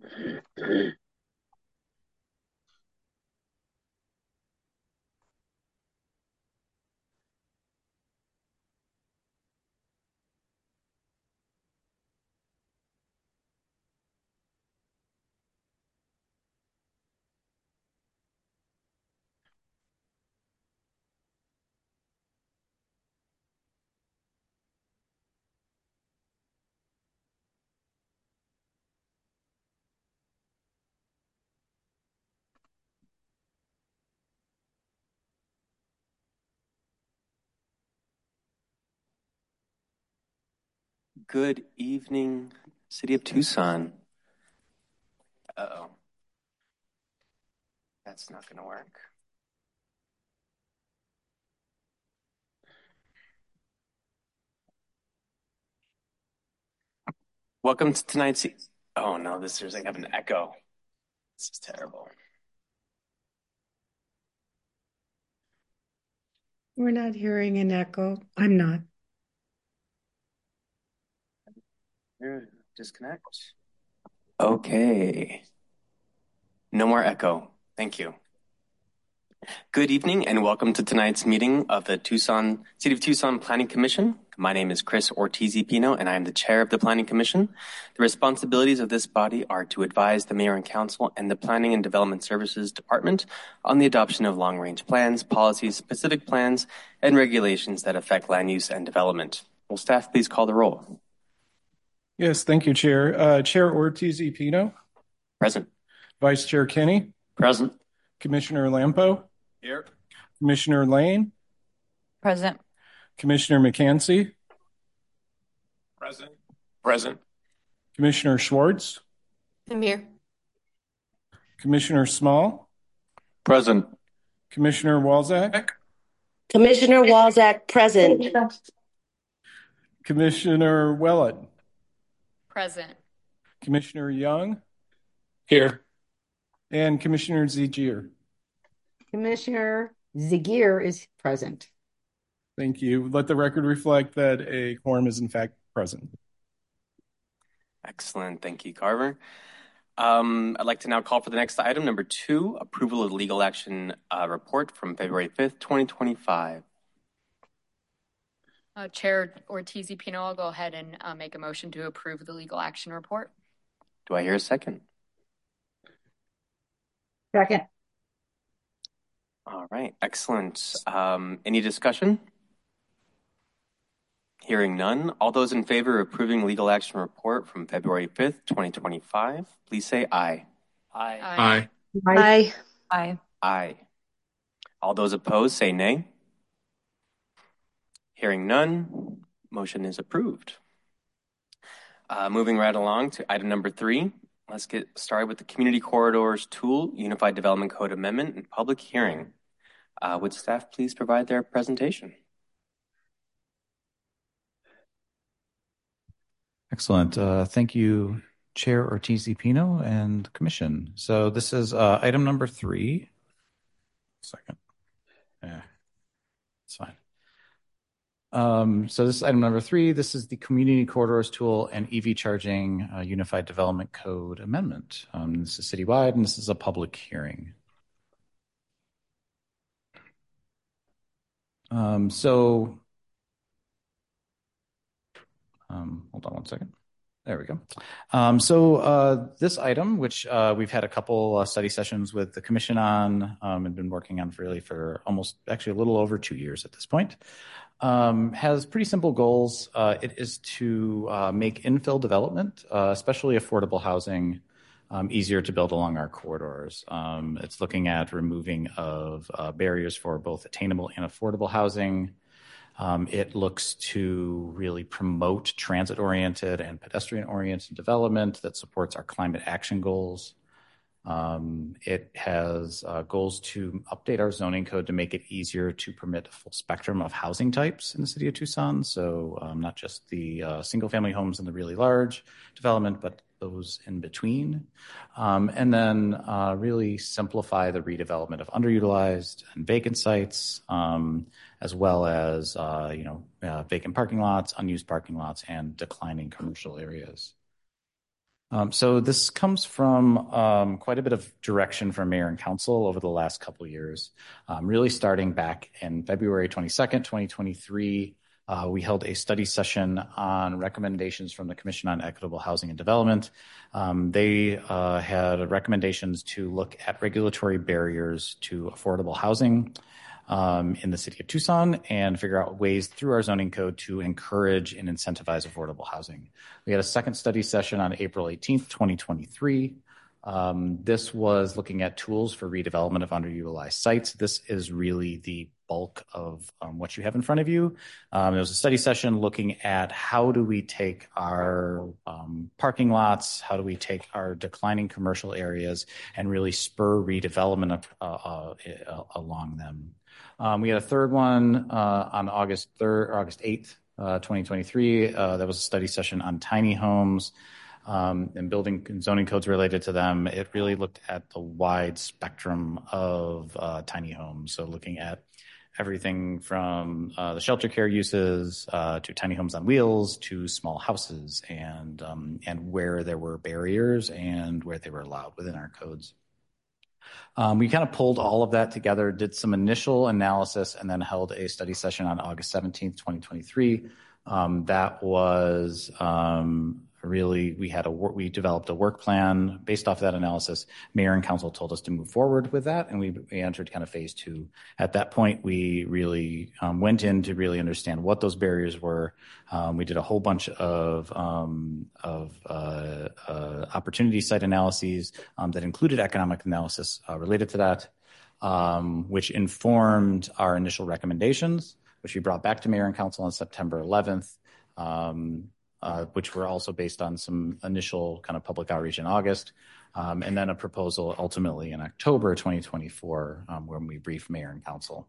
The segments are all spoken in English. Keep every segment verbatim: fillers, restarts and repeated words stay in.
Good evening, City of Tucson. Uh-oh. That's not going to work. Welcome to tonight's... Oh no, this is like have an echo. This is terrible. We're not hearing an echo. I'm not. Disconnect. Okay. No more echo. Thank you. Good evening and welcome to tonight's meeting of the Tucson City of Tucson Planning Commission. My name is Chris Ortiz-Pino and I am the chair of the Planning Commission. The responsibilities of this body are to advise the mayor and council and the Planning and Development Services Department on the adoption of long-range plans, policies, specific plans, and regulations that affect land use and development. Will staff please call the roll? Yes, thank you, Chair. Uh, Chair Ortiz-Pino. Present. Vice Chair Kinney. Present. Commissioner Lampo. Here. Commissioner Lane. Present. Commissioner McCansey. Present. Present. Commissioner Schwartz. I'm here. Commissioner Small. Present. Commissioner Walczak. Commissioner Walczak, present. Commissioner Willett. Present. Commissioner Young. Here. And Commissioner Zigier. Commissioner Zigier is present. Thank you. Let the record reflect that a quorum is in fact present. Excellent. Thank you, Carver. Um, I'd like to now call for the next item, number two, approval of legal action uh, report from February fifth, twenty twenty-five. Uh, Chair Ortiz-Pino, I'll go ahead and uh, make a motion to approve the legal action report. Do I hear a second? Second. All right, excellent. Um, any discussion? Hearing none. All those in favor of approving legal action report from February fifth, twenty twenty-five, please say aye. Aye. Aye. Aye. Aye. Aye. All those opposed say nay. Hearing none, motion is approved. Uh, moving right along to item number three, let's get started with the Community Corridors Tool Unified Development Code Amendment and public hearing. Uh, would staff please provide their presentation? Excellent. Uh, thank you, Chair Ortiz-Pino and Commission. So this is uh, item number three. Second. Yeah, it's fine. Um, so this is item number three. This is the Community Corridors Tool and E V Charging uh, Unified Development Code Amendment. Um, this is citywide, and this is a public hearing. Um, so, um, hold on one second. There we go. Um, so uh, this item, which uh, we've had a couple uh, study sessions with the Commission on um, and been working on for really for almost actually a little over two years at this point, um, has pretty simple goals. Uh, it is to uh, make infill development, uh, especially affordable housing, um, easier to build along our corridors. Um, it's looking at removing of uh, barriers for both attainable and affordable housing. Um, it looks to really promote transit-oriented and pedestrian-oriented development that supports our climate action goals. Um, it has uh, goals to update our zoning code to make it easier to permit a full spectrum of housing types in the city of Tucson. So um, not just the uh, single-family homes in the really large development, but those in between. Um, and then uh, really simplify the redevelopment of underutilized and vacant sites, um, as well as uh, you know uh, vacant parking lots, unused parking lots, and declining commercial areas. Um, so this comes from um, quite a bit of direction from mayor and council over the last couple of years. Um, really starting back in February twenty-second, twenty twenty-three, uh, we held a study session on recommendations from the Commission on Equitable Housing and Development. Um, they uh, had recommendations to look at regulatory barriers to affordable housing Um, in the city of Tucson and figure out ways through our zoning code to encourage and incentivize affordable housing. We had a second study session on April eighteenth, twenty twenty-three. Um, this was looking at tools for redevelopment of underutilized sites. This is really the bulk of um, what you have in front of you. Um, there was a study session looking at how do we take our um, parking lots, how do we take our declining commercial areas and really spur redevelopment of, uh, uh, uh, along them. Um, we had a third one uh, on August third, or August eighth, uh, twenty twenty-three. Uh, that was a study session on tiny homes um, and building and zoning codes related to them. It really looked at the wide spectrum of uh, tiny homes. So looking at everything from uh, the shelter care uses uh, to tiny homes on wheels to small houses and um, and where there were barriers and where they were allowed within our codes. Um, we kind of pulled all of that together, did some initial analysis, and then held a study session on August seventeenth, twenty twenty-three. Um, that was um, really, we had a we developed a work plan based off that analysis. Mayor and council told us to move forward with that, and we, we entered kind of phase two. At that point, we really um, went in to really understand what those barriers were. Um, we did a whole bunch of um, of uh, uh, opportunity site analyses um, that included economic analysis uh, related to that, um, which informed our initial recommendations, which we brought back to mayor and council on September eleventh. Um, Uh, which were also based on some initial kind of public outreach in August, um, and then a proposal ultimately in October twenty twenty-four um, when we briefed mayor and council.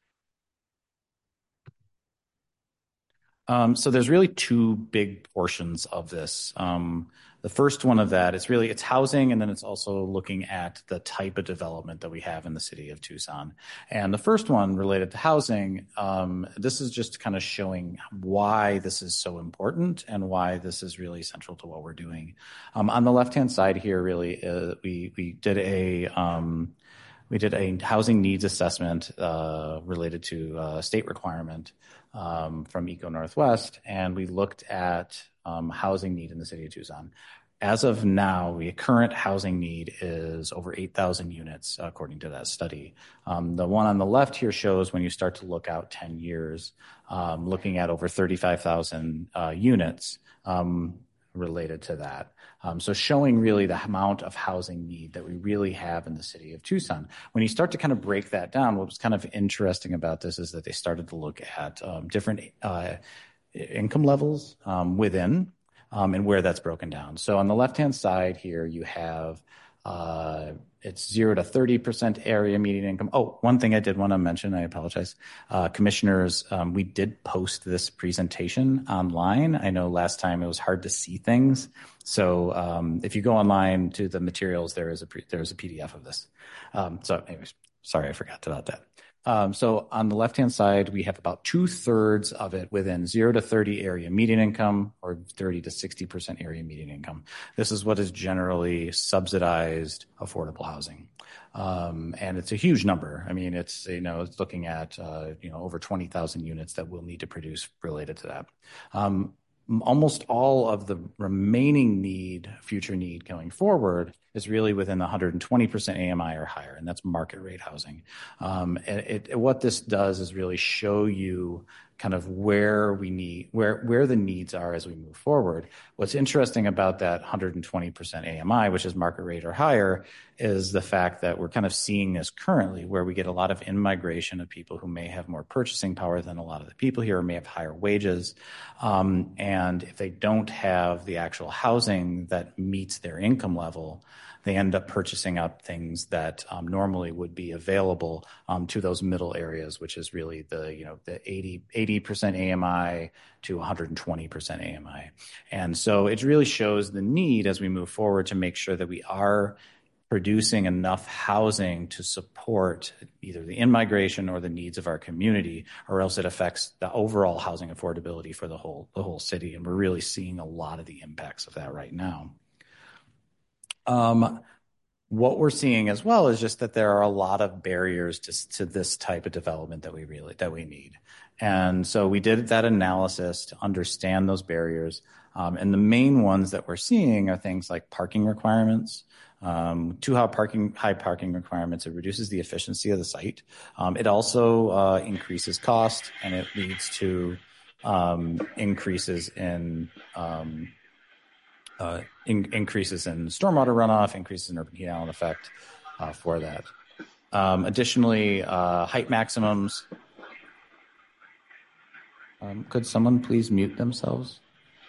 Um, so there's really two big portions of this. Um, the first one of that is really it's housing, and then it's also looking at the type of development that we have in the city of Tucson. And the first one related to housing, um, this is just kind of showing why this is so important and why this is really central to what we're doing. Um, on the left-hand side here, really, uh, we we did a um, we did a housing needs assessment uh, related to uh, state requirement um, from Eco Northwest, and we looked at um, housing need in the city of Tucson. As of now, the current housing need is over eight thousand units, according to that study. Um, the one on the left here shows when you start to look out ten years, um, looking at over thirty-five thousand uh, units um, related to that. Um, so showing really the amount of housing need that we really have in the city of Tucson. When you start to kind of break that down, what was kind of interesting about this is that they started to look at um, different uh, income levels um, within um, and where that's broken down. So on the left-hand side here, you have uh, it's zero to thirty percent area median income. Oh, one thing I did want to mention, I apologize. Uh, commissioners, um, we did post this presentation online. I know last time it was hard to see things. So um, if you go online to the materials, there is a pre- there is a P D F of this. Um, so anyways, sorry, I forgot about that. Um, so on the left-hand side, we have about two-thirds of it within zero to thirty area median income or thirty to sixty percent area median income. This is what is generally subsidized affordable housing. Um, and it's a huge number. I mean, it's, you know, it's looking at, uh, you know, over twenty thousand units that we'll need to produce related to that. Um, almost all of the remaining need, future need going forward is really within the one hundred twenty percent A M I or higher, and that's market rate housing. Um, it, it, what this does is really show you kind of where we need, where, where the needs are as we move forward. What's interesting about that one hundred twenty percent A M I, which is market rate or higher, is the fact that we're kind of seeing this currently where we get a lot of in-migration of people who may have more purchasing power than a lot of the people here, or may have higher wages. Um, and if they don't have the actual housing that meets their income level, they end up purchasing up things that um, normally would be available um, to those middle areas, which is really the, you know, the eighty percent A M I to one hundred twenty percent A M I. And so it really shows the need as we move forward to make sure that we are producing enough housing to support either the in-migration or the needs of our community, or else it affects the overall housing affordability for the whole, the whole city. And we're really seeing a lot of the impacts of that right now. Um, what we're seeing as well is just that there are a lot of barriers to, to this type of development that we really that we need. And so we did that analysis to understand those barriers. Um, and the main ones that we're seeing are things like parking requirements. Um, too high parking, high parking requirements, it reduces the efficiency of the site. Um, it also uh, increases cost, and it leads to um, increases in um, uh, in, increases in stormwater runoff, increases in urban heat island effect uh, for that. Um, additionally, uh, height maximums. Um, could someone please mute themselves?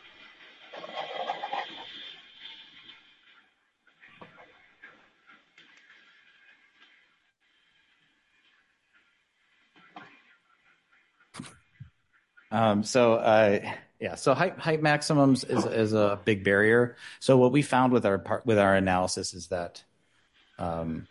Um, so, uh, yeah, so height, height maximums is, is a big barrier. So what we found with our part, with our analysis is that, um,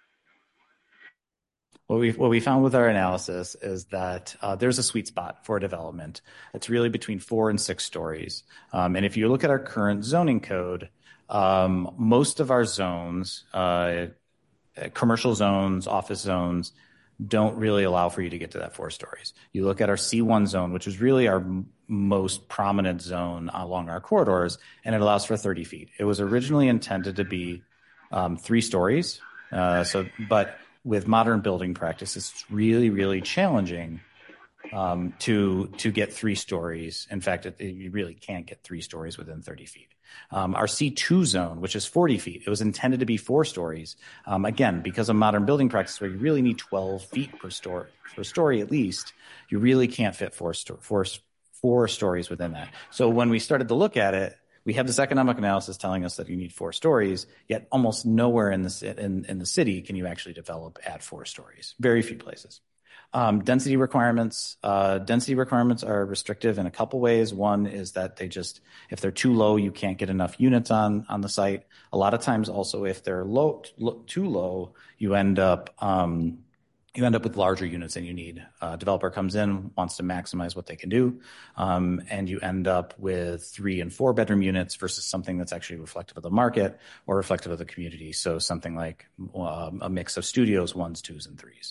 what we what we found with our analysis is that uh, there's a sweet spot for development. It's really between four and six stories. Um, and if you look at our current zoning code, um, most of our zones, uh, commercial zones, office zones, don't really allow for you to get to that four stories. You look at our C one zone, which is really our m- most prominent zone along our corridors, and it allows for thirty feet. It was originally intended to be um, three stories. Uh, so, but with modern building practices, it's really, really challenging um, to to get three stories. In fact, it, you really can't get three stories within thirty feet. Um, our C two zone, which is forty feet, it was intended to be four stories. Um, again, because of modern building practice, where you really need twelve feet per story, per story at least, you really can't fit four, sto- four, four stories within that. So when we started to look at it, we have this economic analysis telling us that you need four stories, yet almost nowhere in the, in, in the city can you actually develop at four stories. Very few places. Um, density requirements. Uh, density requirements are restrictive in a couple ways. One is that they just, if they're too low, you can't get enough units on on the site. A lot of times, also, if they're low, too low, you end up um, you end up with larger units than you need. A developer comes in, wants to maximize what they can do, um, and you end up with three and four bedroom units versus something that's actually reflective of the market or reflective of the community. So something like um, a mix of studios, ones, twos, and threes.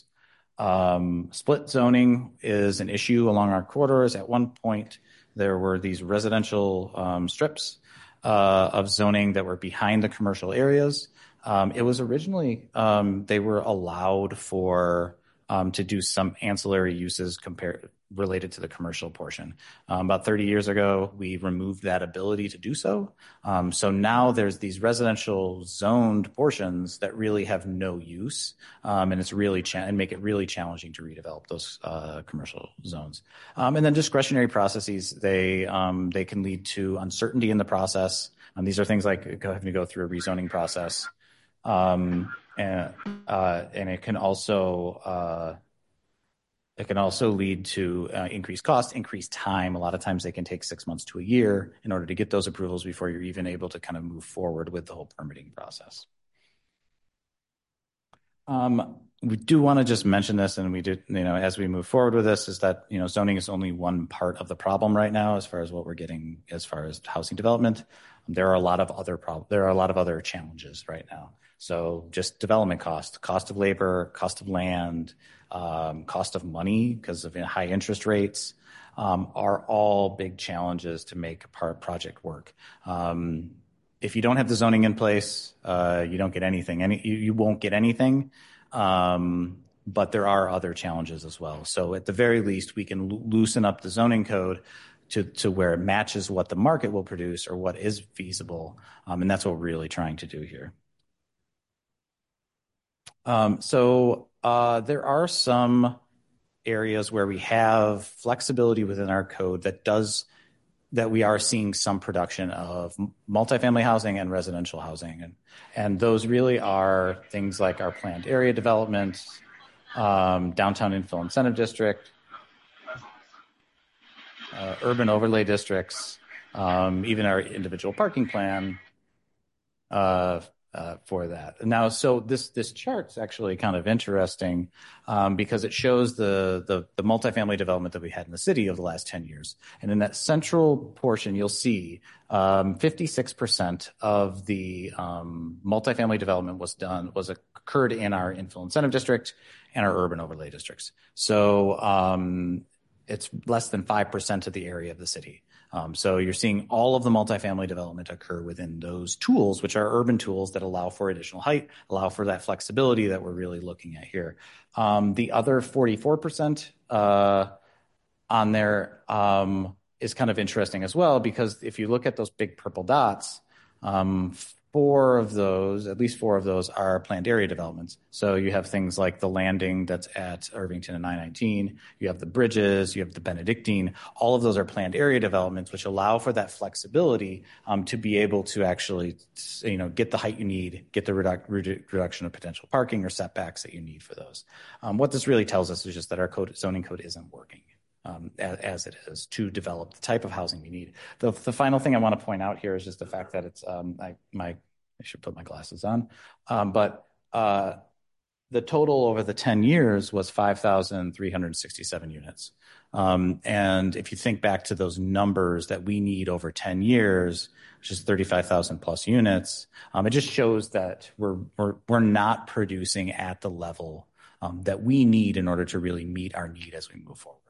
Um, split zoning is an issue along our corridors. At one point, there were these residential um, strips uh, of zoning that were behind the commercial areas. Um, it was originally, um, they were allowed for um, to do some ancillary uses compared related to the commercial portion. Um, about thirty years ago, we removed that ability to do so. Um, so now there's these residential zoned portions that really have no use, um, and it's really cha- and make it really challenging to redevelop those uh, commercial zones. Um, and then discretionary processes, they um, they can lead to uncertainty in the process. And these are things like having to go through a rezoning process, um, and uh, and it can also uh, It can also lead to uh, increased cost, increased time. A lot of times they can take six months to a year in order to get those approvals before you're even able to kind of move forward with the whole permitting process. Um, we do want to just mention this, and we did, you know, as we move forward with this, is that, you know, zoning is only one part of the problem right now as far as what we're getting as far as housing development. There are a lot of other prob- there are a lot of other challenges right now. So just development cost, cost of labor, cost of land, um, cost of money because of high interest rates, um, are all big challenges to make a part project work. Um, if you don't have the zoning in place, uh, you don't get anything. Any, you, you won't get anything. Um, but there are other challenges as well. So at the very least, we can lo- loosen up the zoning code to, to where it matches what the market will produce or what is feasible. Um, and that's what we're really trying to do here. Um, so uh, there are some areas where we have flexibility within our code that does that we are seeing some production of multifamily housing and residential housing. And, and those really are things like our planned area development, um, downtown infill incentive district, uh, urban overlay districts, um, even our individual parking plan, uh, uh, for that. Now, so this this chart's actually kind of interesting um, because it shows the, the the multifamily development that we had in the city over the last ten years. And in that central portion, you'll see um, fifty-six percent of the um, multifamily development was done was occurred in our infill incentive district and our urban overlay districts. So um, it's less than five percent of the area of the city. Um, so you're seeing all of the multifamily development occur within those tools, which are urban tools that allow for additional height, allow for that flexibility that we're really looking at here. Um, the other forty-four percent uh, on there um, is kind of interesting as well, because if you look at those big purple dots, um, four of those, at least four of those, are planned area developments. So you have things like the landing that's at Irvington and nine nineteen. You have the bridges. You have the Benedictine. All of those are planned area developments, which allow for that flexibility um, to be able to actually, you know, get the height you need, get the redu- redu- reduction of potential parking or setbacks that you need for those. Um, what this really tells us is just that our code, zoning code isn't working. Um, as, as it is to develop the type of housing we need. The, the final thing I want to point out here is just the fact that it's, um, I, my, I should put my glasses on, um, but uh, the total over the ten years was five thousand three hundred sixty-seven units. Um, and if you think back to those numbers that we need over ten years, which is thirty-five thousand plus units, um, it just shows that we're, we're, we're not producing at the level um, that we need in order to really meet our need as we move forward.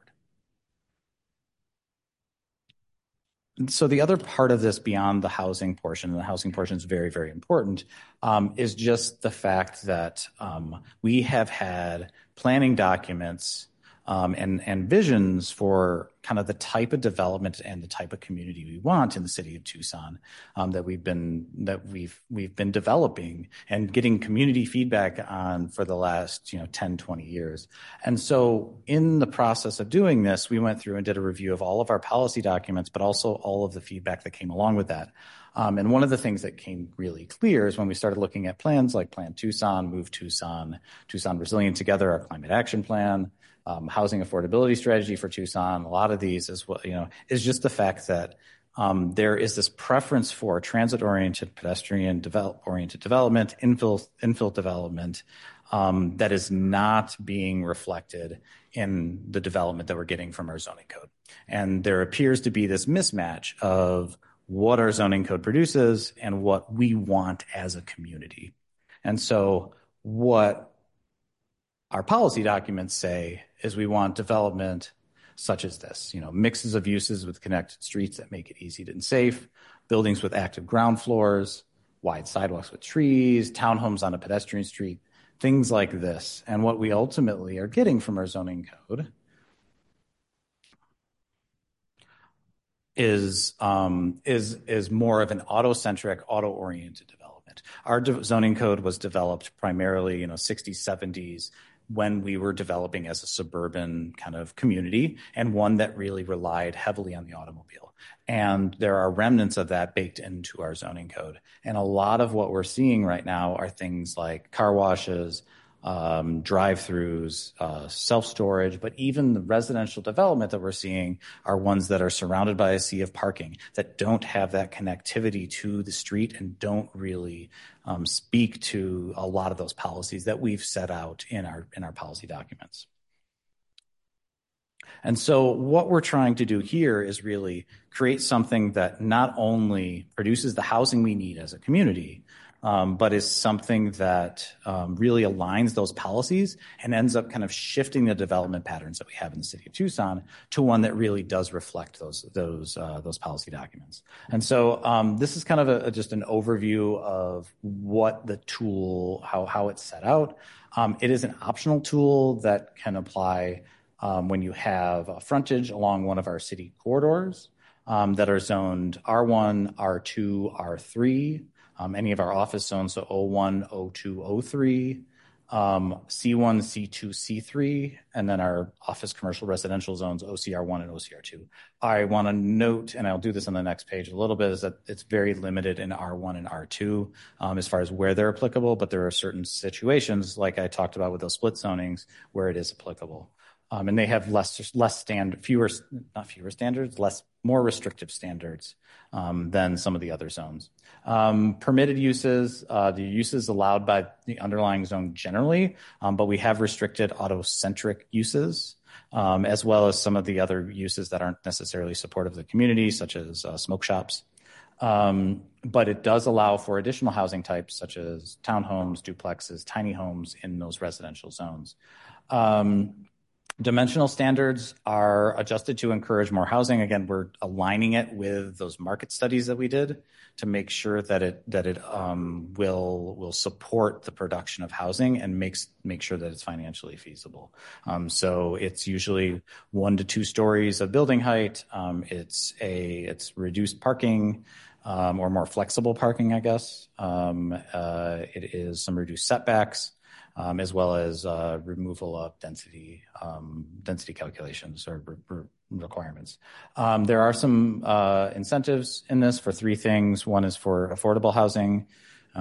So the other part of this beyond the housing portion, and the housing portion is very, very important, um, is just the fact that um, we have had planning documents um, and, and visions for kind of the type of development and the type of community we want in the city of Tucson um, that we've been that we've we've been developing and getting community feedback on for the last you know ten, twenty years. And so in the process of doing this, we went through and did a review of all of our policy documents, but also all of the feedback that came along with that. Um, and one of the things that came really clear is when we started looking at plans like Plan Tucson, Move Tucson, Tucson Resilient Together, our climate action plan, Um, housing affordability strategy for Tucson, a lot of these is what, you know, is just the fact that um, there is this preference for transit-oriented, pedestrian develop, oriented development, infill, infill development um, that is not being reflected in the development that we're getting from our zoning code. And there appears to be this mismatch of what our zoning code produces and what we want as a community. And so what our policy documents say is we want development such as this, you know, mixes of uses with connected streets that make it easy and safe, buildings with active ground floors, wide sidewalks with trees, townhomes on a pedestrian street, things like this. And what we ultimately are getting from our zoning code is um, is is more of an auto-centric, auto-oriented development. Our de- zoning code was developed primarily, you know, sixties, seventies, when we were developing as a suburban kind of community, and one that really relied heavily on the automobile. And there are remnants of that baked into our zoning code. And a lot of what we're seeing right now are things like car washes, um, drive-throughs, uh, self-storage, but even the residential development that we're seeing are ones that are surrounded by a sea of parking that don't have that connectivity to the street and don't really um, speak to a lot of those policies that we've set out in our in our policy documents. And so what we're trying to do here is really create something that not only produces the housing we need as a community, Um, but is something that um, really aligns those policies and ends up kind of shifting the development patterns that we have in the city of Tucson to one that really does reflect those those uh, those policy documents. And so um, this is kind of a, a, just an overview of what the tool, how how it's set out. Um, it is an optional tool that can apply um, when you have a frontage along one of our city corridors um, that are zoned R one, R two, R three. Um, any of our office zones, so O one, O two, O three, um, C one, C two, C three, and then our office commercial residential zones, O C R one and O C R two. I want to note, and I'll do this on the next page a little bit, is that it's very limited in R one and R two um, as far as where they're applicable, but there are certain situations, like I talked about with those split zonings, where it is applicable. Um, and they have less, less stand, fewer, not fewer standards, less, more restrictive standards um, than some of the other zones. Um, permitted uses, uh, the uses allowed by the underlying zone generally, um, but we have restricted auto-centric uses, um, as well as some of the other uses that aren't necessarily supportive of the community, such as uh, smoke shops. Um, but it does allow for additional housing types, such as townhomes, duplexes, tiny homes in those residential zones. Um, Dimensional standards are adjusted to encourage more housing. Again, we're aligning it with those market studies that we did to make sure that it that it um, will will support the production of housing and makes make sure that it's financially feasible. Um, so it's usually one to two stories of building height. Um, it's a it's reduced parking. Um, or more flexible parking, I guess. Um, uh, it is some reduced setbacks. Um, as well as uh, removal of density um, density calculations or re- re- requirements. Um, there are some uh, incentives in this for three things. One is for affordable housing.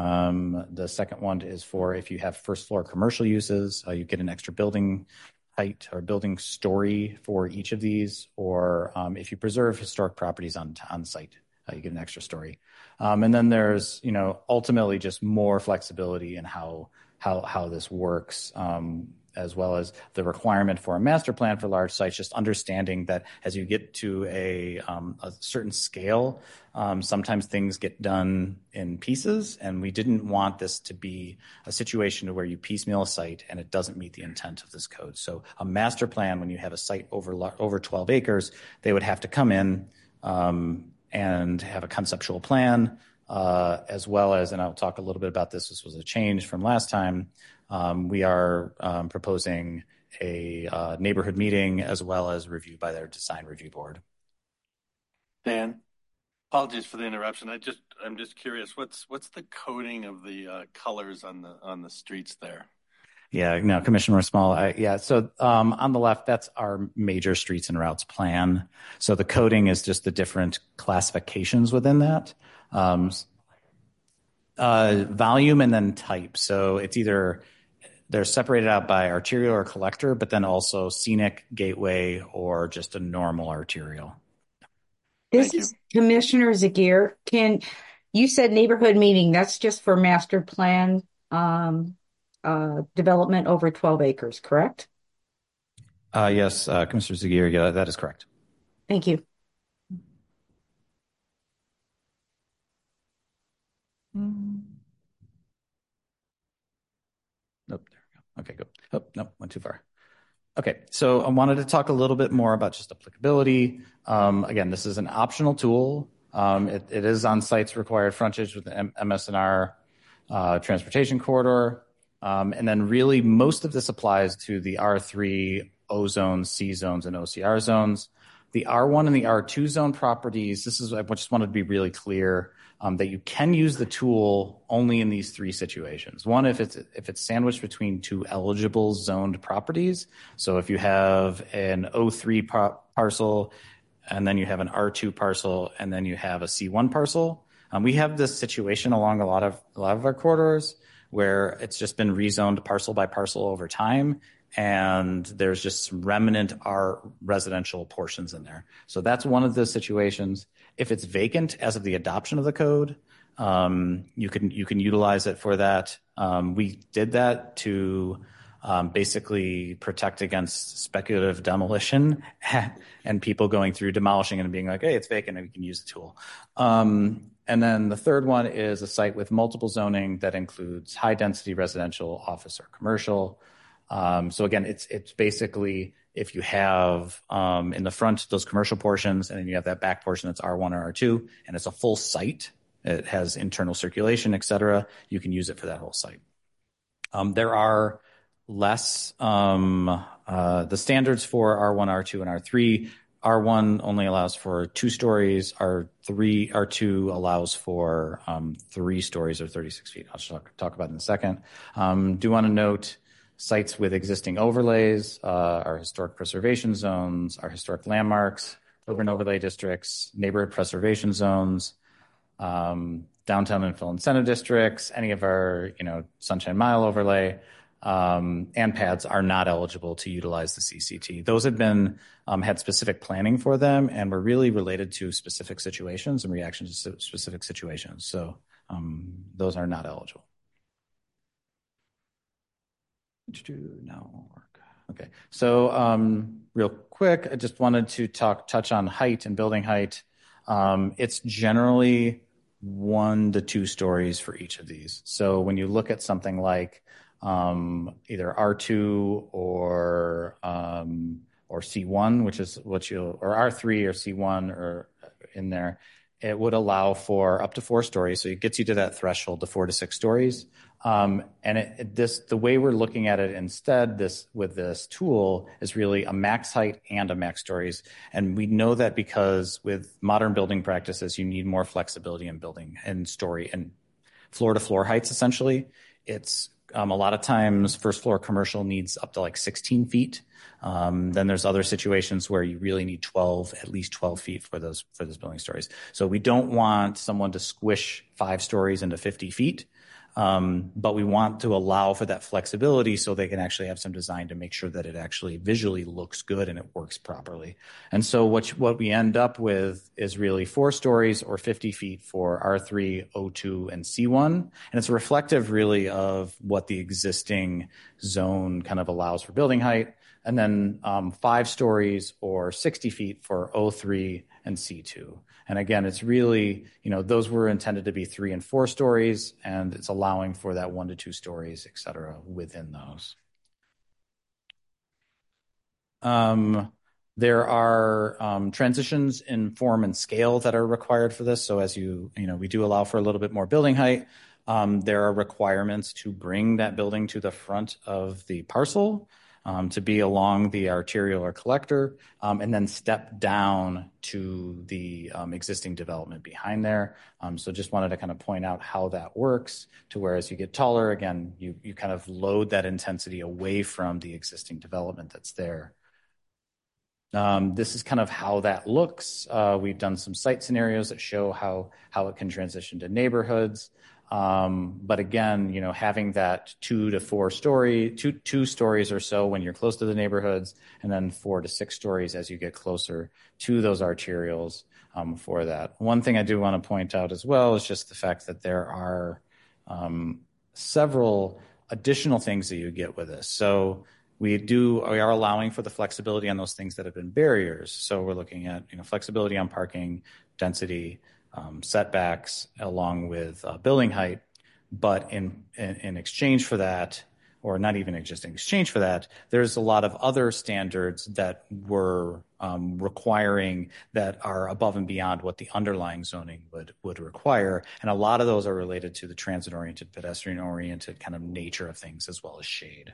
Um, the second one is for if you have first floor commercial uses, uh, you get an extra building height or building story for each of these. Or um, if you preserve historic properties on on site, uh, you get an extra story. Um, and then there's, you know, ultimately just more flexibility in how how how this works, um, as well as the requirement for a master plan for large sites, just understanding that as you get to a, um, a certain scale, um, sometimes things get done in pieces, and we didn't want this to be a situation where you piecemeal a site and it doesn't meet the intent of this code. So a master plan, when you have a site over over twelve acres, they would have to come in um, and have a conceptual plan, Uh, as well as, and I'll talk a little bit about this, this was a change from last time, um, we are um, proposing a uh, neighborhood meeting as well as review by their design review board. Dan, apologies for the interruption. I just, I'm just curious, what's what's the coding of the uh, colors on the on the streets there? Yeah, no, Commissioner Small. I, yeah, so um, on the left, that's our major streets and routes plan. So the coding is just the different classifications within that. Um, uh, volume and then type. So it's either they're separated out by arterial or collector, but then also scenic, gateway, or just a normal arterial. This Thank is Commissioner Zagier. Can you said neighborhood meeting? That's just for master plan um, uh, development over twelve acres, correct? Uh, yes, uh, Commissioner Zagier, yeah, that is correct. Thank you. Nope. There we go. Okay, good. Oh, nope, went too far. Okay, so I wanted to talk a little bit more about just applicability. Um, again, this is an optional tool. Um, it, it is on sites required frontage with the M S N R uh, transportation corridor. Um, and then really most of this applies to the R three, O zones, C zones, and O C R zones. The R one and the R two zone properties, this is, I just wanted to be really clear um, that you can use the tool only in these three situations. One, if it's if it's sandwiched between two eligible zoned properties. So if you have an O three par- parcel, and then you have an R two parcel, and then you have a C one parcel. Um, we have this situation along a lot of a lot of our corridors where it's just been rezoned parcel by parcel over time, and there's just some remnant R residential portions in there. So that's one of the situations. If it's vacant as of the adoption of the code, um, you can you can utilize it for that. Um, we did that to um, basically protect against speculative demolition and people going through demolishing and being like, hey, it's vacant and we can use the tool. Um, and then the third one is a site with multiple zoning that includes high density residential, office, or commercial. Um, so again, it's it's basically if you have um, in the front those commercial portions, and then you have that back portion that's R one or R two, and it's a full site. It has internal circulation, et cetera. You can use it for that whole site. Um, there are less um, uh, the standards for R one, R two, and R three. R one only allows for two stories. R three, R two allows for um, three stories or thirty-six feet. I'll talk, talk about it in a second. Um, do want to note sites with existing overlays, uh, our historic preservation zones, our historic landmarks, urban overlay districts, neighborhood preservation zones, um, downtown infill incentive districts, any of our, you know, Sunshine Mile overlay, um, and pads are not eligible to utilize the C C T. Those had been um, had specific planning for them and were really related to specific situations and reactions to specific situations. So um, those are not eligible. Now won't work. Okay, so um, real quick, I just wanted to talk touch on height and building height. Um, it's generally one to two stories for each of these. So when you look at something like um, either R two or um, or C one, which is what you or R three or C one or in there, it would allow for up to four stories. So it gets you to that threshold to four to six stories. Um, and it, it, this, the way we're looking at it instead, this with this tool is really a max height and a max stories. And we know that because with modern building practices, you need more flexibility in building and story and floor to floor heights. Essentially, it's um, a lot of times first floor commercial needs up to like sixteen feet. Um, then there's other situations where you really need twelve, at least twelve feet for those for those building stories. So we don't want someone to squish five stories into fifty feet. Um, but we want to allow for that flexibility so they can actually have some design to make sure that it actually visually looks good and it works properly. And so what, what we end up with is really four stories or fifty feet for R three, O two, and C one. And it's reflective really of what the existing zone kind of allows for building height. And then um, five stories or sixty feet for O three and C two. And again, it's really, you know, those were intended to be three and four stories, and it's allowing for that one to two stories, et cetera, within those. Um, there are um, transitions in form and scale that are required for this. So as you, you know, we do allow for a little bit more building height. Um, there are requirements to bring that building to the front of the parcel. Um, to be along the arterial or collector, um, and then step down to the um, existing development behind there. Um, so just wanted to kind of point out how that works to where as you get taller, again, you, you kind of load that intensity away from the existing development that's there. Um, this is kind of how that looks. Uh, we've done some site scenarios that show how, how it can transition to neighborhoods. Um, but again, you know, having that two to four story, two, two stories or so when you're close to the neighborhoods, and then four to six stories as you get closer to those arterials um, for that. One thing I do want to point out as well is just the fact that there are um, several additional things that you get with this. So we do, we are allowing for the flexibility on those things that have been barriers. So we're looking at, you know, flexibility on parking, density, Um, setbacks along with uh, building height, but in, in in exchange for that, or not even just in exchange for that, there's a lot of other standards that were um, requiring that are above and beyond what the underlying zoning would would require, and a lot of those are related to the transit-oriented, pedestrian-oriented kind of nature of things as well as shade.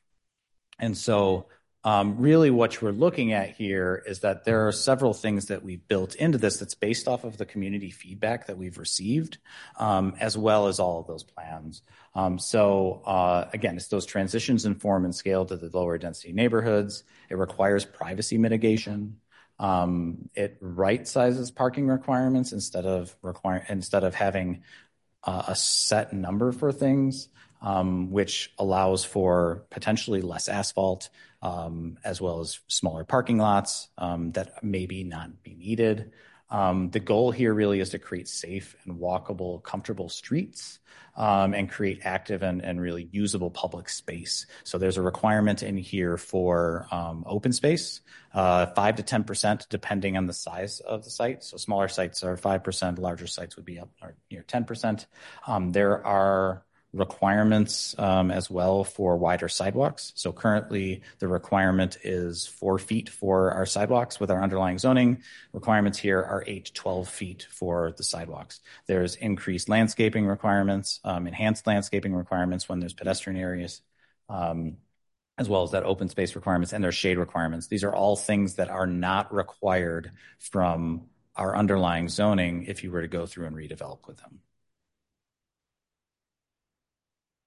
And so Um, really what we're looking at here is that there are several things that we built into this that's based off of the community feedback that we've received, um, as well as all of those plans. Um, so uh, again, it's those transitions in form and scale to the lower density neighborhoods. It requires privacy mitigation. Um, it right sizes parking requirements instead of require instead of having uh, a set number for things, um, which allows for potentially less asphalt, um, as well as smaller parking lots um, that maybe not be needed. Um, the goal here really is to create safe and walkable, comfortable streets um, and create active and, and really usable public space. So there's a requirement in here for um, open space, uh, five to ten percent depending on the size of the site. So smaller sites are five percent, larger sites would be up or near ten percent. Um, there are requirements um, as well for wider sidewalks. So currently the requirement is four feet for our sidewalks with our underlying zoning. Requirements here are eight to twelve feet for the sidewalks. There's increased landscaping requirements, um, enhanced landscaping requirements when there's pedestrian areas, um, as well as that open space requirements and their shade requirements. These are all things that are not required from our underlying zoning if you were to go through and redevelop with them.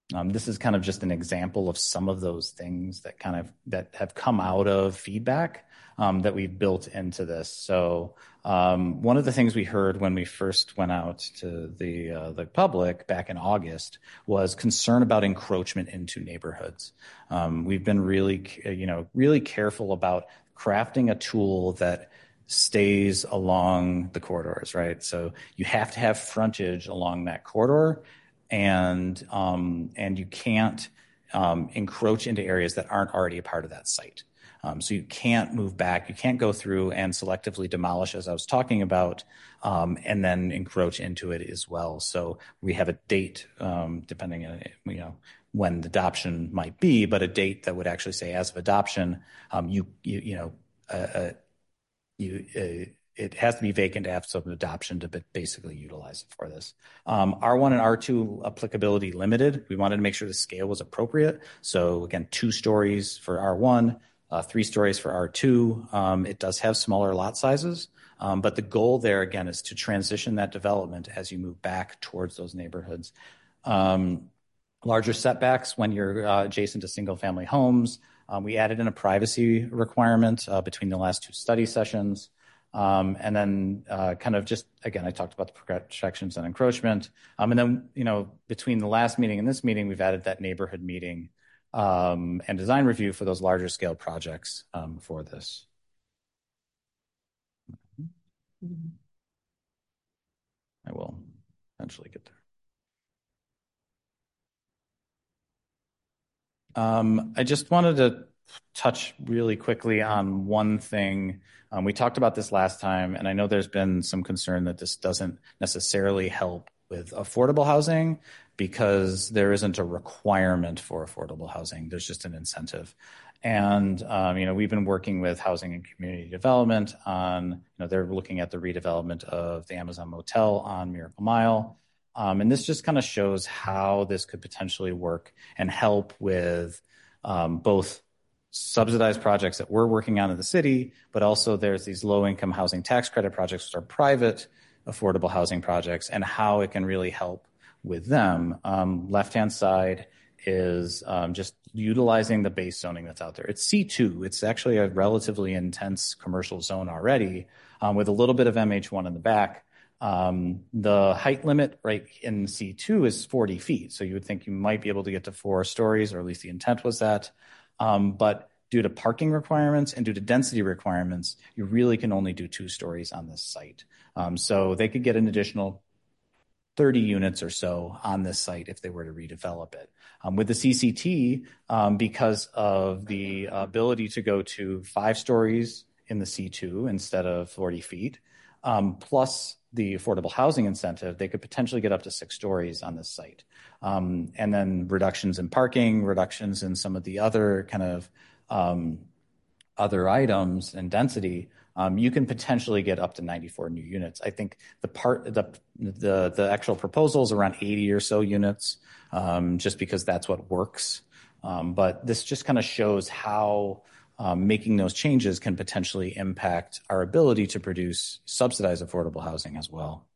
Um, this is kind of just an example of some of those things that kind of that have come out of feedback um, that we've built into this. So um, one of the things we heard when we first went out to the uh, the public back in August was concern about encroachment into neighborhoods. Um, we've been really, you know, really careful about crafting a tool that stays along the corridors, right? So you have to have frontage along that corridor, and um, and you can't um, encroach into areas that aren't already a part of that site. Um, so you can't move back. You can't go through and selectively demolish, as I was talking about, um, and then encroach into it as well. So we have a date, um, depending on, you know, when the adoption might be, but a date that would actually say, as of adoption, um, you, you, you know, uh, uh, you, uh, it has to be vacant to have some adoption to basically utilize it for this. Um, R one and R two applicability limited. We wanted to make sure the scale was appropriate. So again, two stories for R one, uh, three stories for R two. Um, it does have smaller lot sizes, um, but the goal there again is to transition that development as you move back towards those neighborhoods. Um, larger setbacks when you're uh, adjacent to single family homes. Um, we added in a privacy requirement uh, between the last two study sessions. Um, and then uh, kind of just, again, I talked about the protections and encroachment. Um, and then, you know, between the last meeting and this meeting, we've added that neighborhood meeting um, and design review for those larger scale projects um, for this. I will eventually get there. Um, I just wanted to touch really quickly on one thing. Um, we talked about this last time, and I know there's been some concern that this doesn't necessarily help with affordable housing because there isn't a requirement for affordable housing. There's just an incentive. And, um, you know, we've been working with Housing and Community Development on, you know, they're looking at the redevelopment of the Amazon Motel on Miracle Mile. Um, and this just kind of shows how this could potentially work and help with um, both subsidized projects that we're working on in the city, but also there's these low-income housing tax credit projects, which are private affordable housing projects, and how it can really help with them. Um, left-hand side is um, just utilizing the base zoning that's out there. It's C two. It's actually a relatively intense commercial zone already um, with a little bit of M H one in the back. Um, the height limit right in C two is forty feet. So you would think you might be able to get to four stories, or at least the intent was that. Um, but due to parking requirements and due to density requirements, you really can only do two stories on this site. Um, so they could get an additional thirty units or so on this site if they were to redevelop it. Um, with the C C T, um, because of the ability to go to five stories in the C two instead of forty feet, um, plus the affordable housing incentive, they could potentially get up to six stories on this site. Um, and then reductions in parking, reductions in some of the other kind of um, other items and density, um, you can potentially get up to ninety-four new units. I think the part, the the the actual proposal is around eighty or so units, um, just because that's what works. Um, but this just kind of shows how um, making those changes can potentially impact our ability to produce subsidized affordable housing as well.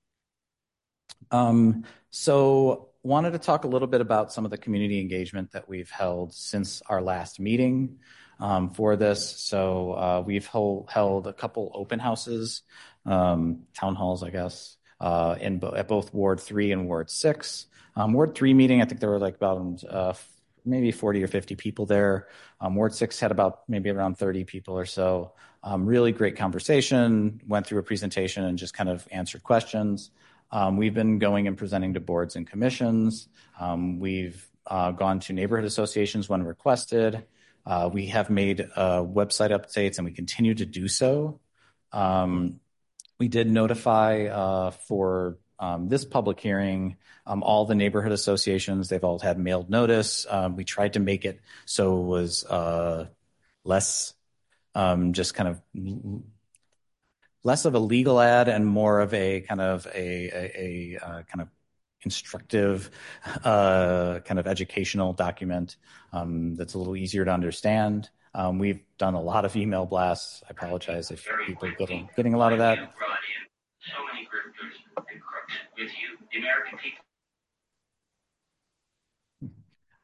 Um, so wanted to talk a little bit about some of the community engagement that we've held since our last meeting. Um, for this. So uh, we've hold, held a couple open houses, um, town halls, I guess, uh, in bo- at both Ward three and Ward six. Um, Ward three meeting, I think there were like about uh, maybe forty or fifty people there. Um, Ward six had about maybe around thirty people or so. Um, really great conversation, went through a presentation and just kind of answered questions. Um, we've been going and presenting to boards and commissions. Um, we've uh, gone to neighborhood associations when requested. Uh, we have made uh, website updates, and we continue to do so. Um, we did notify uh, for um, this public hearing um, all the neighborhood associations. They've all had mailed notice. Um, we tried to make it so it was uh, less um, just kind of less of a legal ad and more of a kind of a, a, a uh, kind of instructive, uh, kind of educational document um, that's a little easier to understand. Um, we've done a lot of email blasts. I apologize if people are getting, getting a lot of that. So many grifters and crooks with you, the American people.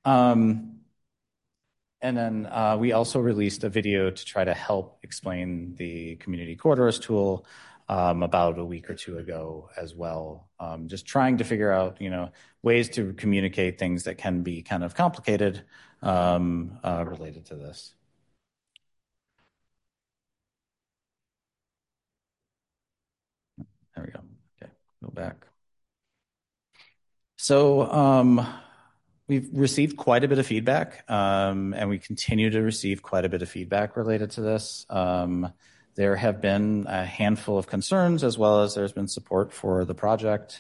Um, and then uh, we also released a video to try to help explain the community corridors tool um, about a week or two ago as well. Um, just trying to figure out, you know, ways to communicate things that can be kind of complicated um, uh, related to this. There we go. Okay, go back. So um, we've received quite a bit of feedback, um, and we continue to receive quite a bit of feedback related to this. Um, there have been a handful of concerns, as well as there's been support for the project.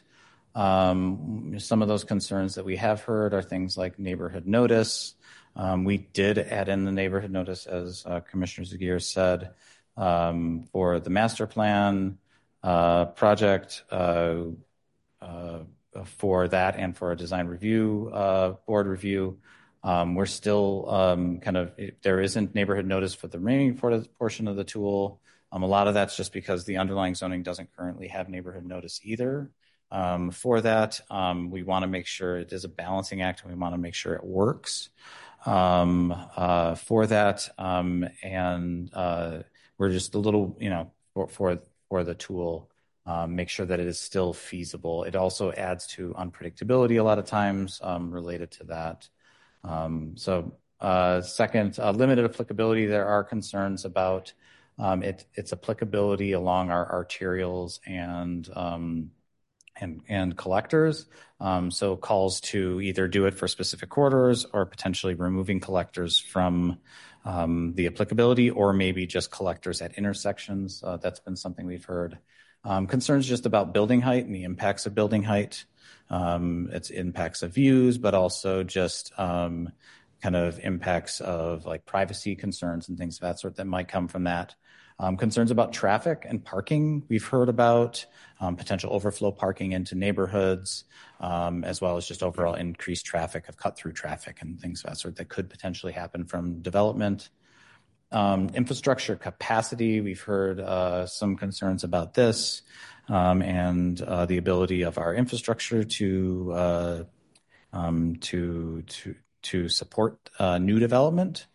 Um, some of those concerns that we have heard are things like neighborhood notice. Um, we did add in the neighborhood notice, as uh, Commissioner Zaguier said, um, for the master plan uh, project. Uh, uh, for that and for a design review uh, board review. Um, we're still um, kind of, there isn't neighborhood notice for the remaining portion of the tool. Um, a lot of that's just because the underlying zoning doesn't currently have neighborhood notice either. Um, for that, um, we want to make sure it is a balancing act, and we want to make sure it works um, uh, for that. Um, and uh, we're just a little, you know, for, for, for the tool, Um, make sure that it is still feasible. It also adds to unpredictability a lot of times um, related to that. Um, so uh, second, uh, limited applicability. There are concerns about um, it, its applicability along our arterials and um, and and collectors. Um, so calls to either do it for specific corridors or potentially removing collectors from um, the applicability, or maybe just collectors at intersections. Uh, that's been something we've heard. Um, concerns just about building height and the impacts of building height. Um, its impacts of views, but also just um, kind of impacts of like privacy concerns and things of that sort that might come from that. Um, concerns about traffic and parking. We've heard about um, potential overflow parking into neighborhoods, um, as well as just overall increased traffic of cut-through traffic and things of that sort that could potentially happen from development. Um, infrastructure capacity, we've heard uh, some concerns about this um, and uh, the ability of our infrastructure to uh, um, to to to support uh, new development.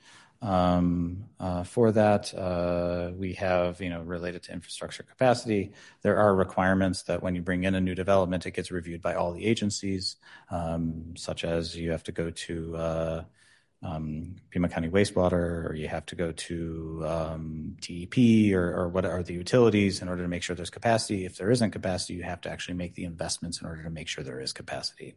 Um, uh, for that, uh, we have, you know, related to infrastructure capacity, there are requirements that when you bring in a new development, it gets reviewed by all the agencies, um, such as you have to go to uh, Um, Pima County Wastewater, or you have to go to um, T E P or, or what are the utilities in order to make sure there's capacity. If there isn't capacity, you have to actually make the investments in order to make sure there is capacity.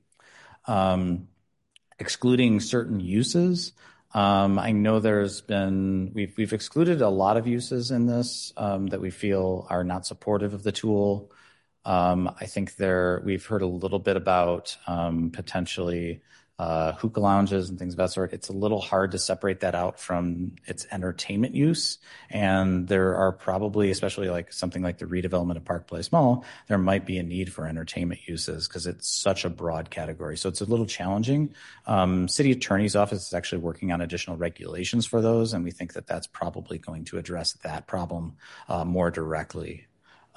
Um, excluding certain uses, um, I know there's been, we've, we've excluded a lot of uses in this um, that we feel are not supportive of the tool. Um, I think there, we've heard a little bit about um, potentially uh, hookah lounges and things of that sort. It's a little hard to separate that out from its entertainment use. And there are probably, especially like something like the redevelopment of Park Place Mall, there might be a need for entertainment uses because it's such a broad category. So it's a little challenging. Um, City Attorney's Office is actually working on additional regulations for those. And we think that that's probably going to address that problem uh, more directly.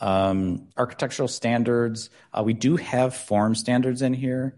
Um, architectural standards, uh, we do have form standards in here.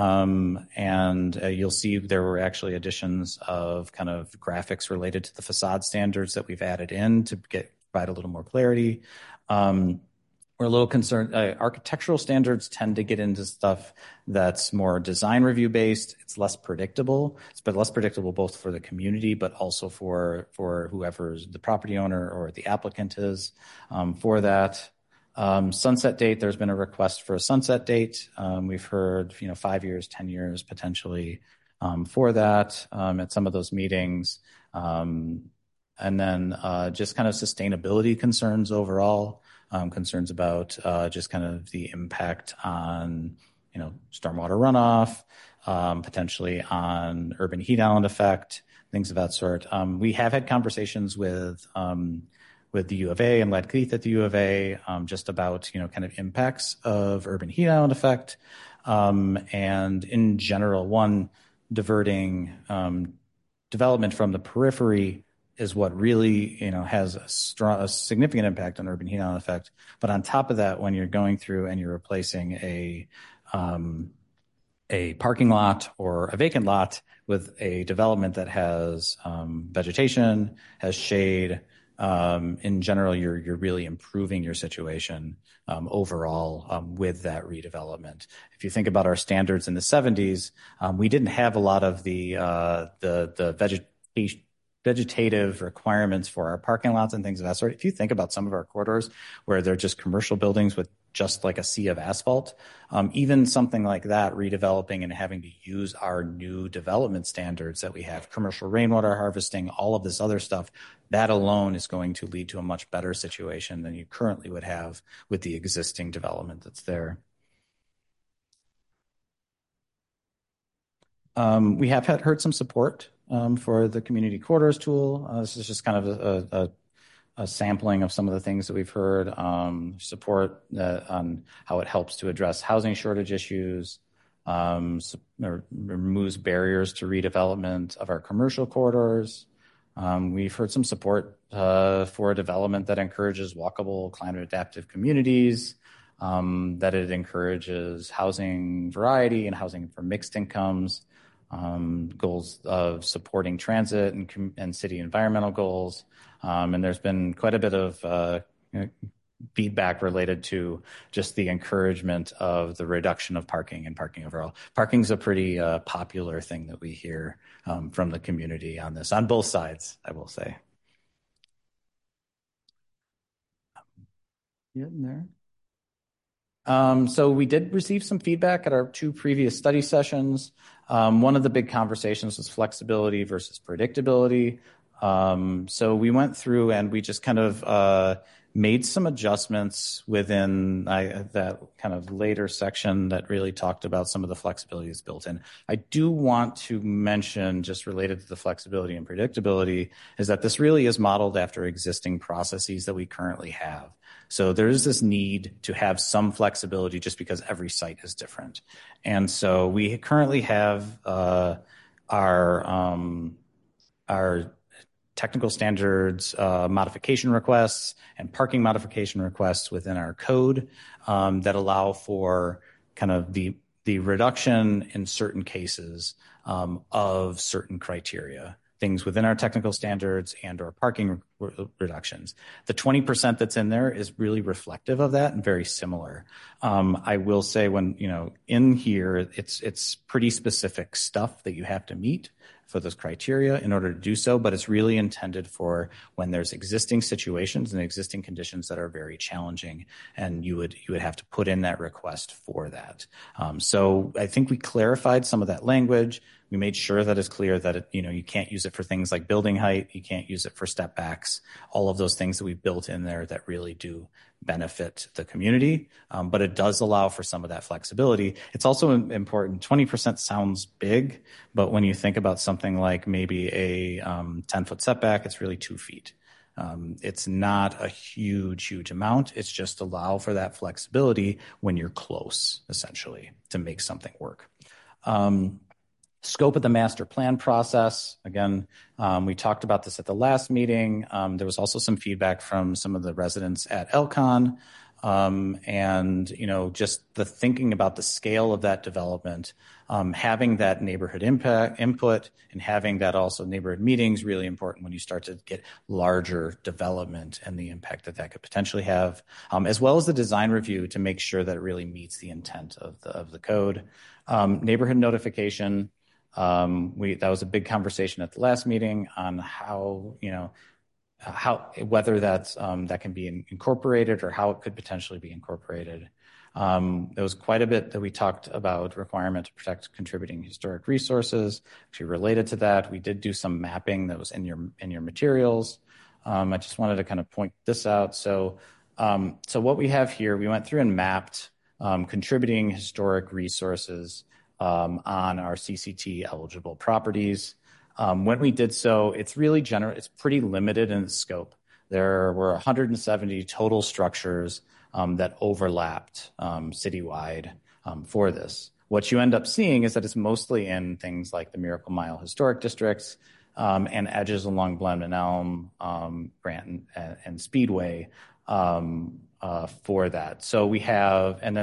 Um, and uh, you'll see there were actually additions of kind of graphics related to the facade standards that we've added in to get provide a little more clarity. Um, we're a little concerned. Uh, architectural standards tend to get into stuff that's more design review based. It's less predictable. It's been less predictable both for the community, but also for for whoever's the property owner or the applicant is um, for that. Um, sunset date, there's been a request for a sunset date. Um, we've heard, you know, five years, ten years potentially um, for that um, at some of those meetings. Um, and then uh, just kind of sustainability concerns overall, um, concerns about uh, just kind of the impact on, you know, stormwater runoff, um, potentially on urban heat island effect, things of that sort. Um, we have had conversations with um, with the U of A and Led Keith at the U of A, um, just about, you know, kind of impacts of urban heat island effect. Um, and in general, one, diverting um, development from the periphery is what really, you know, has a, strong, a significant impact on urban heat island effect. But on top of that, when you're going through and you're replacing a, um, a parking lot or a vacant lot with a development that has um, vegetation, has shade. Um, in general, you're you're really improving your situation um, overall um, with that redevelopment. If you think about our standards in the seventies, um, we didn't have a lot of the uh, the the vegetation. vegetative requirements for our parking lots and things of that sort. If you think about some of our corridors where they're just commercial buildings with just like a sea of asphalt, um, even something like that, redeveloping and having to use our new development standards that we have, commercial rainwater harvesting, all of this other stuff, that alone is going to lead to a much better situation than you currently would have with the existing development that's there. Um, we have had, heard some support um, for the community corridors tool. Uh, this is just kind of a, a, a sampling of some of the things that we've heard. Um, support uh, on how it helps to address housing shortage issues, um, or removes barriers to redevelopment of our commercial corridors. Um, we've heard some support uh, for a development that encourages walkable, climate-adaptive communities, um, that it encourages housing variety and housing for mixed incomes, um, goals of supporting transit and, and city environmental goals. Um, and there's been quite a bit of uh, feedback related to just the encouragement of the reduction of parking and parking overall. Parking is a pretty uh, popular thing that we hear um, from the community on this, on both sides, I will say. Getting there. Um, so we did receive some feedback at our two previous study sessions. Um, one of the big conversations was flexibility versus predictability. Um, so we went through and we just kind of uh, made some adjustments within I, that kind of later section that really talked about some of the flexibility that's built in. I do want to mention, just related to the flexibility and predictability, is that this really is modeled after existing processes that we currently have. So there is this need to have some flexibility just because every site is different. And so we currently have uh, our, um, our technical standards uh, modification requests and parking modification requests within our code um, that allow for kind of the, the reduction in certain cases um, of certain criteria. Things within our technical standards and or parking re reductions. The twenty percent that's in there is really reflective of that and very similar. Um, I will say when, you know, in here, it's, it's pretty specific stuff that you have to meet for those criteria in order to do so, but it's really intended for when there's existing situations and existing conditions that are very challenging, and you would you would have to put in that request for that. Um, so I think we clarified some of that language. We made sure that it's clear that it, you know, you can't use it for things like building height, you can't use it for step backs, all of those things that we've built in there that really do benefit the community, um, but it does allow for some of that flexibility. It's also important. twenty percent sounds big, but when you think about something like maybe a um, ten foot setback, it's really two feet. Um, it's not a huge, huge amount. It's just allow for that flexibility when you're close, essentially, to make something work. Um, Scope of the master plan process. Again, um, we talked about this at the last meeting. Um, there was also some feedback from some of the residents at Elcon. Um, and, you know, just the thinking about the scale of that development, um, having that neighborhood impact input and having that also neighborhood meetings really important when you start to get larger development and the impact that that could potentially have, um, as well as the design review to make sure that it really meets the intent of the, of the code. Um, neighborhood notification. Um, we, that was a big conversation at the last meeting on how, you know, how, whether that's, um, that can be in, incorporated or how it could potentially be incorporated. Um, there was quite a bit that we talked about requirement to protect contributing historic resources. Actually related to that, we did do some mapping that was in your, in your materials. Um, I just wanted to kind of point this out. So, um, so what we have here, we went through and mapped, um, contributing historic resources Um, on our C C T eligible properties. Um, when we did so, it's really general, it's pretty limited in its scope. There were one hundred seventy total structures um, that overlapped um, citywide um, for this. What you end up seeing is that it's mostly in things like the Miracle Mile historic districts um, and edges along Glen and Elm, um, Grant and, and Speedway um, uh, for that. So we have, and then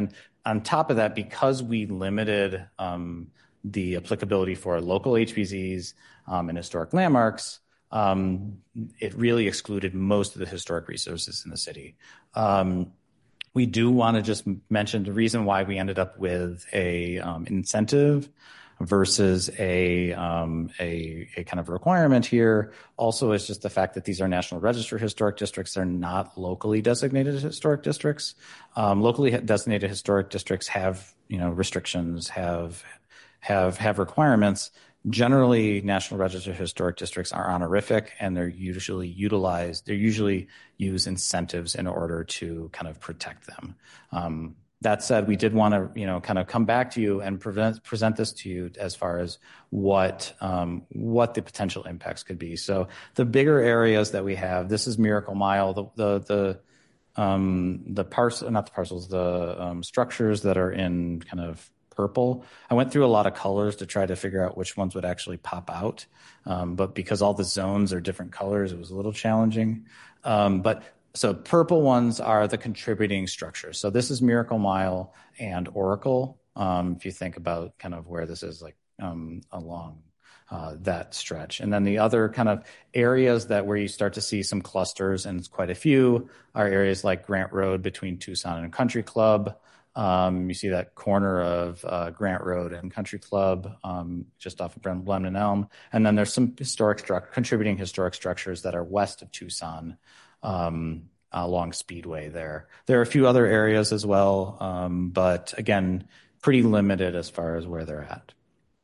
on top of that, because we limited um, the applicability for local H B Zs um, and historic landmarks, um, it really excluded most of the historic resources in the city. Um, we do want to just mention the reason why we ended up with a um, incentive versus a, um, a a kind of requirement here. Also, is just the fact that these are National Register historic districts. They're not locally designated historic districts. Um, locally designated historic districts have, you know, restrictions, have have have requirements. Generally, National Register historic districts are honorific, and they're usually utilized. They usually use incentives in order to kind of protect them. Um, That said, we did want to, you know, kind of come back to you and present present this to you as far as what um, what the potential impacts could be. So the bigger areas that we have, this is Miracle Mile, the the the um, the parcel, not the parcels, the um, structures that are in kind of purple. I went through a lot of colors to try to figure out which ones would actually pop out, um, but because all the zones are different colors, it was a little challenging. Um, but So purple ones are the contributing structures. So this is Miracle Mile and Oracle, um, if you think about kind of where this is, like um, along uh, that stretch. And then the other kind of areas that where you start to see some clusters, and it's quite a few, are areas like Grant Road between Tucson and Country Club. Um, you see that corner of uh, Grant Road and Country Club, um, just off of Blemon and Elm. And then there's some historic stru- contributing historic structures that are west of Tucson, Um, along Speedway there. There are a few other areas as well, um, but again, pretty limited as far as where they're at.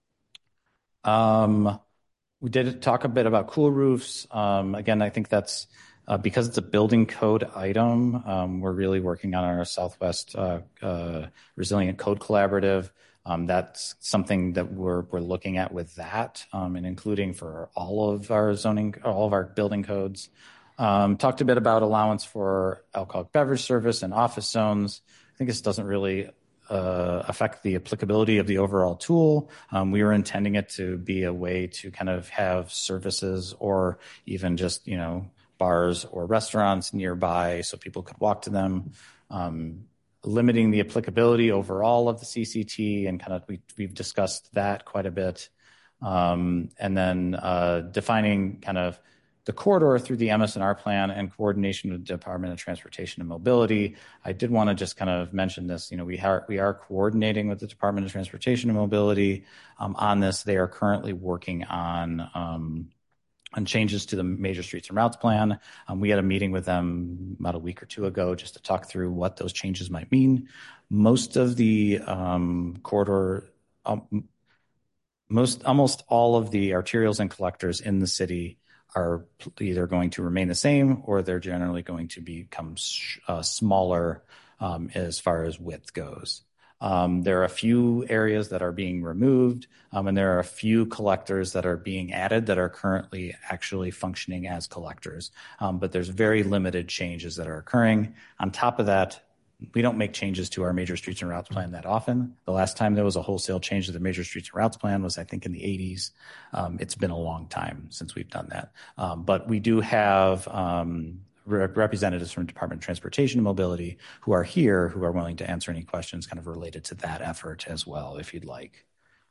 Um, we did talk a bit about cool roofs. Um, again, I think that's uh, because it's a building code item. Um, we're really working on our Southwest uh, uh, Resilient Code Collaborative. Um, that's something that we're we're looking at with that, um, and including for all of our zoning, all of our building codes. Um, talked a bit about allowance for alcoholic beverage service and office zones. I think this doesn't really uh, affect the applicability of the overall tool. Um, we were intending it to be a way to kind of have services or even just, you know, bars or restaurants nearby so people could walk to them. Um, limiting the applicability overall of the C C T, and kind of we, we've discussed that quite a bit. Um, and then uh, defining kind of the corridor through the M S N R plan and coordination with the Department of Transportation and Mobility. I did want to just kind of mention this. You know, we are we are coordinating with the Department of Transportation and Mobility um, on this. They are currently working on um, on changes to the major streets and routes plan. Um, we had a meeting with them about a week or two ago just to talk through what those changes might mean. Most of the um, corridor, um, most almost all of the arterials and collectors in the city are either going to remain the same, or they're generally going to become uh, smaller um, as far as width goes. Um, there are a few areas that are being removed, um, and there are a few collectors that are being added that are currently actually functioning as collectors. Um, but there's very limited changes that are occurring. On top of that, we don't make changes to our major streets and routes plan that often. The last time there was a wholesale change to the major streets and routes plan was, I think, in the eighties. Um, it's been a long time since we've done that. Um, but we do have um, re- representatives from Department of Transportation and Mobility who are here, who are willing to answer any questions kind of related to that effort as well, if you'd like.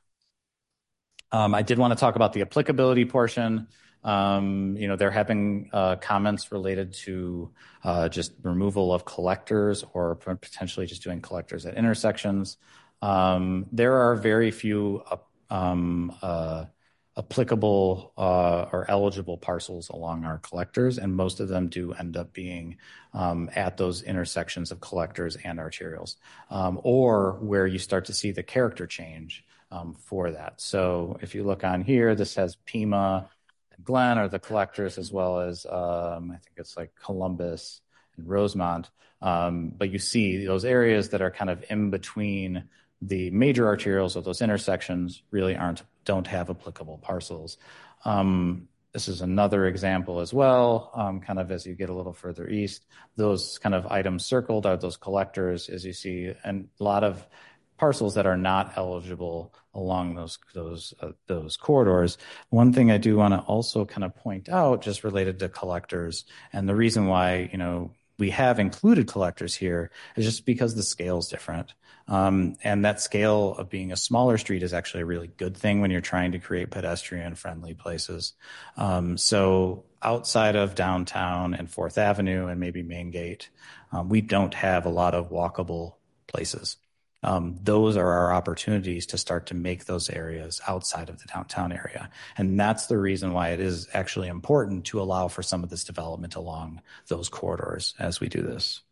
Um, I did want to talk about the applicability portion. Um, you know, they're having uh, comments related to uh, just removal of collectors or potentially just doing collectors at intersections. Um, there are very few uh, um, uh, applicable uh, or eligible parcels along our collectors, and most of them do end up being um, at those intersections of collectors and arterials, um, or where you start to see the character change um, for that. So if you look on here, this has Pima, Glen are the collectors, as well as um, I think it's like Columbus and Rosemont. Um, but you see those areas that are kind of in between the major arterials of those intersections really aren't don't have applicable parcels. Um, this is another example as well, um, kind of as you get a little further east. Those kind of items circled are those collectors, as you see, and a lot of parcels that are not eligible along those those uh, those corridors. One thing I do want to also kind of point out, just related to collectors, and the reason why, you know, we have included collectors here is just because the scale is different. Um, and that scale of being a smaller street is actually a really good thing when you're trying to create pedestrian-friendly places. Um, so outside of downtown and Fourth Avenue and maybe Main Gate, um, we don't have a lot of walkable places. Um, those are our opportunities to start to make those areas outside of the downtown area. And that's the reason why it is actually important to allow for some of this development along those corridors as we do this.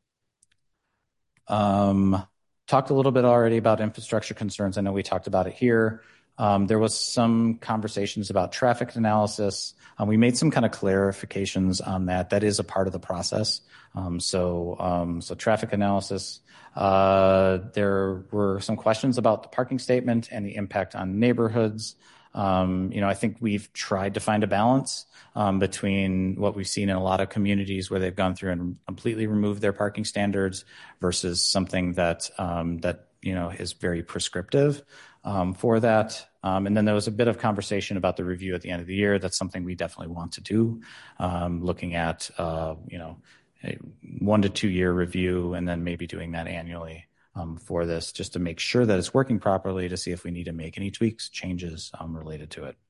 Um, talked a little bit already about infrastructure concerns. I know we talked about it here. Um, there was some conversations about traffic analysis. Um, we made some kind of clarifications on that. That is a part of the process. Um, so, um, so traffic analysis. Uh, there were some questions about the parking statement and the impact on neighborhoods. Um, you know, I think we've tried to find a balance um, between what we've seen in a lot of communities where they've gone through and completely removed their parking standards versus something that um, that you know is very prescriptive um, for that. Um, and then there was a bit of conversation about the review at the end of the year. That's something we definitely want to do, um, looking at uh, you know a one to two year review and then maybe doing that annually. Um, for this, just to make sure that it's working properly, to see if we need to make any tweaks, changes um, related to it.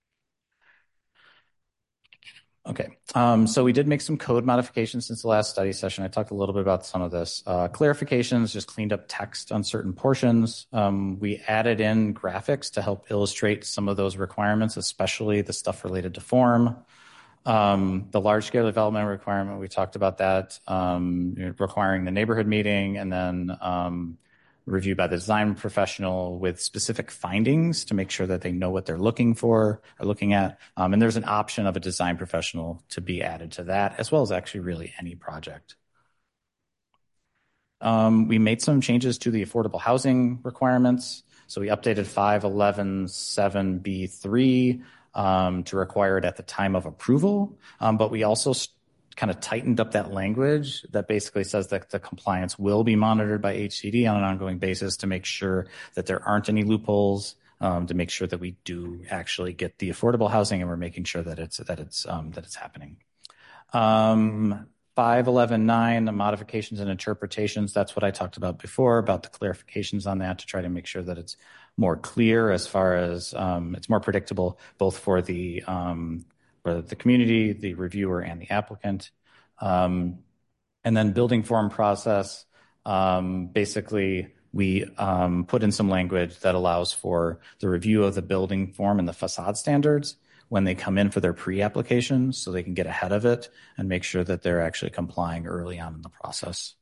Okay, um, so we did make some code modifications since the last study session. I talked a little bit about some of this. Uh, clarifications, just cleaned up text on certain portions. Um, we added in graphics to help illustrate some of those requirements, especially the stuff related to form. Um, the large-scale development requirement, we talked about that, um, requiring the neighborhood meeting and then um, review by the design professional with specific findings to make sure that they know what they're looking for or looking at. Um, and there's an option of a design professional to be added to that, as well as actually really any project. Um, we made some changes to the affordable housing requirements. So we updated five eleven seven B three Um, to require it at the time of approval. Um, but we also kind of tightened up that language that basically says that the compliance will be monitored by H C D on an ongoing basis to make sure that there aren't any loopholes, um, to make sure that we do actually get the affordable housing and we're making sure that it's that it's um, that it's happening. Um, five eleven nine, the modifications and interpretations, that's what I talked about before, about the clarifications on that to try to make sure that it's more clear as far as um, it's more predictable, both for the um, for the community, the reviewer, and the applicant. Um, and then building form process, um, basically we um, put in some language that allows for the review of the building form and the facade standards when they come in for their pre-application, so they can get ahead of it and make sure that they're actually complying early on in the process.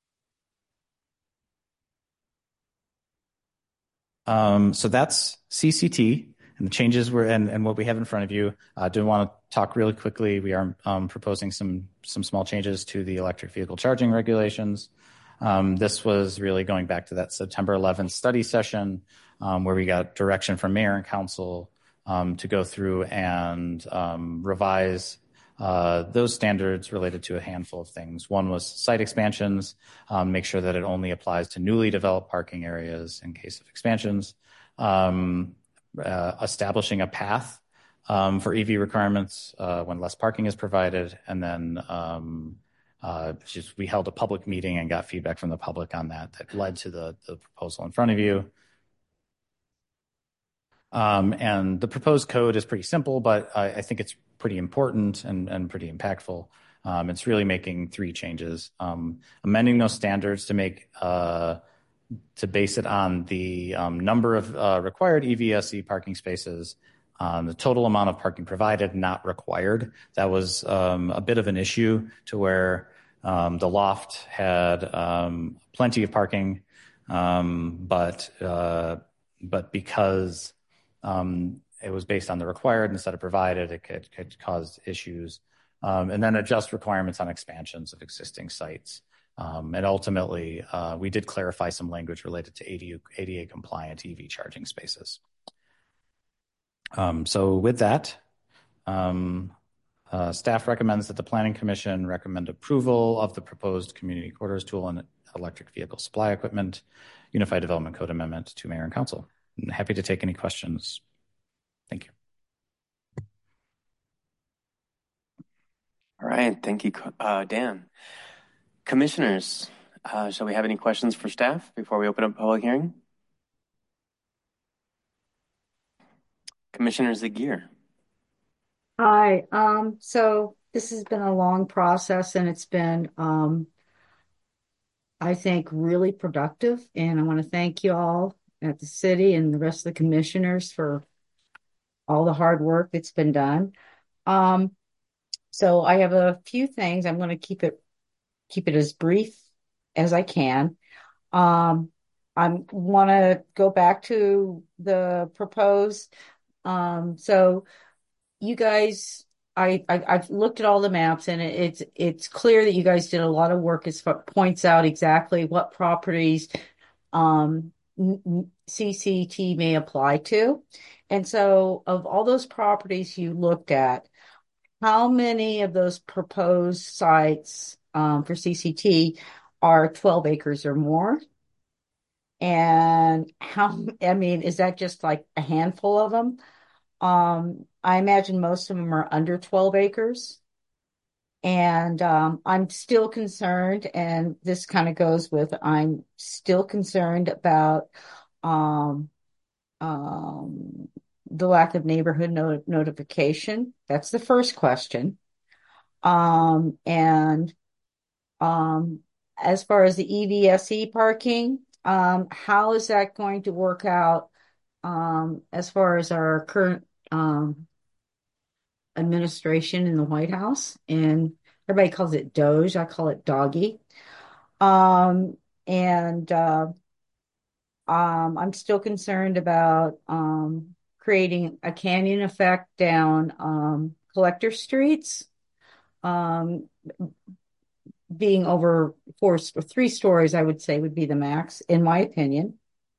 Um, so that's C C T and the changes were and, and what we have in front of you. I uh, do want to talk really quickly. We are um, proposing some some small changes to the electric vehicle charging regulations. Um, this was really going back to that September eleventh study session um, where we got direction from mayor and council um, to go through and um, revise Uh, those standards related to a handful of things. One was site expansions, um, make sure that it only applies to newly developed parking areas in case of expansions, um, uh, establishing a path um, for E V requirements uh, when less parking is provided, and then um, uh, just, we held a public meeting and got feedback from the public on that that led to the, the proposal in front of you. Um, and the proposed code is pretty simple, but I, I think it's pretty important and, and pretty impactful. Um, it's really making three changes. Um, amending those standards to make uh, to base it on the um, number of uh, required E V S E parking spaces, um, the total amount of parking provided, not required. That was um, a bit of an issue to where um, the loft had um, plenty of parking, um, but uh, but because um, it was based on the required instead of provided, it could, could cause issues. Um, and then adjust requirements on expansions of existing sites. Um, and ultimately, uh, we did clarify some language related to A D A compliant E V charging spaces. Um, so with that, um, uh, staff recommends that the Planning Commission recommend approval of the proposed community quarters tool and electric vehicle supply equipment, Unified Development Code Amendment to Mayor and Council. I'm happy to take any questions. Thank you. All right, thank you, uh, Dan. Commissioners, uh, shall we have any questions for staff before we open up public hearing? Commissioner Zagier. Hi. Um, so this has been a long process and it's been, um, I think, really productive. And I want to thank you all at the city and the rest of the commissioners for all the hard work that's been done. Um, so I have a few things. I'm going to keep it keep it as brief as I can. Um, I want to go back to the proposed. Um, so you guys, I, I I've looked at all the maps and it, it's it's clear that you guys did a lot of work as far points out exactly what properties um C C T may apply to. And so of all those properties you looked at, how many of those proposed sites um, for C C T are twelve acres or more? And how, I mean, is that just like a handful of them? Um, I imagine most of them are under twelve acres. And um, I'm still concerned, and this kind of goes with I'm still concerned about um, um, the lack of neighborhood not notification. That's the first question. Um, and um, as far as the E V S E parking, um, how is that going to work out um, as far as our current um, administration in the White House? And everybody calls it Doge. I call it Doggy. Um, and uh, um, I'm still concerned about um, creating a canyon effect down um, collector streets. Um, being over four or three stories, I would say would be the max, in my opinion.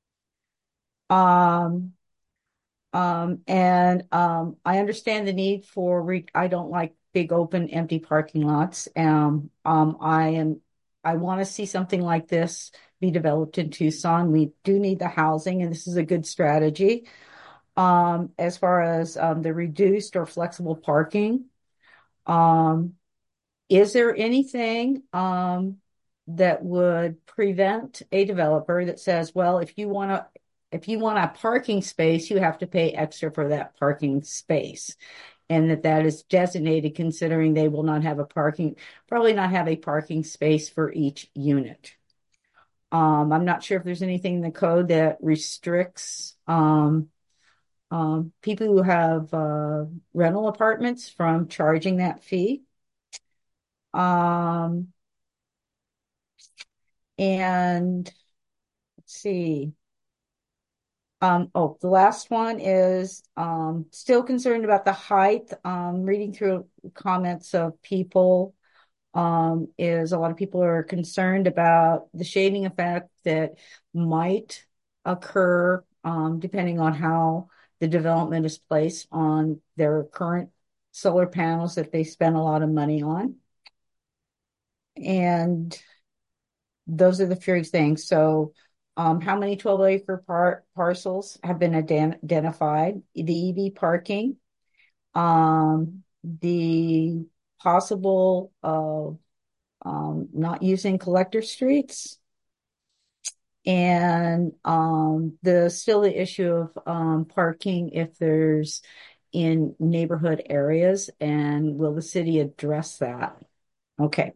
Um, um, and um, I understand the need for re I don't like big open empty parking lots. Um, um, I am I want to see something like this be developed in Tucson. We do need the housing, and this is a good strategy. Um, as far as um, the reduced or flexible parking, um, is there anything um, that would prevent a developer that says, well, if you want to, if you want a parking space, you have to pay extra for that parking space, and that that is designated considering they will not have a parking, probably not have a parking space for each unit. Um, I'm not sure if there's anything in the code that restricts um, um, people who have uh, rental apartments from charging that fee. Um, and let's see. Um, oh, the last one is um, still concerned about the height. Um, reading through comments of people um, is a lot of people are concerned about the shading effect that might occur um, depending on how the development is placed on their current solar panels that they spend a lot of money on. And those are the few things. So um, how many twelve acre par parcels have been ident identified? The E V parking, um, the possible of um, not using collector streets, and um, the still the issue of um, parking if there's in neighborhood areas, and will the city address that? Okay.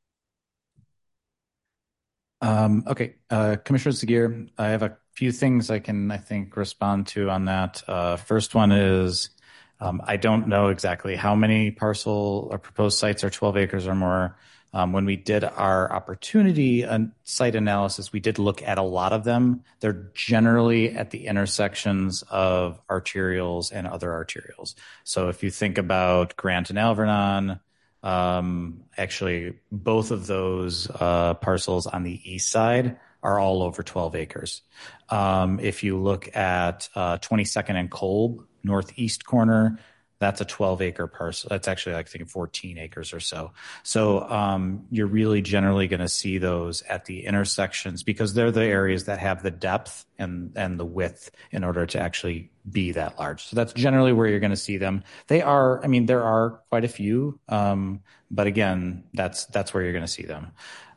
Um, okay, uh, Commissioner Zagier, I have a few things I can, I think, respond to on that. Uh, first one is, um, I don't know exactly how many parcel or proposed sites are twelve acres or more. Um, when we did our opportunity uh, site analysis, we did look at a lot of them. They're generally at the intersections of arterials and other arterials. So if you think about Grant and Alvernon, Um, actually, both of those uh, parcels on the east side are all over twelve acres. Um, if you look at uh, twenty-second and Kolb, northeast corner, that's a twelve acre parcel. That's actually, I think, fourteen acres or so. So um, you're really generally going to see those at the intersections because they're the areas that have the depth and, and the width in order to actually be that large. So that's generally where you're going to see them. They are, I mean, there are quite a few, um, but again, that's that's where you're going to see them.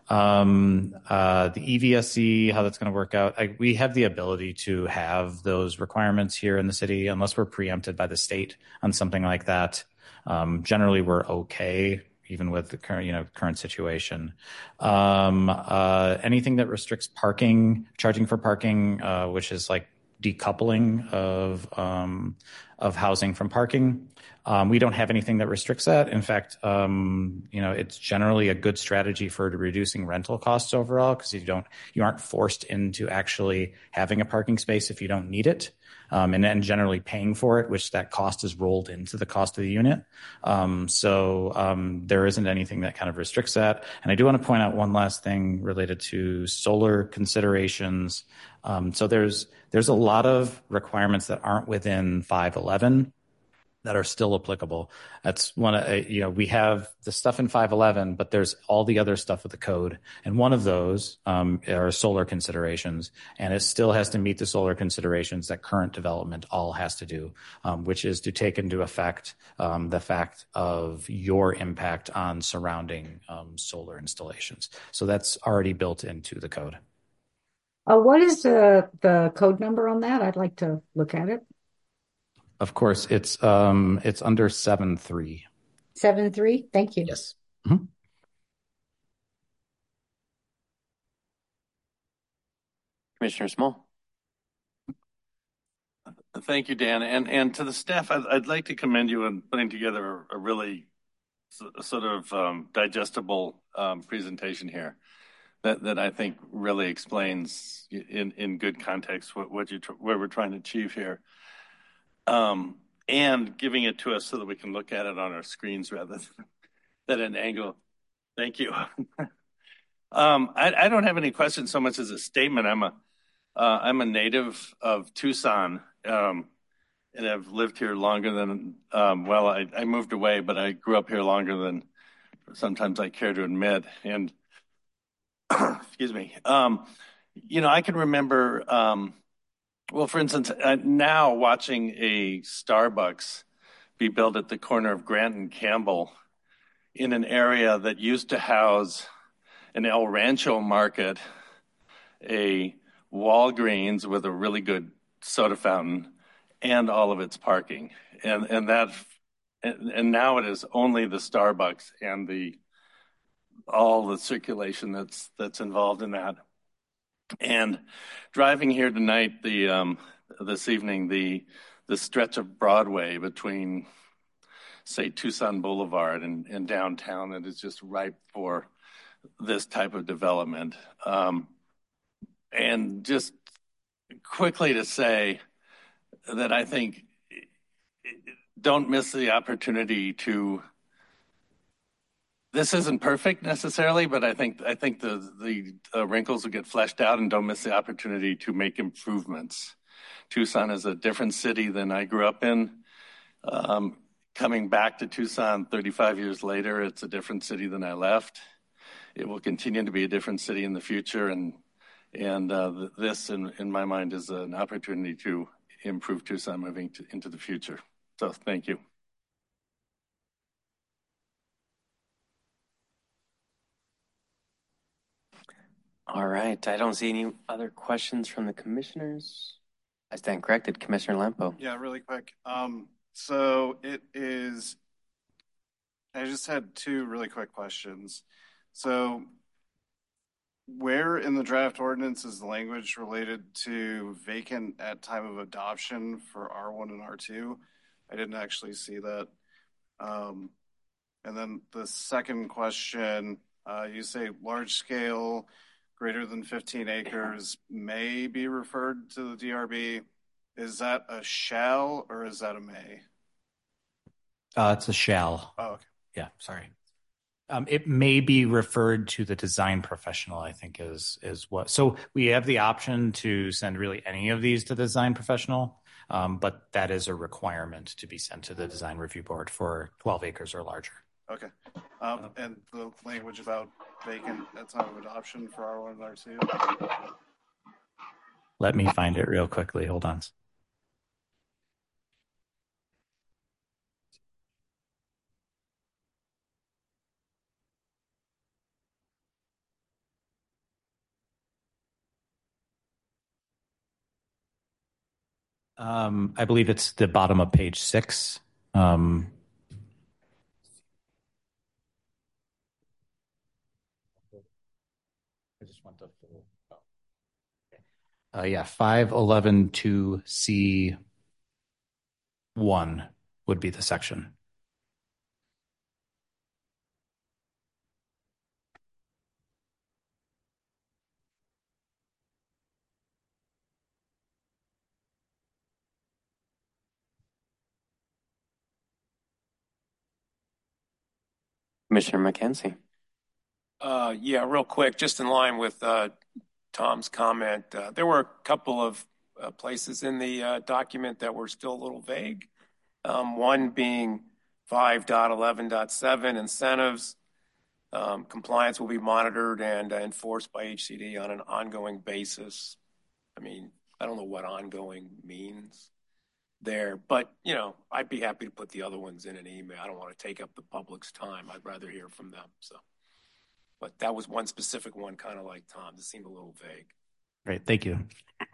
Um, uh, the E V S C, how that's going to work out, I, we have the ability to have those requirements here in the city unless we're preempted by the state on something like that. Um, generally, we're okay, even with the current, you know, current situation. Um, uh, anything that restricts parking, charging for parking, uh, which is like decoupling of um, of housing from parking. Um, we don't have anything that restricts that. In fact, um, you know, it's generally a good strategy for reducing rental costs overall because you don't, you aren't forced into actually having a parking space if you don't need it, um, and then generally paying for it, which that cost is rolled into the cost of the unit. Um, so um, there isn't anything that kind of restricts that. And I do want to point out one last thing related to solar considerations. Um, so there's there's a lot of requirements that aren't within five eleven that are still applicable. That's one of, uh, you know, we have the stuff in five eleven, but there's all the other stuff with the code. And one of those um, are solar considerations. And it still has to meet the solar considerations that current development all has to do, um, which is to take into effect um, the fact of your impact on surrounding um, solar installations. So that's already built into the code. Uh, what is the, the code number on that? I'd like to look at it. Of course, it's um, it's under seven three. Seven three. Thank you. Yes. Mm-hmm. Commissioner Small. Thank you, Dan. And and to the staff, I'd, I'd like to commend you on putting together a, a really so, sort of um, digestible um, presentation here that, that I think really explains in, in good context what, what you what we're trying to achieve here. Um, and giving it to us so that we can look at it on our screens rather than at an angle. Thank you. um, I, I don't have any questions so much as a statement. I'm a uh, I'm a native of Tucson, um, and I've lived here longer than um, well. I, I moved away, but I grew up here longer than sometimes I care to admit. And excuse me. Um, you know, I can remember. Um, Well, for instance, uh, now watching a Starbucks be built at the corner of Grant and Campbell in an area that used to house an El Rancho market, a Walgreens with a really good soda fountain, and all of its parking. And and that and, and now it is only the Starbucks and the all the circulation that's that's involved in that. And driving here tonight, the um, this evening, the the stretch of Broadway between, say, Tucson Boulevard and, and downtown that is just ripe for this type of development. Um, and just quickly to say that I think don't miss the opportunity to. This isn't perfect necessarily, but I think I think the the uh, wrinkles will get fleshed out, and don't miss the opportunity to make improvements. Tucson is a different city than I grew up in. Um, coming back to Tucson thirty-five years later, it's a different city than I left. It will continue to be a different city in the future, and and uh, this, in, in my mind, is an opportunity to improve Tucson moving to, into the future. So thank you. All right. I don't see any other questions from the commissioners. I stand corrected. Commissioner Lampo. Yeah, really quick. Um, so it is, I just had two really quick questions. So where in the draft ordinance is the language related to vacant at time of adoption for R one and R two? I didn't actually see that. Um, and then the second question, uh, you say large scale, greater than fifteen acres may be referred to the D R B. Is that a shall or is that a may? Uh, it's a shall. Oh, okay. Yeah, sorry. Um, it may be referred to the design professional, I think is is what. So we have the option to send really any of these to the design professional, um, but that is a requirement to be sent to the design review board for twelve acres or larger. Okay. Um, and the language about vacant at time of adoption for R one and R two? Let me find it real quickly. Hold on. Um, I believe it's the bottom of page six. Um, I just want to. Uh, yeah, five eleven two C one would be the section. Commissioner McKenzie. Uh, yeah, real quick, just in line with uh, Tom's comment, uh, there were a couple of uh, places in the uh, document that were still a little vague. Um, one being five eleven point seven incentives. Um, compliance will be monitored and uh, enforced by H C D on an ongoing basis. I mean, I don't know what ongoing means there, but you know, I'd be happy to put the other ones in an email. I don't want to take up the public's time. I'd rather hear from them. So, but that was one specific one, kind of like Tom's. It seemed a little vague. Great, thank you.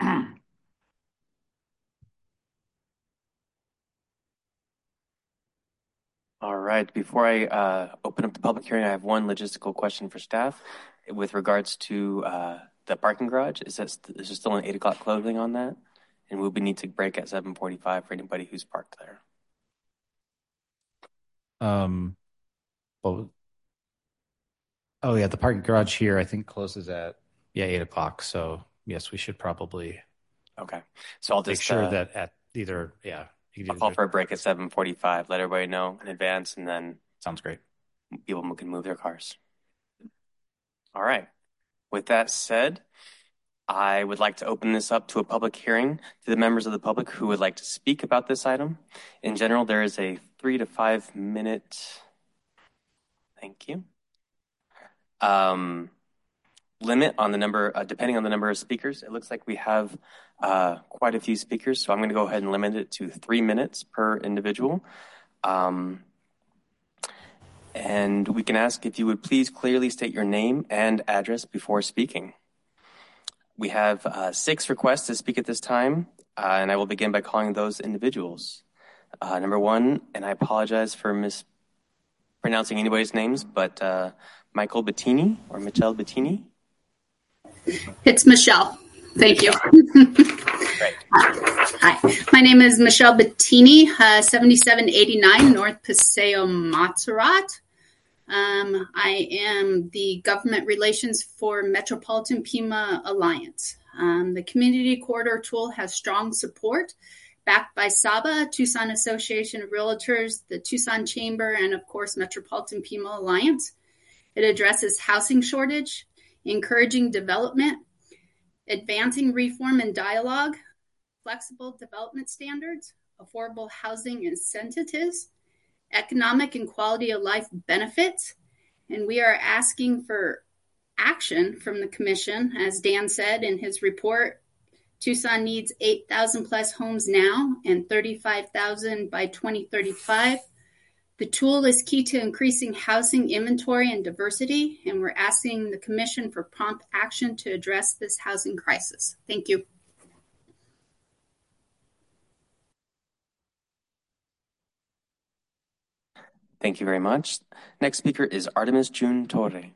All right. Before I uh, open up the public hearing, I have one logistical question for staff with regards to uh, the parking garage. Is that st- is there still an eight o'clock closing on that? And will we need to break at seven forty-five for anybody who's parked there? Um, well, oh yeah, the parking garage here I think closes at yeah eight o'clock. So yes, we should probably okay. So I'll make just sure uh, that at either yeah. You I'll call for a break at seven forty-five. Let everybody know in advance, and then sounds great. People can move their cars. All right. With that said, I would like to open this up to a public hearing to the members of the public who would like to speak about this item. In general, there is a three to five minute, thank you, um, limit on the number, uh, depending on the number of speakers. It looks like we have uh, quite a few speakers, so I'm going to go ahead and limit it to three minutes per individual. Um, and we can ask if you would please clearly state your name and address before speaking. We have uh, six requests to speak at this time, uh, and I will begin by calling those individuals. Uh, number one, and I apologize for mispronouncing anybody's names, but uh, Michael Bettini or Michelle Bettini. It's Michelle. Thank you. Great. Hi, my name is Michelle Bettini, uh, seventy-seven eighty-nine North Paseo, Montserrat. Um, I am the government relations for Metropolitan Pima Alliance. Um, the community corridor tool has strong support backed by S A B A, Tucson Association of Realtors, the Tucson Chamber, and of course, Metropolitan Pima Alliance. It addresses housing shortage, encouraging development, advancing reform and dialogue, flexible development standards, affordable housing incentives, economic and quality of life benefits, and we are asking for action from the commission. As Dan said in his report, Tucson needs eight thousand plus homes now and thirty-five thousand by twenty thirty-five. The tool is key to increasing housing inventory and diversity, and we're asking the commission for prompt action to address this housing crisis. Thank you. Thank you very much. Next speaker is Artemis June Torre.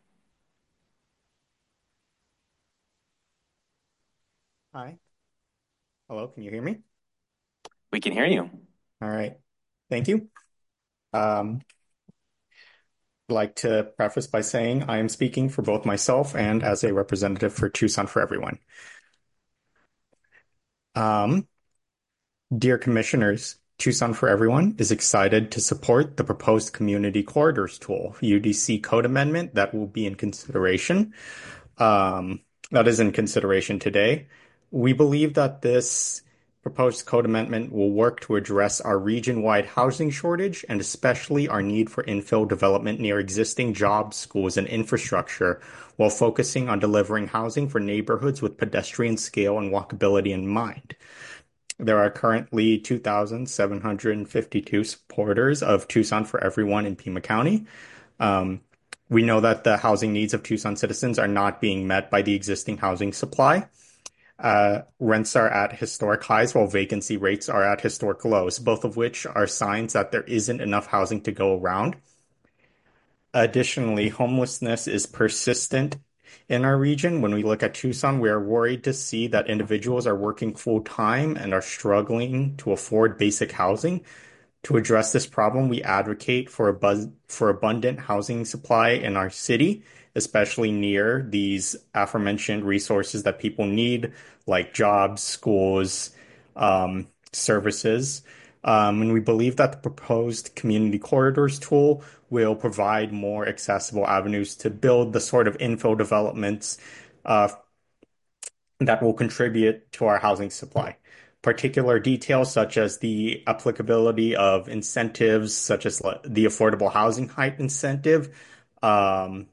Hi. Hello, can you hear me? We can hear you. All right. Thank you. Um, I'd like to preface by saying I am speaking for both myself and as a representative for Tucson for Everyone. Um, dear commissioners, Tucson for Everyone is excited to support the proposed Community Corridors Tool, U D C code amendment that will be in consideration. Um, that is in consideration today. We believe that this proposed code amendment will work to address our region-wide housing shortage and especially our need for infill development near existing jobs, schools, and infrastructure while focusing on delivering housing for neighborhoods with pedestrian scale and walkability in mind. There are currently two thousand seven hundred fifty-two supporters of Tucson for Everyone in Pima County. Um, we know that the housing needs of Tucson citizens are not being met by the existing housing supply. Uh, rents are at historic highs while vacancy rates are at historic lows, both of which are signs that there isn't enough housing to go around. Additionally, homelessness is persistent in our region. When we look at Tucson, we are worried to see that individuals are working full time and are struggling to afford basic housing. To address this problem, we advocate for a buzz, for abundant housing supply in our city, especially near these aforementioned resources that people need, like jobs, schools, um, services. Um, and we believe that the proposed community corridors tool will provide more accessible avenues to build the sort of infill developments uh, that will contribute to our housing supply. Particular details such as the applicability of incentives, such as the affordable housing height incentive, um,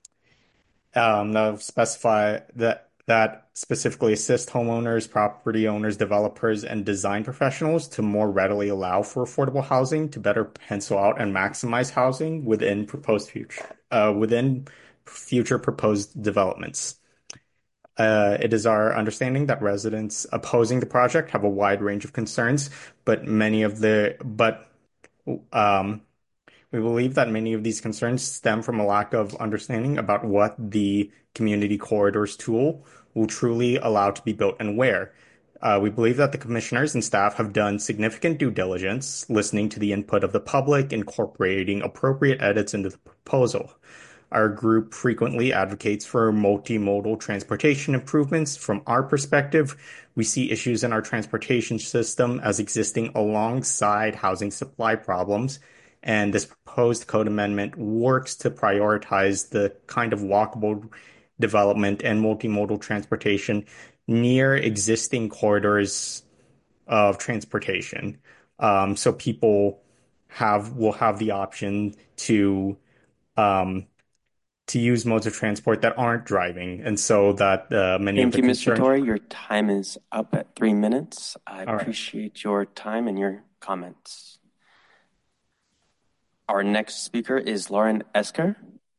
um, that specify that that specifically assist homeowners, property owners, developers, and design professionals to more readily allow for affordable housing to better pencil out and maximize housing within proposed future uh, within future proposed developments. Uh, it is our understanding that residents opposing the project have a wide range of concerns, but many of the but um, we believe that many of these concerns stem from a lack of understanding about what the community corridors tool will truly allow to be built and where. Uh, we believe that the commissioners and staff have done significant due diligence, listening to the input of the public, incorporating appropriate edits into the proposal. Our group frequently advocates for multimodal transportation improvements. From our perspective, we see issues in our transportation system as existing alongside housing supply problems, and this proposed code amendment works to prioritize the kind of walkable development and multimodal transportation near existing corridors of transportation. Um, so people have will have the option to um, to use modes of transport that aren't driving, and so that uh, many Thank of the you, Mister concerns. Torrey. Your time is up at three minutes. I All right. appreciate your time and your comments. Our next speaker is Lauren Esker.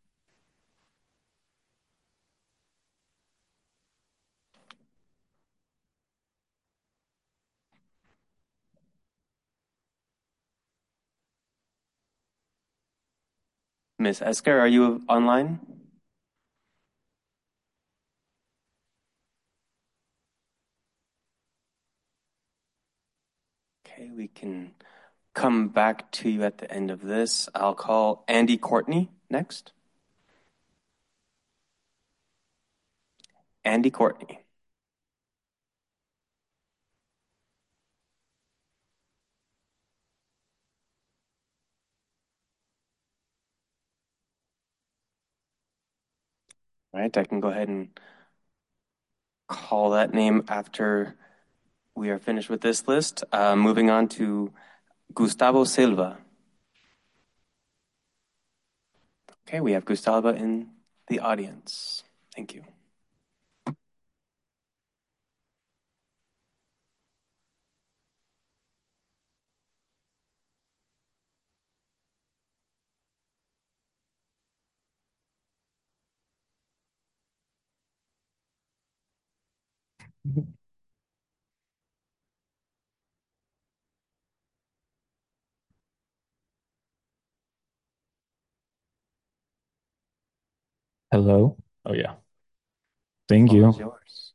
Miz Esker, are you online? Okay, we can come back to you at the end of this. I'll call Andy Courtney next. Andy Courtney. All right, I can go ahead and call that name after we are finished with this list. Uh, moving on to Gustavo Silva. Okay, we have Gustavo in the audience. Thank you. Hello. Oh, yeah. Thank you. Yours.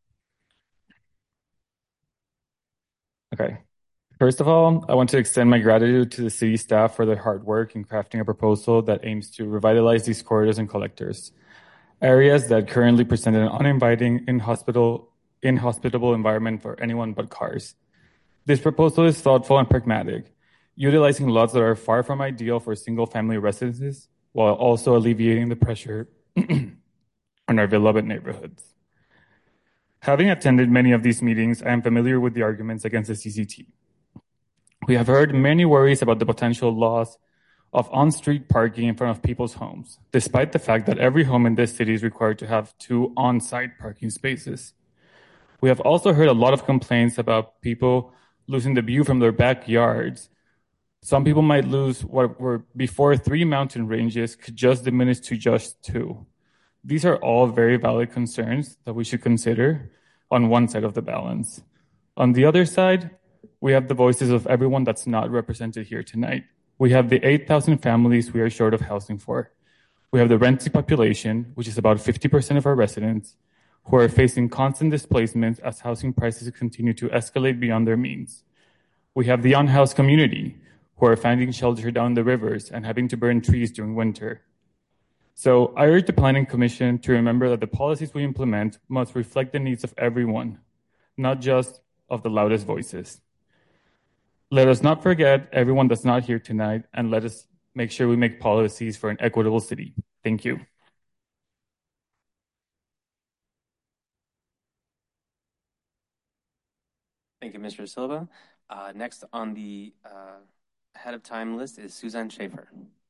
Okay. First of all, I want to extend my gratitude to the city staff for their hard work in crafting a proposal that aims to revitalize these corridors and collectors, areas that currently present an uninviting, inhospitable, inhospitable environment for anyone but cars. This proposal is thoughtful and pragmatic, utilizing lots that are far from ideal for single-family residences, while also alleviating the pressure on our beloved neighborhoods. Having attended many of these meetings, I am familiar with the arguments against the C C T. We have heard many worries about the potential loss of on-street parking in front of people's homes, despite the fact that every home in this city is required to have two on-site parking spaces. We have also heard a lot of complaints about people losing the view from their backyards. Some people might lose what were before three mountain ranges could just diminish to just two. These are all very valid concerns that we should consider, on one side of the balance. On the other side, we have the voices of everyone that's not represented here tonight. We have the eight thousand families we are short of housing for. We have the renting population, which is about fifty percent of our residents, who are facing constant displacement as housing prices continue to escalate beyond their means. We have the unhoused community, who are finding shelter down the rivers and having to burn trees during winter. So I urge the Planning Commission to remember that the policies we implement must reflect the needs of everyone, not just of the loudest voices. Let us not forget everyone that's not here tonight, and let us make sure we make policies for an equitable city. Thank you. Thank you, Mister Silva. Uh, next on the uh, ahead of time list is Suzanne Schaefer.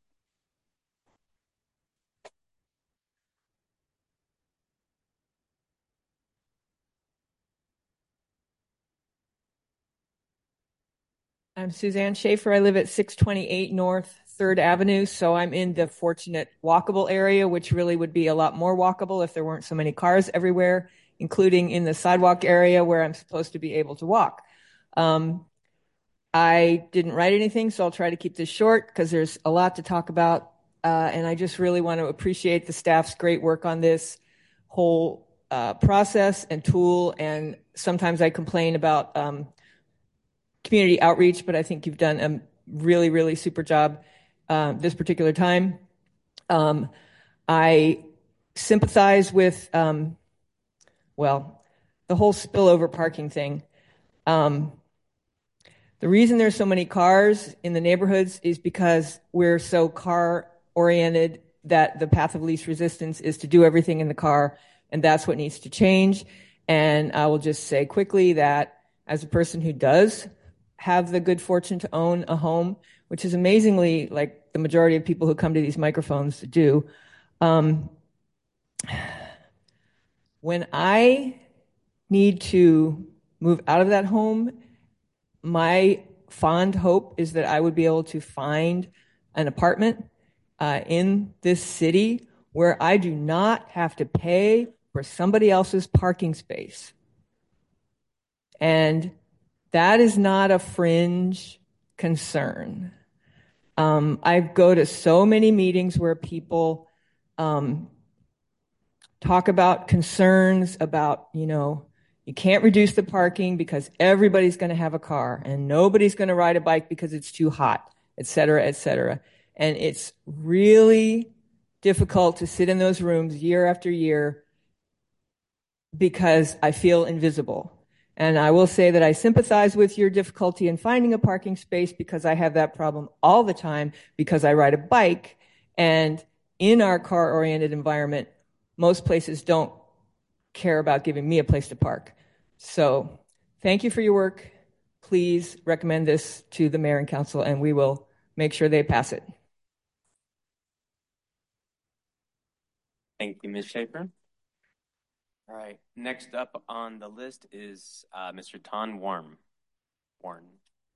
I'm Suzanne Schaefer. I live at six twenty-eight North third Avenue, so I'm in the fortunate walkable area, which really would be a lot more walkable if there weren't so many cars everywhere, including in the sidewalk area where I'm supposed to be able to walk. Um, I didn't write anything, so I'll try to keep this short because there's a lot to talk about, uh, and I just really want to appreciate the staff's great work on this whole uh, process and tool, and sometimes I complain about um, community outreach, but I think you've done a really, really super job uh, this particular time. Um, I sympathize with, um, well, the whole spillover parking thing. Um, the reason there's so many cars in the neighborhoods is because we're so car-oriented that the path of least resistance is to do everything in the car, and that's what needs to change. And I will just say quickly that as a person who does have the good fortune to own a home, which is amazingly like the majority of people who come to these microphones do. Um, when I need to move out of that home, my fond hope is that I would be able to find an apartment uh, in this city where I do not have to pay for somebody else's parking space. And that is not a fringe concern. Um, I go to so many meetings where people um, talk about concerns about, you know, you can't reduce the parking because everybody's going to have a car and nobody's going to ride a bike because it's too hot, et cetera, et cetera. And it's really difficult to sit in those rooms year after year because I feel invisible. And I will say that I sympathize with your difficulty in finding a parking space because I have that problem all the time because I ride a bike. And in our car-oriented environment, most places don't care about giving me a place to park. So thank you for your work. Please recommend this to the mayor and council, and we will make sure they pass it. Thank you, Miz Schaefer. All right, next up on the list is uh, Mister Ton Warren. Warren.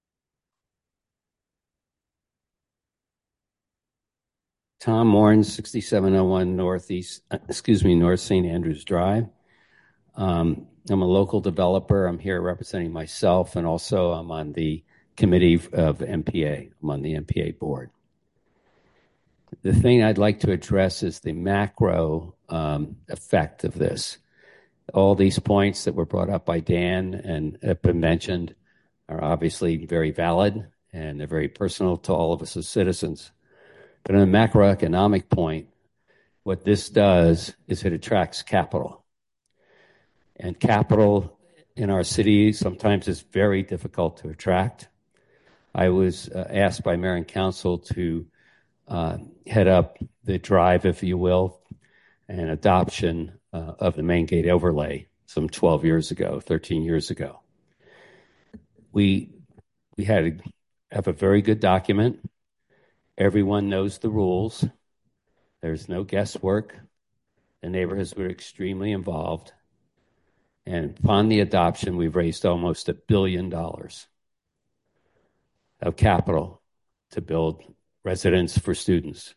Tom Warren, sixty-seven oh one Northeast, excuse me, North Saint Andrews Drive. Um, I'm a local developer. I'm here representing myself, and also I'm on the committee of M P A. I'm on the M P A board. The thing I'd like to address is the macro um, effect of this. All these points that were brought up by Dan and have been mentioned are obviously very valid, and they're very personal to all of us as citizens. But on a macroeconomic point, what this does is it attracts capital. And capital in our city sometimes is very difficult to attract. I was uh, asked by Mayor and Council to uh, head up the drive, if you will, and adoption uh, of the main gate overlay some twelve years ago, thirteen years ago. We we had a, have a very good document. Everyone knows the rules. There's no guesswork. The neighborhoods were extremely involved. And upon the adoption, we've raised almost a billion dollars of capital to build residence for students.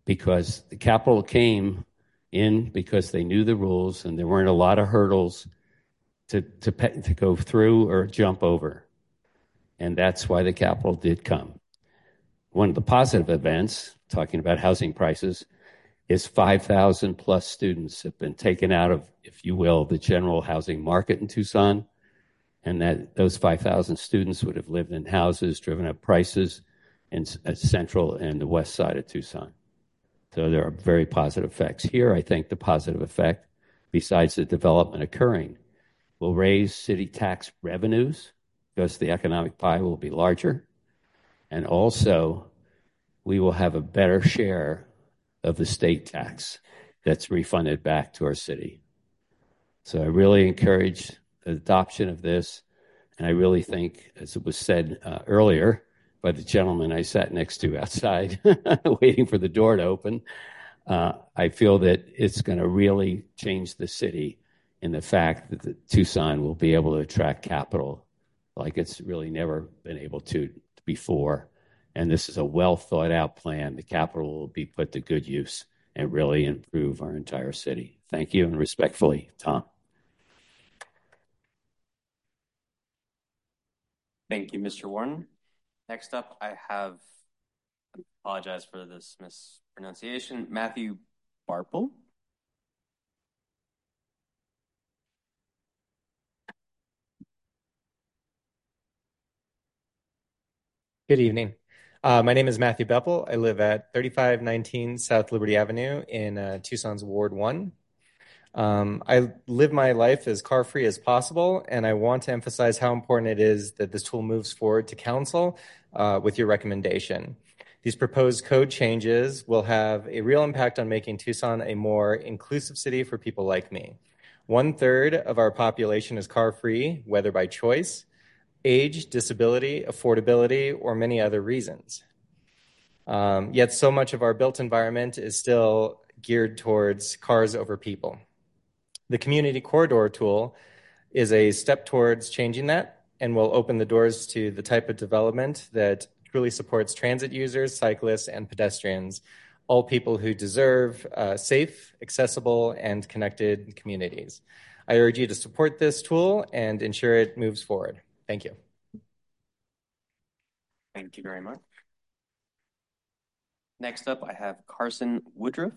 Because the capital came in because they knew the rules and there weren't a lot of hurdles to, to, pay, to go through or jump over. And that's why the capital did come. One of the positive events, talking about housing prices, is five thousand plus students have been taken out of, if you will, the general housing market in Tucson. And that those five thousand students would have lived in houses, driven up prices in central and the west side of Tucson. So there are very positive effects. Here, I think the positive effect, besides the development occurring, will raise city tax revenues because the economic pie will be larger. And also, we will have a better share of the state tax that's refunded back to our city. So I really encourage the adoption of this. And I really think, as it was said uh, earlier by the gentleman I sat next to outside, waiting for the door to open, uh, I feel that it's going to really change the city in the fact that the Tucson will be able to attract capital like it's really never been able to before. And this is a well thought out plan. The capital will be put to good use and really improve our entire city. Thank you, and respectfully, Tom. Thank you, Mister Warren. Next up, I have, I apologize for this mispronunciation, Matthew Barple. Good evening. Uh, my name is Matthew Beppel. I live at thirty-five nineteen South Liberty Avenue in uh, Tucson's Ward one. Um, I live my life as car-free as possible, and I want to emphasize how important it is that this tool moves forward to council uh, with your recommendation. These proposed code changes will have a real impact on making Tucson a more inclusive city for people like me. One third of our population is car-free, whether by choice, age, disability, affordability, or many other reasons. Um, yet so much of our built environment is still geared towards cars over people. The Community Corridor tool is a step towards changing that and will open the doors to the type of development that truly supports transit users, cyclists, and pedestrians, all people who deserve uh, safe, accessible, and connected communities. I urge you to support this tool and ensure it moves forward. Thank you. Thank you very much. Next up, I have Carson Woodruff.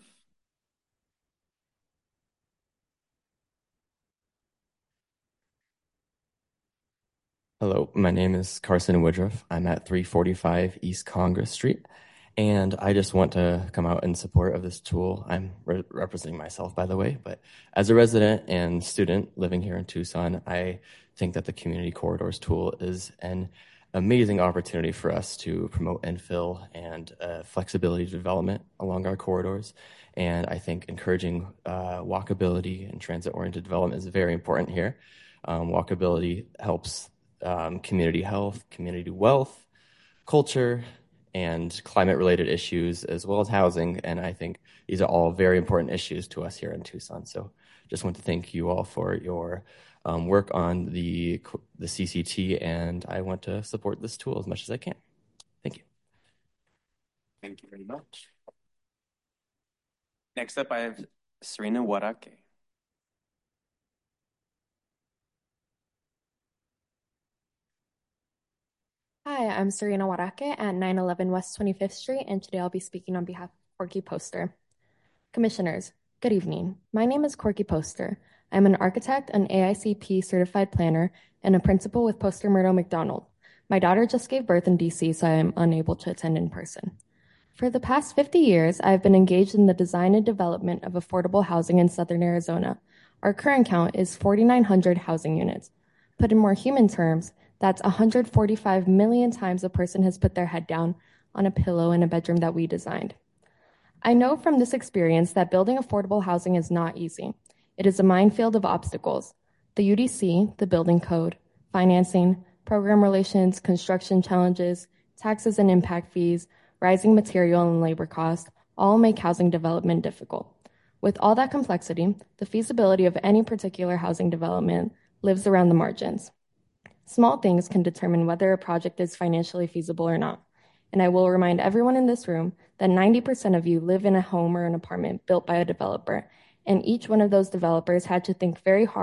Hello, my name is Carson Woodruff. I'm at three forty-five East Congress Street, and I just want to come out in support of this tool. I'm re representing myself, by the way, but as a resident and student living here in Tucson, I think that the Community Corridors tool is an amazing opportunity for us to promote infill and uh, flexibility development along our corridors. And I think encouraging uh, walkability and transit-oriented development is very important here. Um, walkability helps um, community health, community wealth, culture, and climate-related issues, as well as housing. And I think these are all very important issues to us here in Tucson. So just want to thank you all for your um, work on the, the C C T, and I want to support this tool as much as I can. Thank you. Thank you very much. Next up, I have Serena Warake. Hi, I'm Serena Warake at nine eleven West twenty-fifth Street, and today I'll be speaking on behalf of Corky Poster. Commissioners, good evening. My name is Corky Poster. I'm an architect, an A I C P certified planner, and a principal with Poster Murdo McDonald. My daughter just gave birth in D C, so I am unable to attend in person. For the past fifty years, I've been engaged in the design and development of affordable housing in Southern Arizona. Our current count is forty-nine hundred housing units. Put in more human terms, that's one hundred forty-five million times a person has put their head down on a pillow in a bedroom that we designed. I know from this experience that building affordable housing is not easy. It is a minefield of obstacles. The U D C, the building code, financing, program relations, construction challenges, taxes and impact fees, rising material and labor costs, all make housing development difficult. With all that complexity, the feasibility of any particular housing development lives around the margins. Small things can determine whether a project is financially feasible or not. And I will remind everyone in this room that ninety percent of you live in a home or an apartment built by a developer, and each one of those developers had to think very hard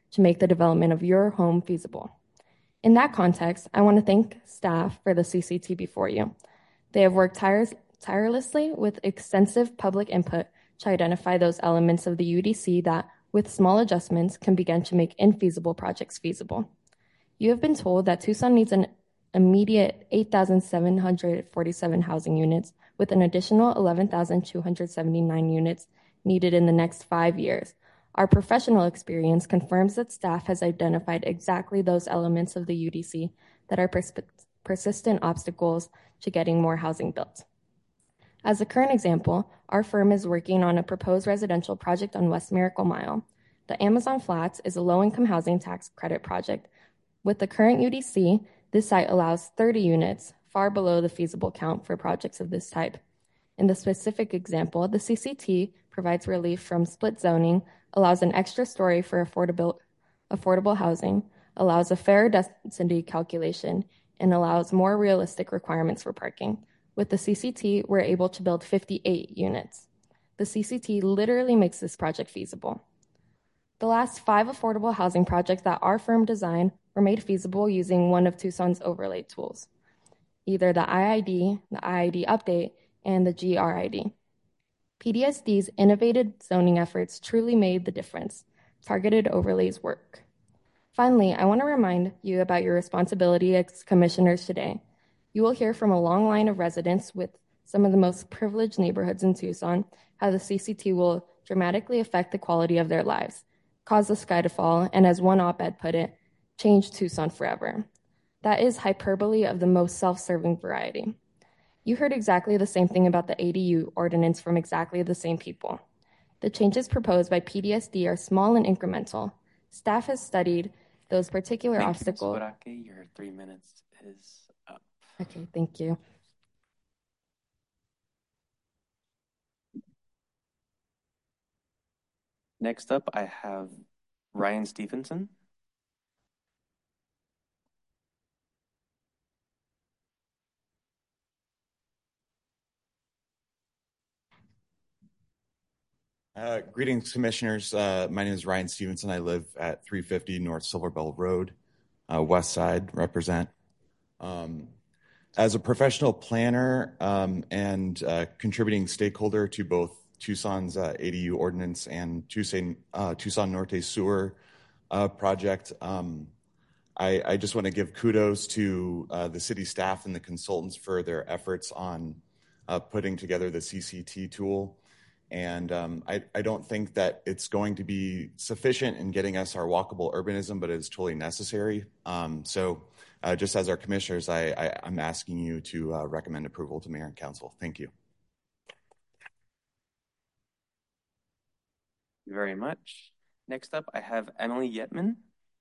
to make the development of your home feasible. In that context, I want to thank staff for the C C T before you. They have worked tires- tirelessly with extensive public input to identify those elements of the U D C that, with small adjustments, can begin to make infeasible projects feasible. You have been told that Tucson needs an immediate eight thousand seven hundred forty-seven housing units with an additional eleven thousand two hundred seventy-nine units needed in the next five years. Our professional experience confirms that staff has identified exactly those elements of the U D C that are pers- persistent obstacles to getting more housing built. As a current example, our firm is working on a proposed residential project on West Miracle Mile. The Amazon Flats is a low-income housing tax credit project. With the current U D C, this site allows thirty units, far below the feasible count for projects of this type. In the specific example, the C C T provides relief from split zoning, allows an extra story for affordable, affordable housing, allows a fair density calculation, and allows more realistic requirements for parking. With the C C T, we're able to build fifty-eight units. The C C T literally makes this project feasible. The last five affordable housing projects that our firm designed were made feasible using one of Tucson's overlay tools, either the I I D, the I I D update, and the G R I D. P D S D's innovative zoning efforts truly made the difference. Targeted overlays work. Finally, I want to remind you about your responsibility as commissioners today. You will hear from a long line of residents with some of the most privileged neighborhoods in Tucson how the C C T will dramatically affect the quality of their lives, cause the sky to fall, and as one op-ed put it, change Tucson forever. That is hyperbole of the most self-serving variety. You heard exactly the same thing about the A D U ordinance from exactly the same people. The changes proposed by P D S D are small and incremental. Staff has studied those particular Thank obstacles. you, Miz Wadake. Your three minutes is up. Okay, thank you. Next up, I have Ryan Stevenson. Uh, greetings, commissioners. Uh, my name is Ryan Stevenson. I live at three fifty North Silver Bell Road, uh, West Side, represent. Um, as a professional planner um, and uh, contributing stakeholder to both Tucson's uh, A D U ordinance and Tucson, uh, Tucson Norte Sewer uh, project, um, I, I just want to give kudos to uh, the city staff and the consultants for their efforts on uh, putting together the C C T tool. And um, I, I don't think that it's going to be sufficient in getting us our walkable urbanism, but it's totally necessary. Um, so uh, just as our commissioners, I, I, I'm asking you to uh, recommend approval to mayor and council. Thank you. Thank you very much. Next up, I have Emily Yetman.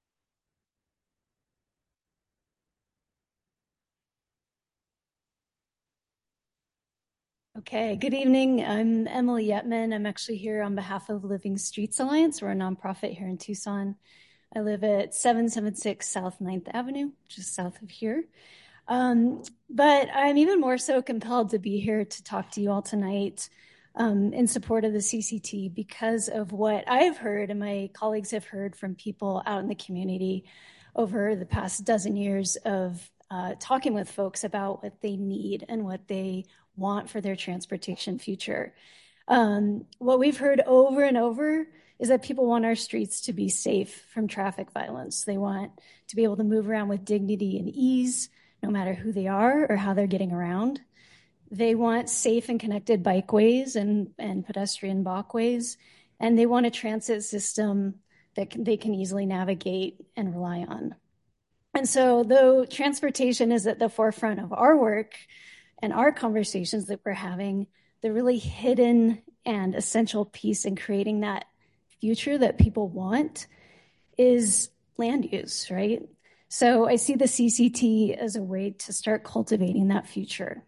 Okay, good evening. I'm Emily Yetman. I'm actually here on behalf of Living Streets Alliance. We're a nonprofit here in Tucson. I live at seven seventy-six South ninth Avenue, just south of here. Um, but I'm even more so compelled to be here to talk to you all tonight um, in support of the C C T because of what I've heard and my colleagues have heard from people out in the community over the past dozen years of uh, talking with folks about what they need and what they want for their transportation future. Um, what we've heard over and over is that people want our streets to be safe from traffic violence. They want to be able to move around with dignity and ease, no matter who they are or how they're getting around. They want safe and connected bikeways and, and pedestrian walkways, and they want a transit system that can, they can easily navigate and rely on. And so though transportation is at the forefront of our work, and our conversations that we're having, the really hidden and essential piece in creating that future that people want is land use, right? So I see the C C T as a way to start cultivating that future.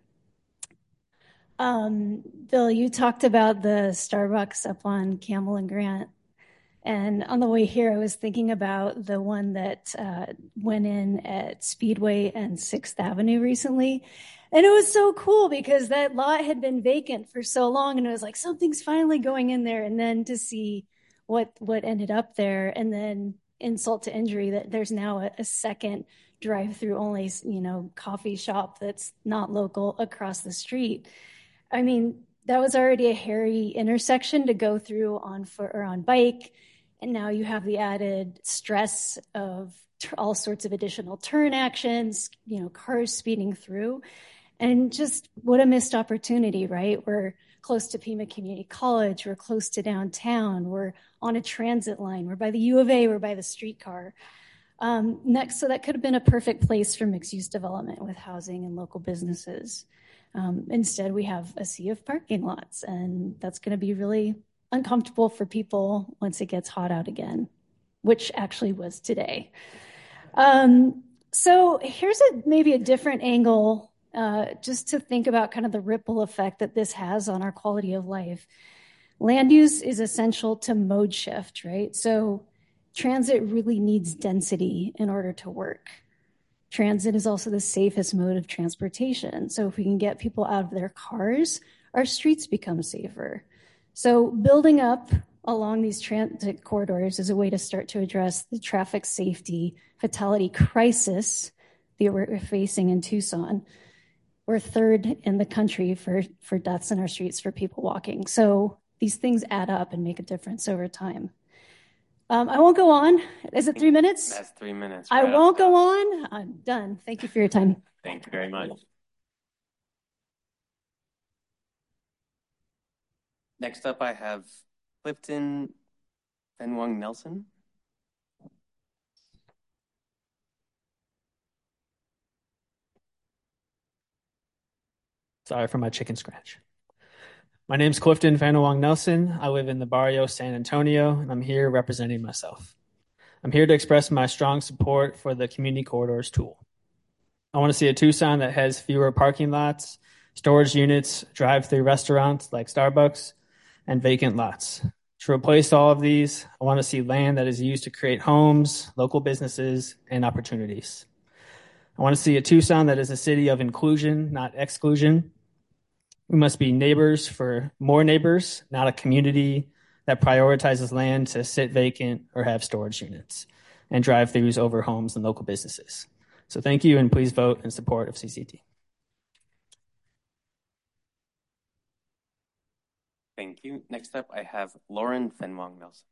Um, Bill, you talked about the Starbucks up on Campbell and Grant. And on the way here, I was thinking about the one that uh, went in at Speedway and sixth Avenue recently. And it was so cool because that lot had been vacant for so long. And it was like, something's finally going in there. And then to see what, what ended up there. And then insult to injury that there's now a, a second drive-through only, you know, coffee shop that's not local across the street. I mean, that was already a hairy intersection to go through on foot or on bike. And now you have the added stress of all sorts of additional turn actions, you know, cars speeding through. And just what a missed opportunity, right? We're close to Pima Community College. We're close to downtown. We're on a transit line. We're by the U of A. We're by the streetcar. Um, next, so that could have been a perfect place for mixed-use development with housing and local businesses. Um, instead, we have a sea of parking lots, and that's going to be really uncomfortable for people once it gets hot out again, which actually was today. Um, so here's a maybe a different angle, uh, just to think about kind of the ripple effect that this has on our quality of life. Land use is essential to mode shift, right? So transit really needs density in order to work. Transit is also the safest mode of transportation. So if we can get people out of their cars, our streets become safer. So building up along these transit corridors is a way to start to address the traffic safety fatality crisis that we're facing in Tucson. We're third in the country for, for deaths in our streets for people walking. So these things add up and make a difference over time. Um, I won't go on. Is it three minutes? That's three minutes. I right won't off go on. I'm done. Thank you for your time. the- Thank you very much. Next up, I have Clifton Fenwong Nelson. Sorry for my chicken scratch. My name's Clifton Fenwong Nelson. I live in the barrio San Antonio, and I'm here representing myself. I'm here to express my strong support for the Community Corridors tool. I want to see a Tucson that has fewer parking lots, storage units, drive-through restaurants like Starbucks, and vacant lots. To replace all of these, I want to see land that is used to create homes, local businesses, and opportunities. I want to see a Tucson that is a city of inclusion, not exclusion. We must be neighbors for more neighbors, not a community that prioritizes land to sit vacant or have storage units and drive-throughs over homes and local businesses. So thank you, and please vote in support of C C T. Thank you. Next up, I have Lauren Fenwong Nelson.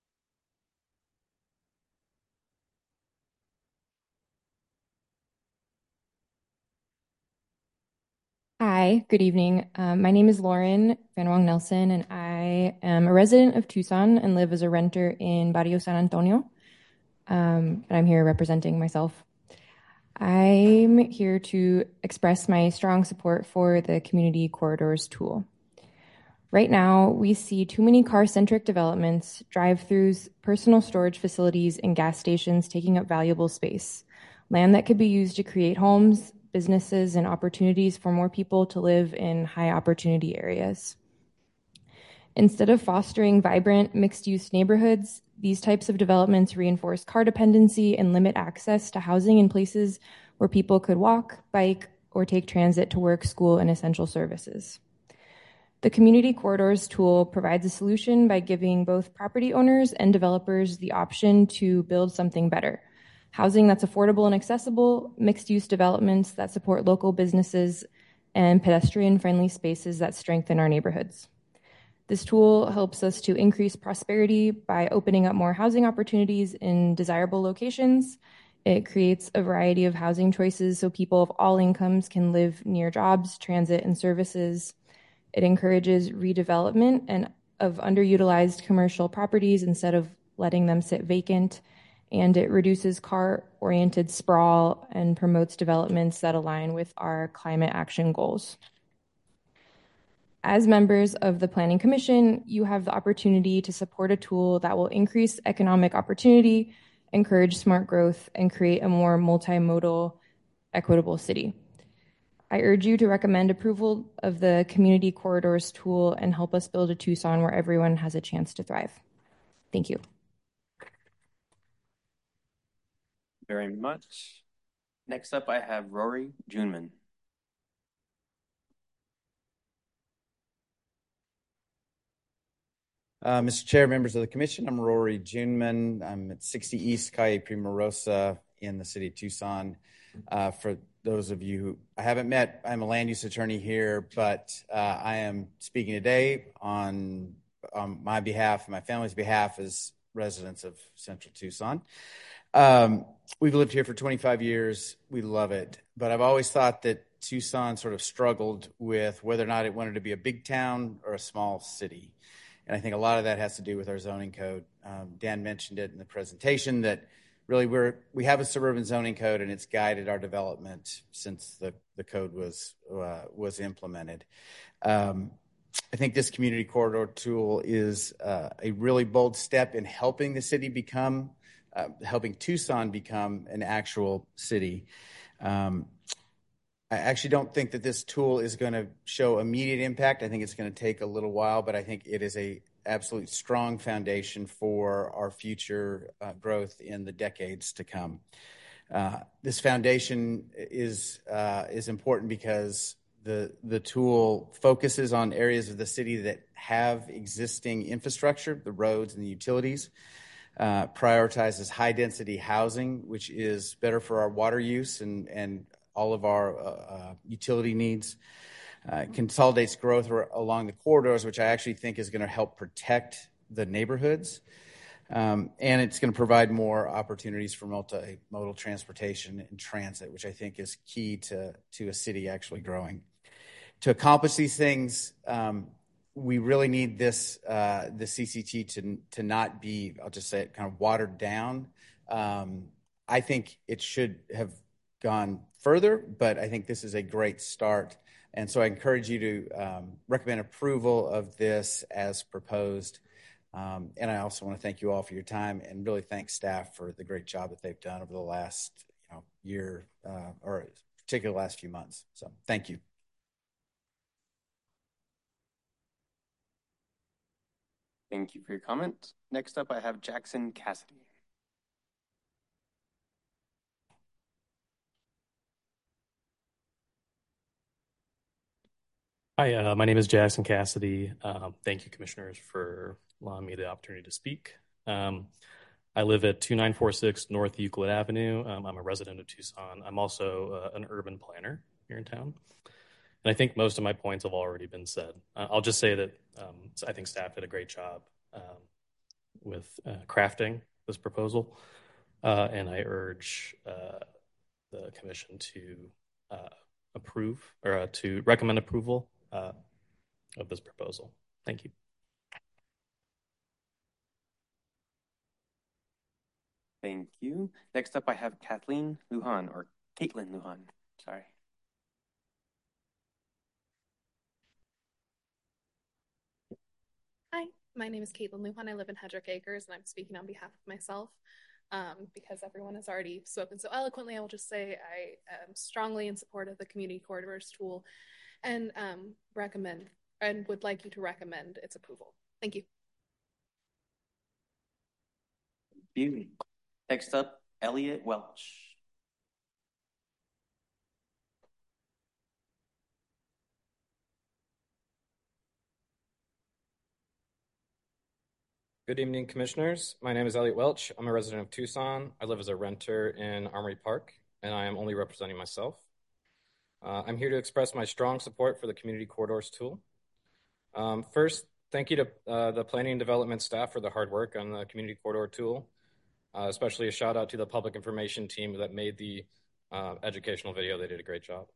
Hi, good evening. Um, my name is Lauren Fenwong Nelson, and I am a resident of Tucson and live as a renter in Barrio San Antonio. Um, and I'm here representing myself. I'm here to express my strong support for the Community Corridors tool. Right now, we see too many car-centric developments, drive-throughs, personal storage facilities, and gas stations taking up valuable space, land that could be used to create homes, businesses, and opportunities for more people to live in high-opportunity areas. Instead of fostering vibrant, mixed-use neighborhoods, these types of developments reinforce car dependency and limit access to housing in places where people could walk, bike, or take transit to work, school, and essential services. The Community Corridors tool provides a solution by giving both property owners and developers the option to build something better. Housing that's affordable and accessible, mixed-use developments that support local businesses, and pedestrian-friendly spaces that strengthen our neighborhoods. This tool helps us to increase prosperity by opening up more housing opportunities in desirable locations. It creates a variety of housing choices so people of all incomes can live near jobs, transit, and services. It encourages redevelopment and of underutilized commercial properties instead of letting them sit vacant. And it reduces car-oriented sprawl and promotes developments that align with our climate action goals. As members of the Planning Commission, you have the opportunity to support a tool that will increase economic opportunity, encourage smart growth, and create a more multimodal, equitable city. I urge you to recommend approval of the Community Corridors tool and help us build a Tucson where everyone has a chance to thrive. Thank you. Very much. Next up, I have Rory Juneman. Uh, Mister Chair, members of the commission, I'm Rory Juneman. I'm at sixty East Calle Primorosa in the city of Tucson. Uh, for those of you who I haven't met, I'm a land use attorney here, but uh, I am speaking today on, on my behalf, my family's behalf as residents of Central Tucson. Um, we've lived here for twenty-five years. We love it. But I've always thought that Tucson sort of struggled with whether or not it wanted to be a big town or a small city. And I think a lot of that has to do with our zoning code. Um, Dan mentioned it in the presentation that really we're, we have a suburban zoning code and it's guided our development since the, the code was, uh, was implemented. Um, I think this community corridor tool is uh, a really bold step in helping the city become Uh, helping Tucson become an actual city. Um, I actually don't think that this tool is going to show immediate impact. I think it's going to take a little while, but I think it is a absolute strong foundation for our future uh, growth in the decades to come. Uh, this foundation is uh, is important because the the tool focuses on areas of the city that have existing infrastructure, the roads and the utilities. Uh, prioritizes high-density housing, which is better for our water use and, and all of our uh, uh, utility needs. Uh, consolidates growth r- along the corridors, which I actually think is going to help protect the neighborhoods. Um, and it's going to provide more opportunities for multimodal transportation and transit, which I think is key to, to a city actually growing. To accomplish these things, um, we really need this uh, the C C T to to not be, I'll just say it, kind of watered down. Um, I think it should have gone further, but I think this is a great start. And so I encourage you to um, recommend approval of this as proposed. Um, and I also want to thank you all for your time and really thank staff for the great job that they've done over the last you know, year uh, or particularly the last few months. So thank you. Thank you for your comment. Next up, I have Jackson Cassidy. Hi, uh, my name is Jackson Cassidy. Um, thank you, commissioners, for allowing me the opportunity to speak. Um, I live at two nine four six North Euclid Avenue. Um, I'm a resident of Tucson. I'm also uh, an urban planner here in town. And I think most of my points have already been said. Uh, I'll just say that um, I think staff did a great job um, with uh, crafting this proposal. Uh, and I urge uh, the commission to uh, approve or uh, to recommend approval uh, of this proposal. Thank you. Thank you. Next up, I have Kathleen Lujan, or Caitlin Lujan, sorry. Hi, my name is Caitlin Lujan. I live in Hedrick Acres, and I'm speaking on behalf of myself. Um, because everyone has already spoken so eloquently, I will just say I am strongly in support of the community corridors tool and um, recommend and would like you to recommend its approval. Thank you. Thank you. Next up, Elliot Welch. Good evening, commissioners. My name is Elliot Welch. I'm a resident of Tucson. I live as a renter in Armory Park, and I am only representing myself. Uh, I'm here to express my strong support for the Community Corridors tool. Um, first, thank you to uh, the planning and development staff for the hard work on the Community Corridor tool, uh, especially a shout out to the public information team that made the uh, educational video. They did a great job.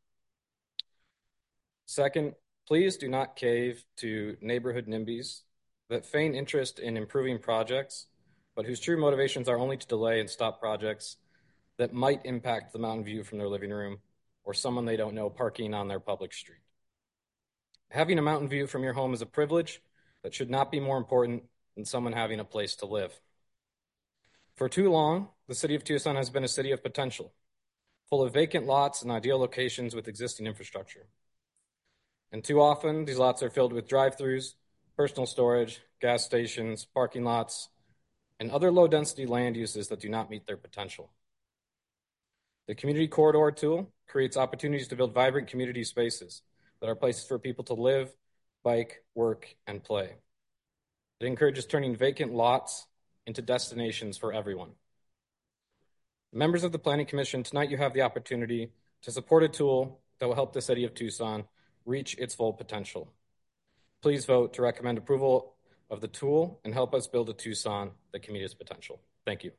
Second, please do not cave to neighborhood NIMBYs that feign interest in improving projects, but whose true motivations are only to delay and stop projects that might impact the mountain view from their living room or someone they don't know parking on their public street. Having a mountain view from your home is a privilege that should not be more important than someone having a place to live. For too long, the city of Tucson has been a city of potential, full of vacant lots and ideal locations with existing infrastructure. And too often, these lots are filled with drive-thrus, personal storage, gas stations, parking lots, and other low-density land uses that do not meet their potential. The Community Corridor tool creates opportunities to build vibrant community spaces that are places for people to live, bike, work, and play. It encourages turning vacant lots into destinations for everyone. Members of the Planning Commission, tonight you have the opportunity to support a tool that will help the city of Tucson reach its full potential. Please vote to recommend approval of the tool and help us build a Tucson that can meet its potential. Thank you.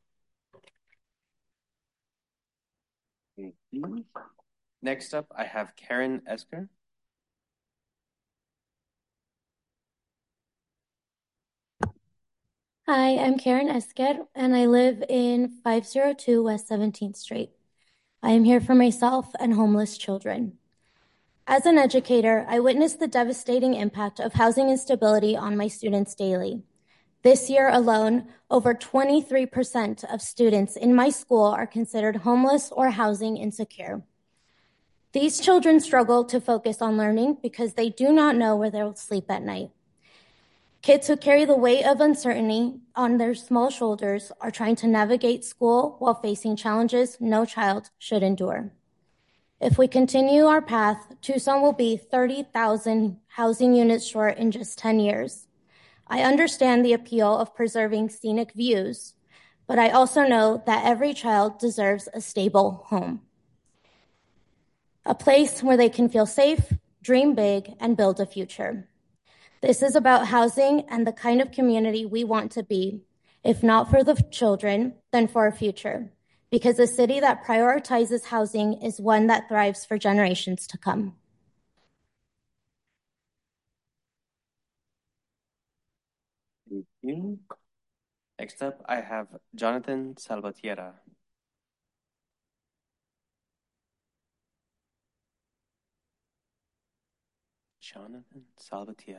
Thank you. Next up, I have Karen Esker. Hi, I'm Karen Esker, and I live in five oh two West seventeenth Street. I am here for myself and homeless children. As an educator, I witnessed the devastating impact of housing instability on my students daily. This year alone, over twenty-three percent of students in my school are considered homeless or housing insecure. These children struggle to focus on learning because they do not know where they'll sleep at night. Kids who carry the weight of uncertainty on their small shoulders are trying to navigate school while facing challenges no child should endure. If we continue our path, Tucson will be thirty thousand housing units short in just ten years. I understand the appeal of preserving scenic views, but I also know that every child deserves a stable home. A place where they can feel safe, dream big, and build a future. This is about housing and the kind of community we want to be, if not for the children, then for our future. Because a city that prioritizes housing is one that thrives for generations to come. Thank you. Next up, I have Jonathan Salvatierra. Jonathan Salvatierra.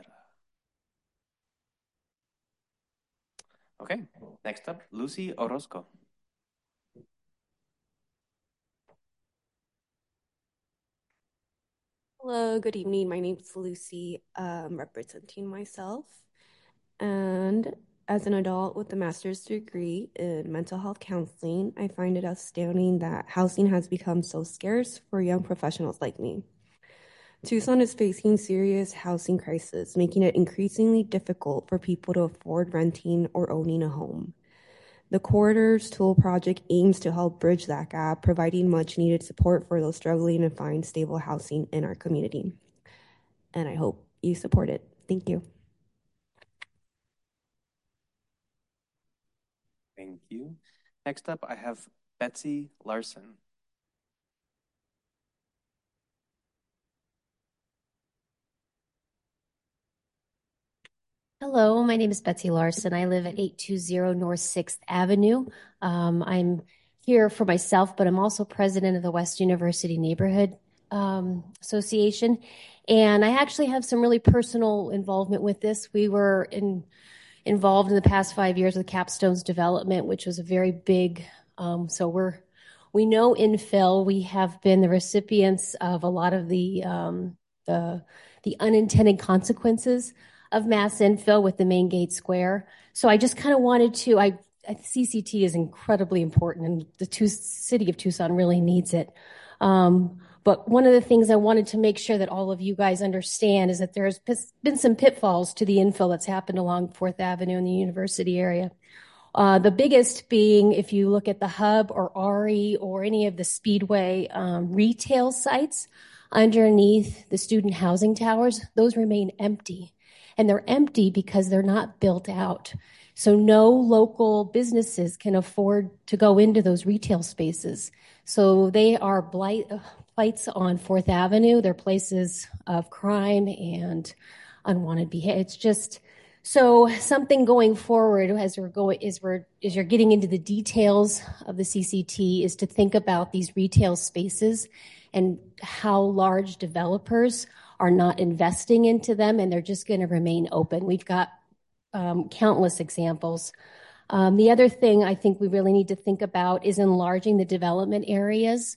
Okay, next up, Lucy Orozco. Hello, good evening. My name is Lucy, um, representing myself. And as an adult with a master's degree in mental health counseling, I find it astounding that housing has become so scarce for young professionals like me. Tucson is facing serious housing crisis, making it increasingly difficult for people to afford renting or owning a home. The Corridors Tool Project aims to help bridge that gap, providing much needed support for those struggling to find stable housing in our community. And I hope you support it. Thank you. Thank you. Next up, I have Betsy Larson. Hello, my name is Betsy Larson. I live at eight two zero North sixth Avenue. Um, I'm here for myself, but I'm also president of the West University Neighborhood um, Association. And I actually have some really personal involvement with this. We were in, involved in the past five years with Capstone's development, which was a very big, um, so we're, we know infill. We have been the recipients of a lot of the, um, the, the unintended consequences of mass infill with the main gate square. So I just kind of wanted to, I, C C T is incredibly important and the two, city of Tucson really needs it. Um, but one of the things I wanted to make sure that all of you guys understand is that there's been some pitfalls to the infill that's happened along fourth Avenue in the university area. Uh, the biggest being if you look at the Hub or R E or any of the Speedway um, retail sites underneath the student housing towers, those remain empty. And they're empty because they're not built out. So no local businesses can afford to go into those retail spaces. So they are blight, blights on fourth Avenue. They're places of crime and unwanted behavior. It's just, so something going forward as we're going, as we're, as you're getting into the details of the C C T is to think about these retail spaces and how large developers are not investing into them, and they're just going to remain open. We've got um, countless examples. Um, the other thing I think we really need to think about is enlarging the development areas.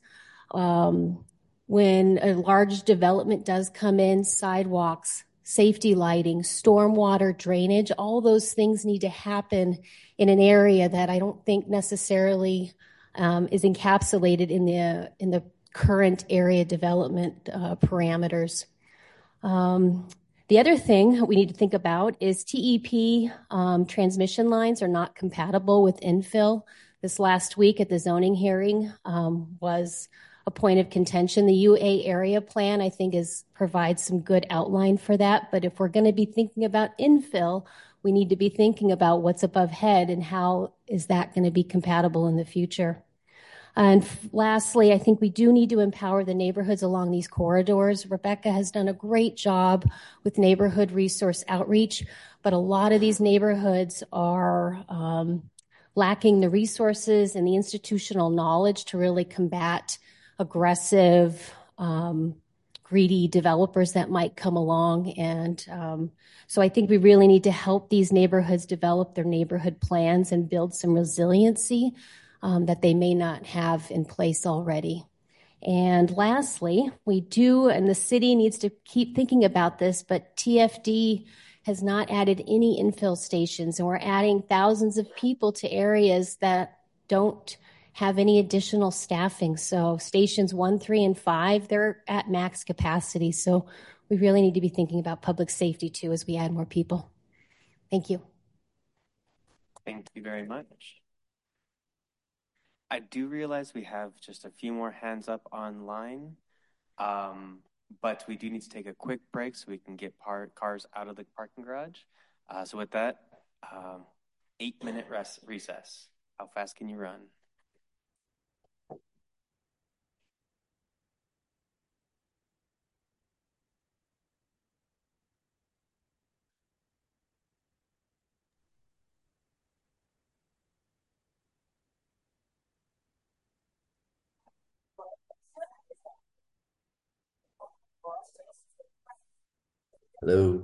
Um, when a large development does come in, sidewalks, safety lighting, stormwater drainage, all those things need to happen in an area that I don't think necessarily um, is encapsulated in the in the current area development uh, parameters. Um, The other thing we need to think about is T E P um, transmission lines are not compatible with infill. This last week at the zoning hearing um, was a point of contention. The U A area plan, I think, is provides some good outline for that. But if we're going to be thinking about infill, we need to be thinking about what's above head and how is that going to be compatible in the future. And lastly, I think we do need to empower the neighborhoods along these corridors. Rebecca has done a great job with neighborhood resource outreach, but a lot of these neighborhoods are um, lacking the resources and the institutional knowledge to really combat aggressive, um, greedy developers that might come along. And um, so I think we really need to help these neighborhoods develop their neighborhood plans and build some resiliency Um, that they may not have in place already. And lastly, we do, and the city needs to keep thinking about this, but T F D has not added any infill stations, and we're adding thousands of people to areas that don't have any additional staffing. So stations one, three, and five, they're at max capacity. So we really need to be thinking about public safety too as we add more people. Thank you. Thank you very much. I do realize we have just a few more hands up online, um, but we do need to take a quick break so we can get par- cars out of the parking garage. Uh, so with that, um, eight minute rest recess. How fast can you run? Hello.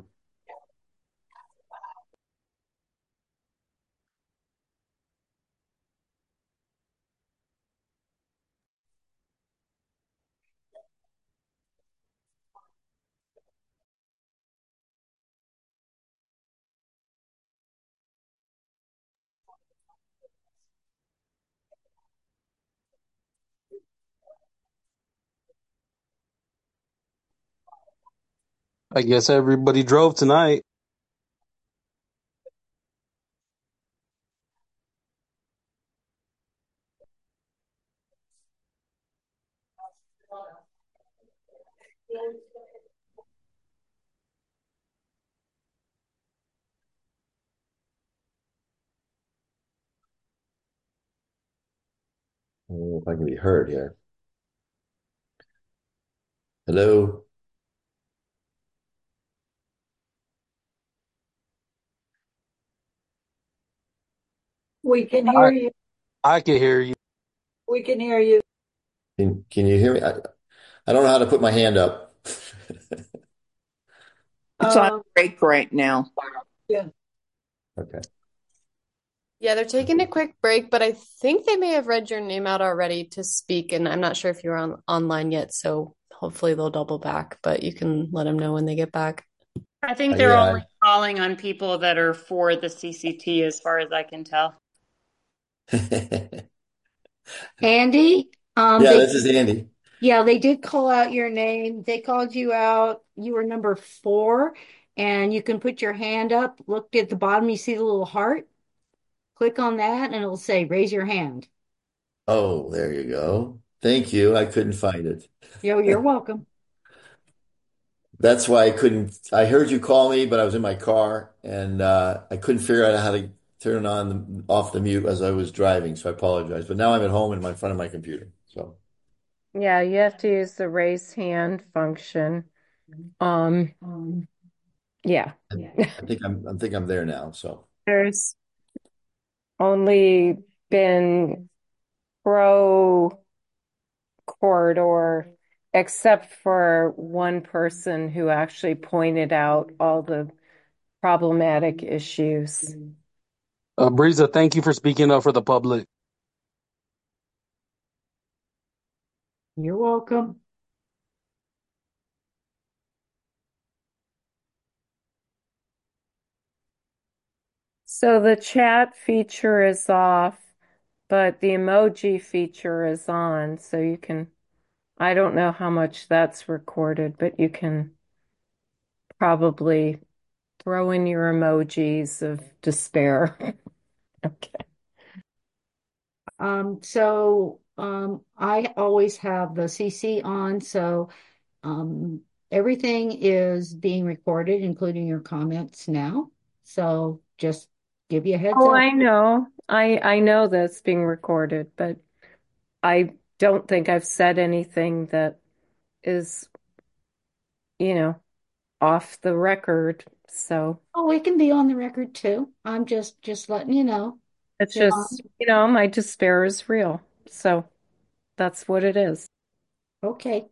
I guess everybody drove tonight. I don't know if I can be heard here. Hello. We can hear I, you. I can hear you. We can hear you. Can, can you hear me? I, I don't know how to put my hand up. It's on break right now. Yeah. Okay. Yeah, they're taking a quick break, but I think they may have read your name out already to speak, and I'm not sure if you're on online yet, so hopefully they'll double back, but you can let them know when they get back. I think Uh, they're yeah. only calling on people that are for the C C T, as far as I can tell. Andy, um, Yeah, they, this is Andy. yeah, they did call out your name. They called you out. You were number four, and you can put your hand up. Look at the bottom, you see the little heart. Click on that, and it'll say raise your hand. Oh, there you go. Thank you. I couldn't find it. Yo, you're welcome. That's why I couldn't. I heard you call me, but I was in my car and uh, I couldn't figure out how to turn on the, off the mute as I was driving. So I apologize. But now I'm at home in my front of my computer. So Yeah, you have to use the raise hand function. Um, yeah. I, I think I'm. I think I'm there now. So There's only been pro corridor, except for one person who actually pointed out all the problematic issues. Uh, Breeza, thank you for speaking up for the public. You're welcome. So the chat feature is off, but the emoji feature is on. So you can, I don't know how much that's recorded, but you can probably throw in your emojis of despair. Okay. Um, so um, I always have the C C on, so um, everything is being recorded, including your comments now. So just give you a heads Oh, up. I know. I I know that's being recorded, but I don't think I've said anything that is, you know, off the record. So Oh, it can be on the record too. I'm just just letting you know. it's Yeah. just, you know, my despair is real. So that's what it is. Okay.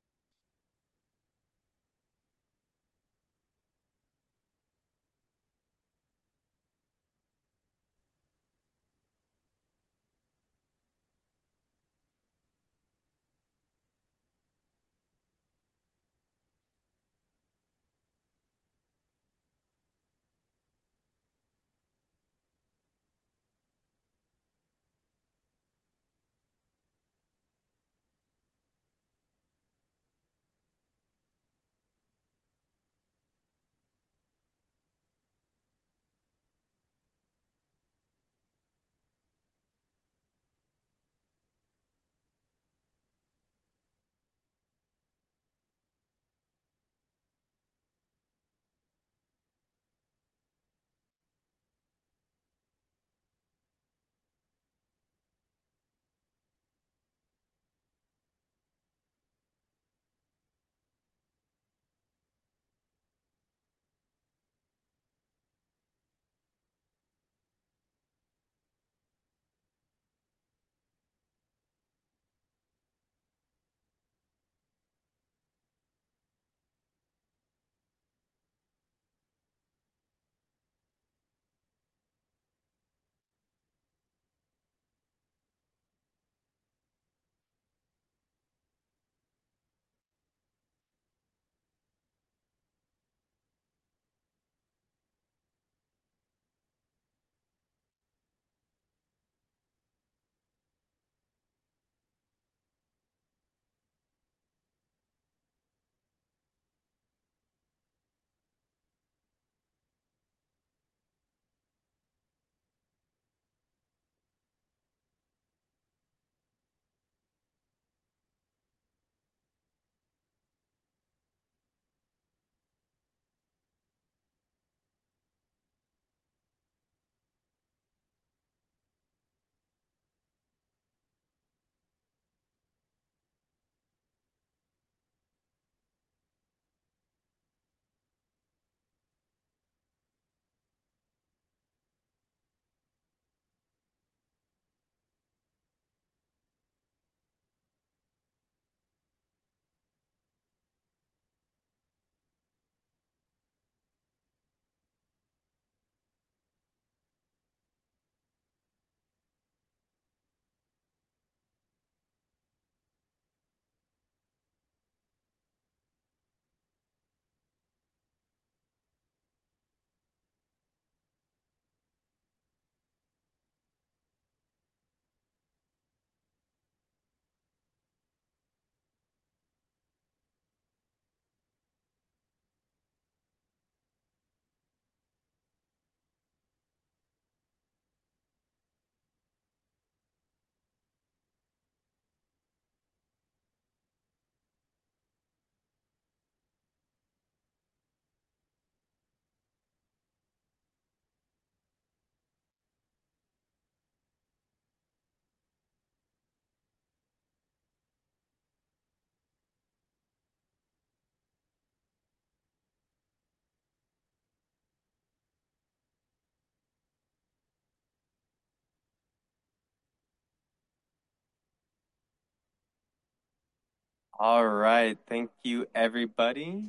All right. Thank you, everybody.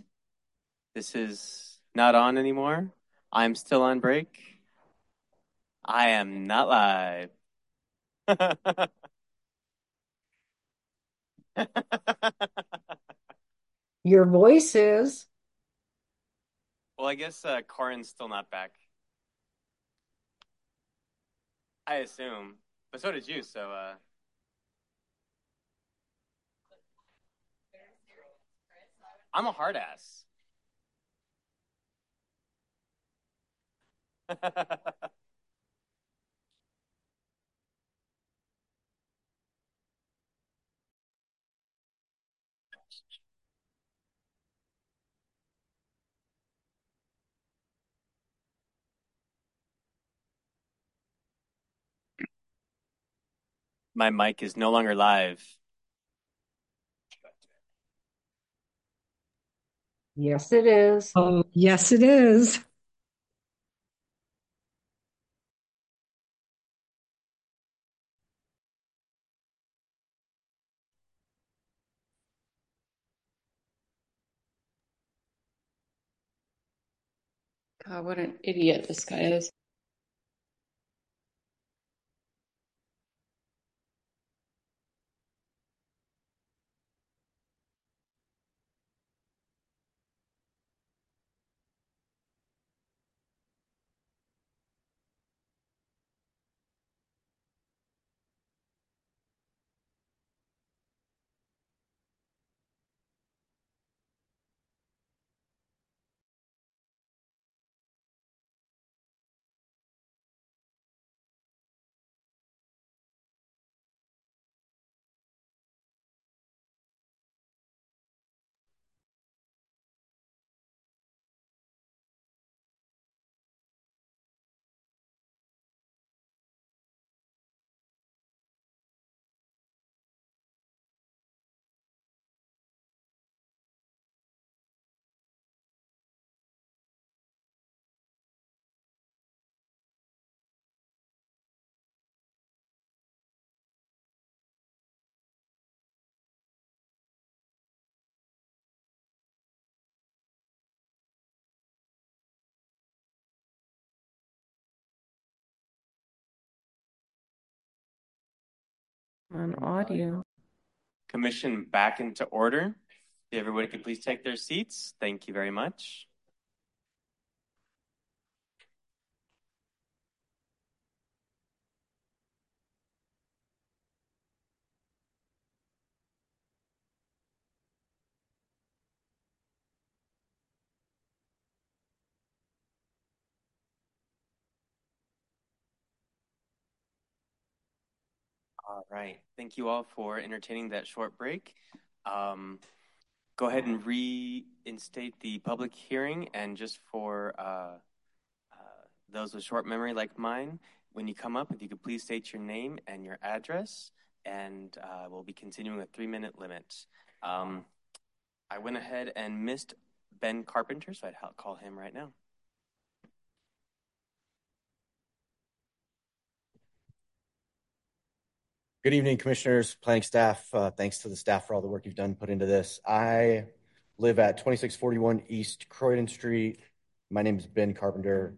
This is not on anymore. I'm still on break. I am not live. Your voice is. Well, I guess uh, Corin's still not back. I assume. But so did you, so uh I'm a hard ass. My mic is no longer live. Yes, it is. Oh, yes, it is. God, what an idiot this guy is. On audio. Commission back into order. If everybody could please take their seats. Thank you very much. All right. Thank you all for entertaining that short break. Um, go ahead and reinstate the public hearing. And just for uh, uh, those with short memory like mine, when you come up, if you could please state your name and your address, and uh, we'll be continuing a three-minute limit. Um, I went ahead and missed Ben Carpenter, so I'd call him right now. Good evening, commissioners, planning staff. Uh, thanks to the staff for all the work you've done put into this. I live at twenty-six forty-one East Croydon Street. My name is Ben Carpenter.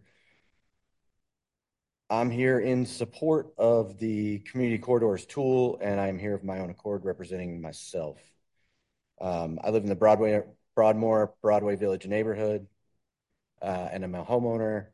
I'm here in support of the Community Corridors tool, and I'm here of my own accord representing myself. Um, I live in the Broadway, Broadmoor, Broadway Village neighborhood, uh, and I'm a homeowner.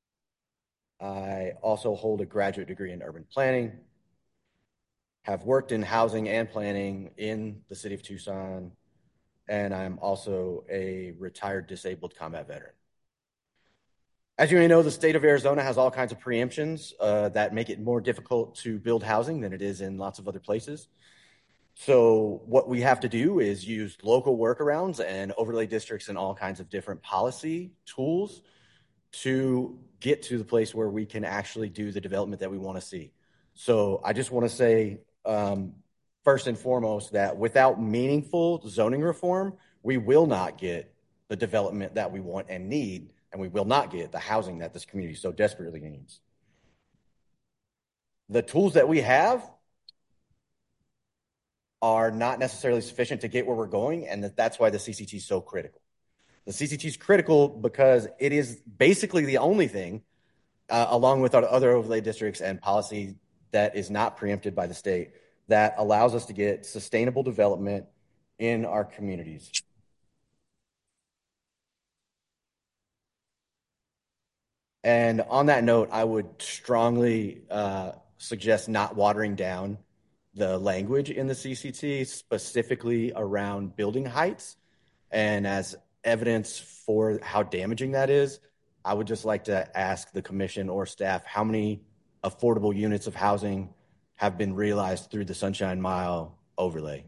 I also hold a graduate degree in urban planning, have worked in housing and planning in the city of Tucson, and I'm also a retired disabled combat veteran. As you may know, the state of Arizona has all kinds of preemptions uh, that make it more difficult to build housing than it is in lots of other places. So what we have to do is use local workarounds and overlay districts and all kinds of different policy tools to get to the place where we can actually do the development that we want to see. So I just want to say, um, first and foremost, that without meaningful zoning reform, we will not get the development that we want and need, and we will not get the housing that this community so desperately needs. The tools that we have are not necessarily sufficient to get where we're going, and that that's why the C C T is so critical. The C C T is critical because it is basically the only thing, uh, along with our other overlay districts and policy that is not preempted by the state, that allows us to get sustainable development in our communities. And on that note, I would strongly uh, suggest not watering down the language in the C C T, specifically around building heights. And as evidence for how damaging that is, I would just like to ask the commission or staff how many affordable units of housing have been realized through the Sunshine Mile overlay.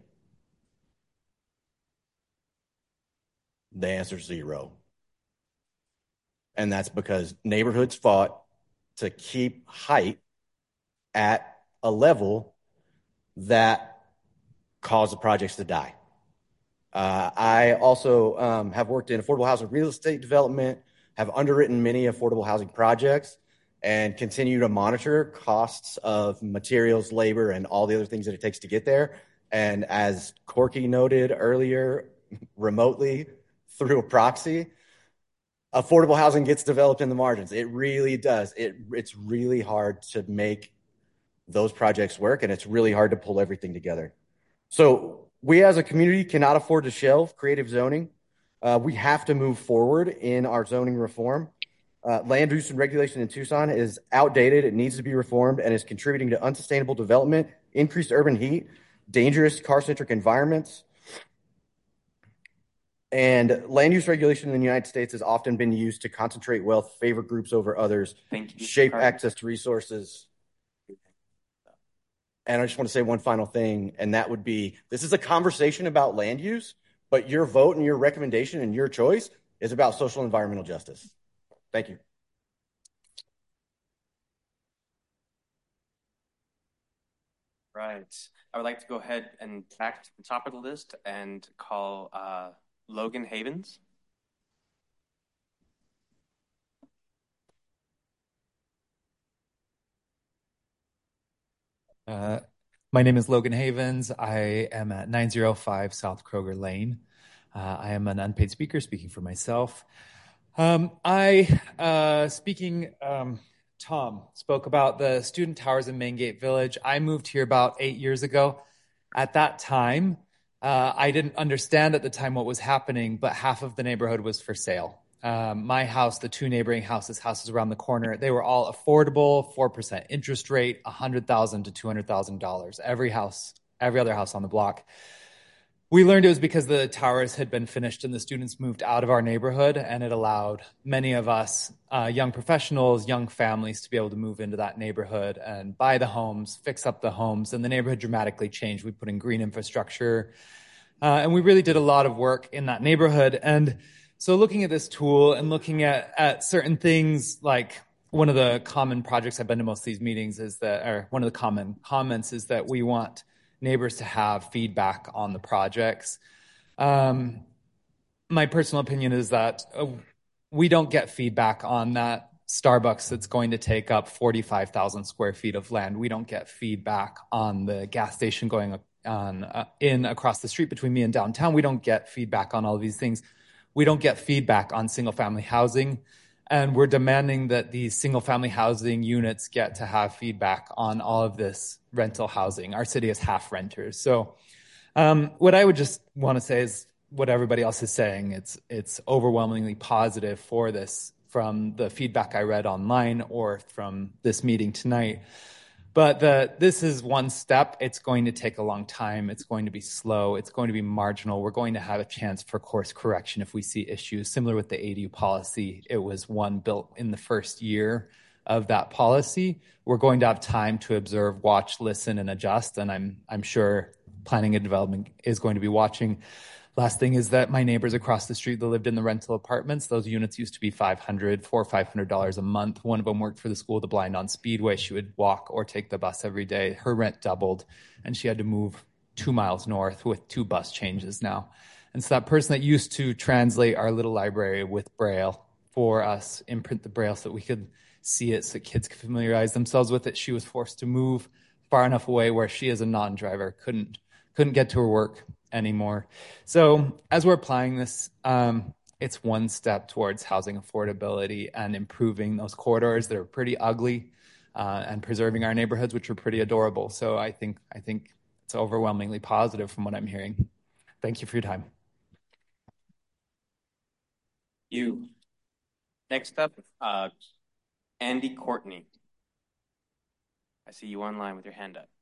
The answer is zero. And that's because neighborhoods fought to keep height at a level that caused the projects to die. Uh, I also um, have worked in affordable housing real estate development, have underwritten many affordable housing projects, and continue to monitor costs of materials, labor, and all the other things that it takes to get there. And as Corky noted earlier, remotely through a proxy, affordable housing gets developed in the margins. It really does. It, it's really hard to make those projects work, and it's really hard to pull everything together. So we as a community cannot afford to shelve creative zoning. Uh, we have to move forward in our zoning reform. Uh, land use and regulation in Tucson is outdated. It needs to be reformed and is contributing to unsustainable development, increased urban heat, dangerous car-centric environments. And land use regulation in the United States has often been used to concentrate wealth, favor groups over others, Thank you, shape Carter. access to resources. And I just want to say one final thing, and that would be, this is a conversation about land use, but your vote and your recommendation and your choice is about social and environmental justice. Thank you. Right. I would like to go ahead and back to the top of the list and call uh, Logan Havens. Uh, my name is Logan Havens. I am at nine oh five South Kroger Lane. Uh, I am an unpaid speaker speaking for myself. Um, I, uh, speaking, um, Tom spoke about the student towers in Main Gate Village. I moved here about eight years ago. At that time, uh, I didn't understand at the time what was happening, but half of the neighborhood was for sale. Um, my house, the two neighboring houses, houses around the corner, they were all affordable, four percent interest rate, one hundred thousand dollars to two hundred thousand dollars. Every house, every other house on the block. We learned it was because the towers had been finished and the students moved out of our neighborhood, and it allowed many of us, uh, young professionals, young families, to be able to move into that neighborhood and buy the homes, fix up the homes, and the neighborhood dramatically changed. We put in green infrastructure, uh, and we really did a lot of work in that neighborhood. And so looking at this tool and looking at, at certain things, like one of the common projects I've been to most of these meetings is that, or one of the common comments is that we want neighbors to have feedback on the projects. Um, my personal opinion is that uh, we don't get feedback on that Starbucks that's going to take up forty-five thousand square feet of land. We don't get feedback on the gas station going on uh, in across the street between me and downtown. We don't get feedback on all of these things. We don't get feedback on single family housing. And we're demanding that these single family housing units get to have feedback on all of this rental housing. Our city is half renters. So um, what I would just want to say is what everybody else is saying. It's, it's overwhelmingly positive for this from the feedback I read online or from this meeting tonight. But the, this is one step. It's going to take a long time. It's going to be slow. It's going to be marginal. We're going to have a chance for course correction if we see issues. Similar with the A D U policy, it was one built in the first year of that policy. We're going to have time to observe, watch, listen, and adjust. And I'm I'm sure planning and development is going to be watching. Last thing is that my neighbors across the street that lived in the rental apartments, those units used to be five hundred dollars, four hundred dollars, five hundred dollars a month. One of them worked for the School of the Blind on Speedway. She would walk or take the bus every day. Her rent doubled, and she had to move two miles north with two bus changes now. And so that person that used to translate our little library with Braille for us, imprint the Braille so that we could see it, so kids could familiarize themselves with it, she was forced to move far enough away where she, as a non-driver, couldn't couldn't get to her work anymore. So as we're applying this, um, it's one step towards housing affordability and improving those corridors that are pretty ugly, uh, and preserving our neighborhoods, which are pretty adorable. So I think I think it's overwhelmingly positive from what I'm hearing. Thank you for your time. You. Next up, uh, Andy Courtney. I see you online with your hand up.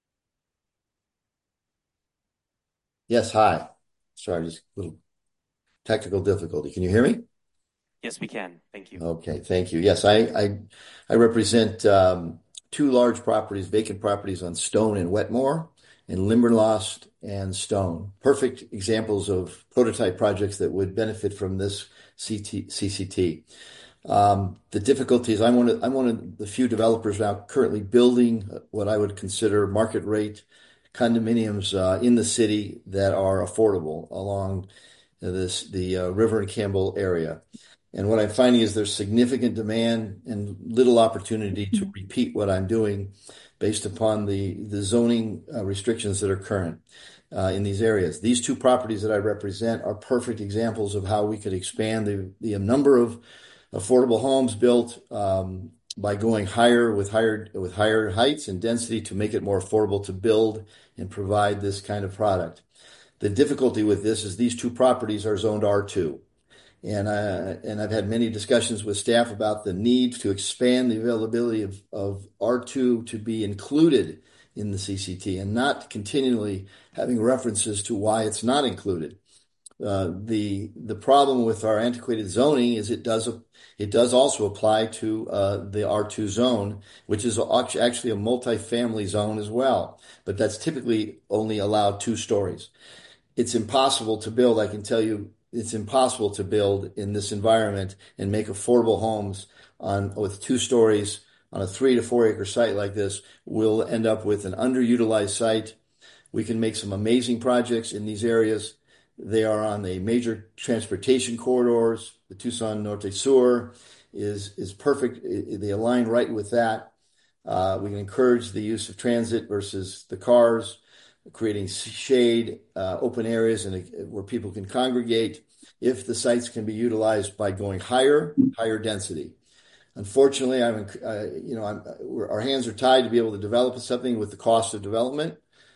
Yes, hi. Sorry, just a little technical difficulty. Can you hear me? Yes, we can. Thank you. Okay, thank you. Yes, I I, I represent um, two large properties, vacant properties on Stone and Wetmore, and Limberlost and Stone. Perfect examples of prototype projects that would benefit from this C T, C C T. Um, the difficulty is I'm one of, I'm one of the few developers now currently building what I would consider market rate condominiums uh, in the city that are affordable along this the uh, River and Campbell area. And what I'm finding is there's significant demand and little opportunity to repeat what I'm doing based upon the, the zoning uh, restrictions that are current uh, in these areas. These two properties that I represent are perfect examples of how we could expand the, the number of affordable homes built um, by going higher with higher with higher heights and density to make it more affordable to build and provide this kind of product. The difficulty with this is these two properties are zoned R two. And, uh, and I've had many discussions with staff about the need to expand the availability of, of R two to be included in the C C T and not continually having references to why it's not included. Uh, the the problem with our antiquated zoning is it does it does also apply to uh, the R two zone, which is actually a multifamily zone as well, but that's typically only allowed two stories. It's impossible to build, I can tell you, it's impossible to build in this environment and make affordable homes on with two stories on a three to four acre site like this. We'll end up with an underutilized site. We can make some amazing projects in these areas. They are on the major transportation corridors. The Tucson Norte Sur is is perfect. They align right with that. Uh, we can encourage the use of transit versus the cars, creating shade, uh, open areas, and uh, where people can congregate. If the sites can be utilized by going higher, higher density. Unfortunately, I'm, uh, you know, I'm, our hands are tied to be able to develop something with the cost of development.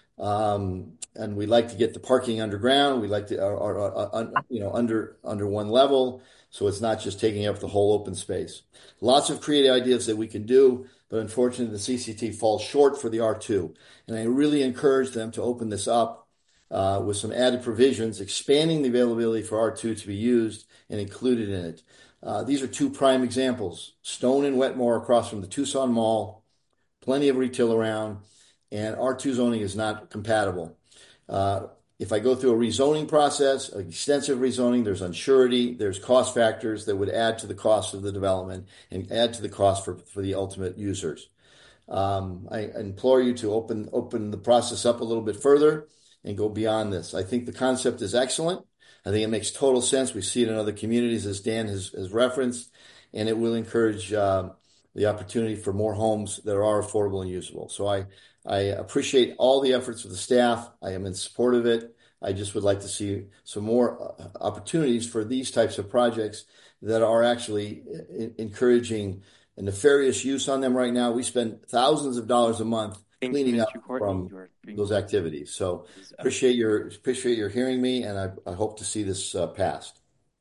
Um, and we like to get the parking underground. We like to, or, or, or, you know, under under one level, so it's not just taking up the whole open space. Lots of creative ideas that we can do, but unfortunately, the C C T falls short for the R two. And I really encourage them to open this up uh, with some added provisions, expanding the availability for R two to be used and included in it. Uh, these are two prime examples: Stone and Wetmore across from the Tucson Mall, plenty of retail around. And R two zoning is not compatible. Uh, if I go through a rezoning process, extensive rezoning, there's unsurety, there's cost factors that would add to the cost of the development and add to the cost for, for the ultimate users. Um, I implore you to open open the process up a little bit further and go beyond this. I think the concept is excellent. I think it makes total sense. We see it in other communities, as Dan has, has referenced, and it will encourage uh, the opportunity for more homes that are affordable and usable. So I I appreciate all the efforts of the staff. I am in support of it. I just would like to see some more opportunities for these types of projects that are actually encouraging a nefarious use on them right now. We spend thousands of dollars a month Thank cleaning you, up Courtney. from those activities. So appreciate your appreciate your hearing me, and I, I hope to see this uh, passed.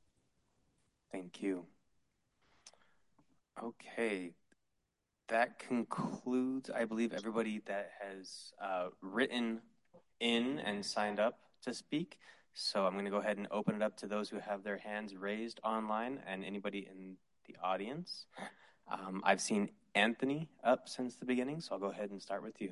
Thank you. Okay. That concludes, I believe, everybody that has uh, written in and signed up to speak. So I'm going to go ahead and open it up to those who have their hands raised online and anybody in the audience. Um, I've seen Anthony up since the beginning, so I'll go ahead and start with you.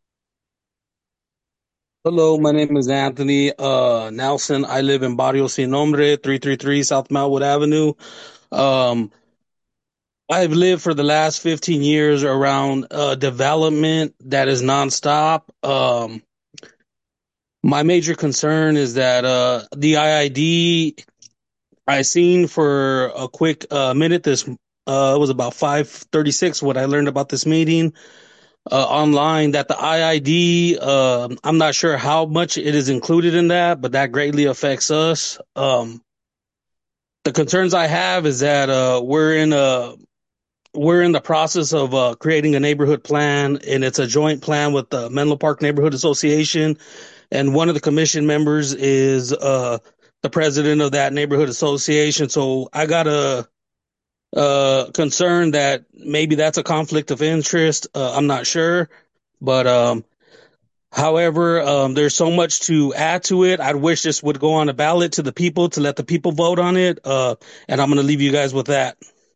Hello, my name is Anthony uh, Nelson. I live in Barrio Sin Nombre, three thirty-three South Melwood Avenue. Um, I've lived for the last fifteen years around uh, development that is nonstop. Um, my major concern is that uh, the I I D I seen for a quick uh, minute. This uh, it was about five thirty-six when I learned about this meeting uh, online. That the I I D, uh, I'm not sure how much it is included in that, but that greatly affects us. Um, the concerns I have is that uh, we're in a We're in the process of uh, creating a neighborhood plan, and it's a joint plan with the Menlo Park Neighborhood Association. And one of the commission members is uh, the president of that neighborhood association. So I got a, a concern that maybe that's a conflict of interest. Uh, I'm not sure, but um, However, um, there's so much to add to it. I wish this would go on a ballot to the people to let the people vote on it. Uh, and I'm going to leave you guys with that.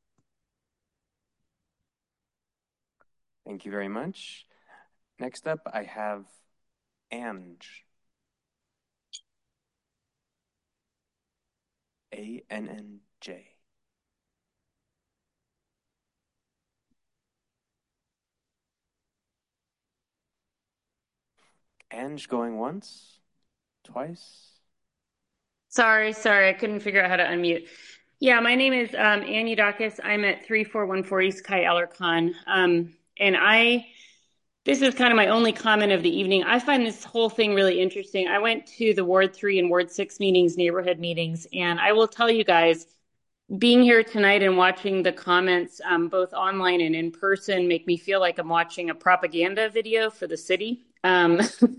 Thank you very much. Next up, I have Ange. A N N J. Ange going once, twice. Sorry, sorry, I couldn't figure out how to unmute. Yeah, my name is um, Ann Udakis. I'm at three four one four East Kai Alarcon. Um, and I, this is kind of my only comment of the evening. I find this whole thing really interesting. I went to the Ward three and Ward six meetings, neighborhood meetings, and I will tell you guys, being here tonight and watching the comments, um, both online and in person, make me feel like I'm watching a propaganda video for the city. Um,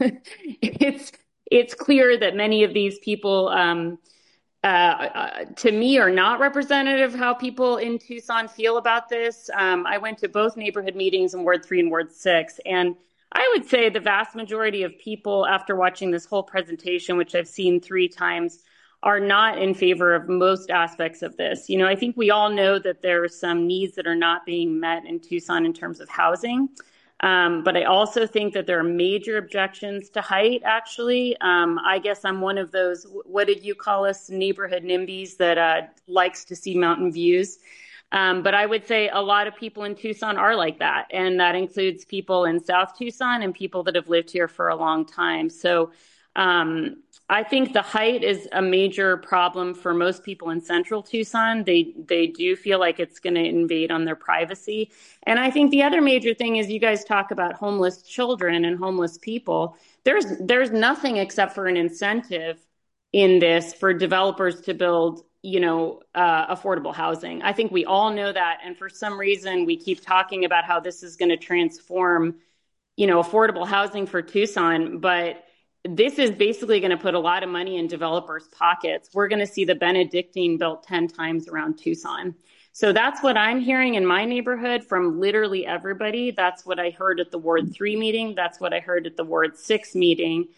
it's it's clear that many of these people, um, uh, uh, to me, are not representative of how people in Tucson feel about this. Um, I went to both neighborhood meetings in Ward three and Ward six, and I would say the vast majority of people, after watching this whole presentation, which I've seen three times, are not in favor of most aspects of this. You know, I think we all know that there are some needs that are not being met in Tucson in terms of housing. Um, but I also think that there are major objections to height, actually. Um, I guess I'm one of those, what did you call us, neighborhood NIMBYs that uh, likes to see mountain views. Um, but I would say a lot of people in Tucson are like that. And that includes people in South Tucson and people that have lived here for a long time. So um, I think the height is a major problem for most people in Central Tucson. They they do feel like it's going to invade on their privacy. And I think the other major thing is you guys talk about homeless children and homeless people. There's there's nothing except for an incentive in this for developers to build, you know, uh, affordable housing. I think we all know that. And for some reason, we keep talking about how this is going to transform, you know, affordable housing for Tucson. But this is basically going to put a lot of money in developers' pockets. We're going to see the Benedictine built ten times around Tucson. So that's what I'm hearing in my neighborhood from literally everybody. That's what I heard at the Ward three meeting. That's what I heard at the Ward six meeting.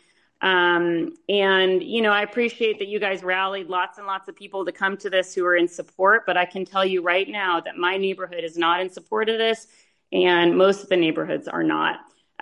Um, and, you know, I appreciate that you guys rallied lots and lots of people to come to this who are in support. But I can tell you right now that my neighborhood is not in support of this, and most of the neighborhoods are not.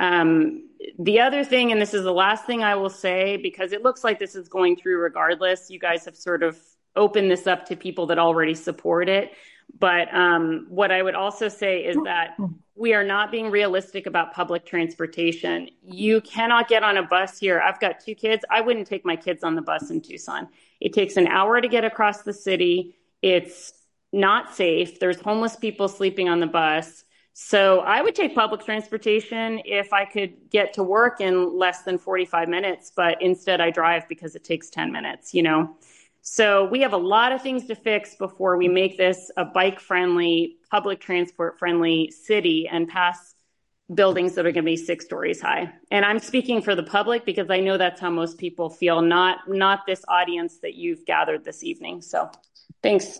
Um, the other thing, and this is the last thing I will say, because it looks like this is going through regardless, you guys have sort of opened this up to people that already support it. But um, what I would also say is that we are not being realistic about public transportation. You cannot get on a bus here. I've got two kids. I wouldn't take my kids on the bus in Tucson. It takes an hour to get across the city. It's not safe. There's homeless people sleeping on the bus. So I would take public transportation if I could get to work in less than forty-five minutes, but instead I drive because it takes ten minutes, you know? So we have a lot of things to fix before we make this a bike-friendly, public transport-friendly city and pass buildings that are going to be six stories high. And I'm speaking for the public because I know that's how most people feel, not, not this audience that you've gathered this evening. So thanks.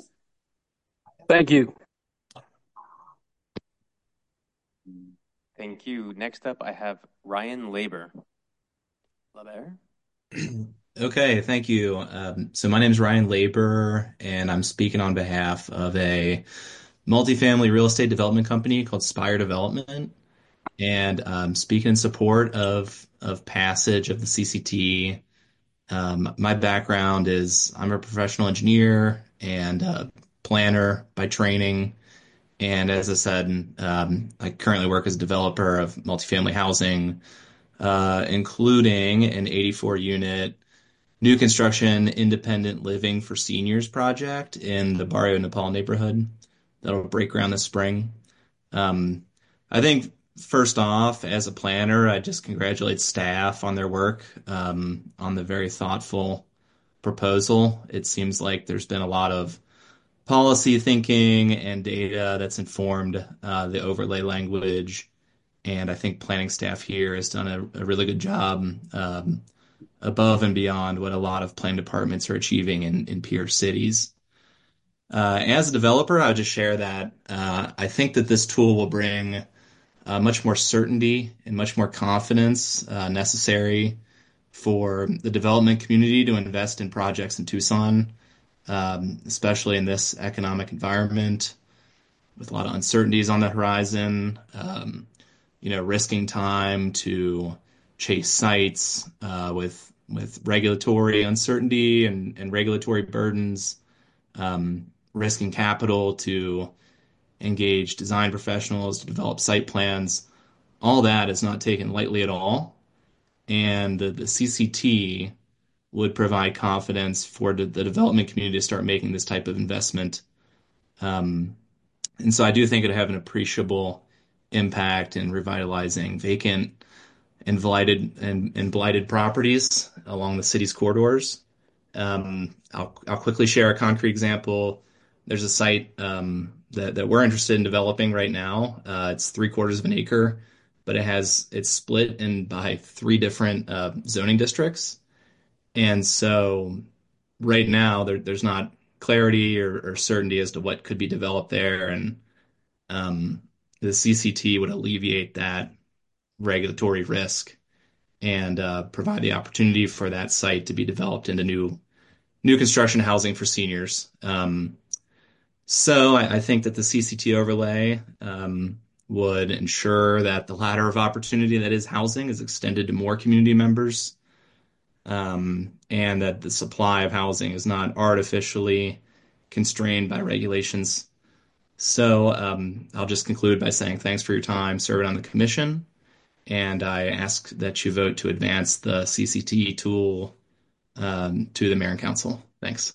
Thank you. Thank you. Next up, I have Ryan Labor. Labor? Okay, thank you. Um, so my name is Ryan Labor, and I'm speaking on behalf of a multifamily real estate development company called Spire Development, and um, speaking in support of of passage of the C C T. Um, my background is I'm a professional engineer and a planner by training. And as I said, um, I currently work as a developer of multifamily housing, uh, including an eighty-four unit new construction independent living for seniors project in the Barrio Nepal neighborhood that'll break ground this spring. Um, I think first off, as a planner, I just congratulate staff on their work, um, on the very thoughtful proposal. It seems like there's been a lot of policy thinking and data that's informed uh, the overlay language. And I think planning staff here has done a, a really good job um, above and beyond what a lot of plan departments are achieving in, in peer cities. Uh, as a developer, I would just share that uh, I think that this tool will bring uh, much more certainty and much more confidence uh, necessary for the development community to invest in projects in Tucson, um, especially in this economic environment with a lot of uncertainties on the horizon, um, you know, risking time to chase sites uh, with with regulatory uncertainty and, and regulatory burdens, um, risking capital to engage design professionals to develop site plans. All that is not taken lightly at all. And the, the C C T would provide confidence for the, the development community to start making this type of investment. Um, and so I do think it would have an appreciable impact in revitalizing vacant and blighted and, and blighted properties along the city's corridors. Um, I'll, I'll quickly share a concrete example. There's a site um, that, that we're interested in developing right now. Uh, it's three quarters of an acre, but it has it's split in by three different uh, zoning districts. And so right now there, there's not clarity or, or certainty as to what could be developed there. And um, the C C T would alleviate that regulatory risk and uh, provide the opportunity for that site to be developed into new new construction housing for seniors. Um, so I, I think that the C C T overlay um, would ensure that the ladder of opportunity that is housing is extended to more community members, um, and that the supply of housing is not artificially constrained by regulations. So um, I'll just conclude by saying thanks for your time serving on the commission, and I ask that you vote to advance the C C T tool um, to the mayor and council. Thanks.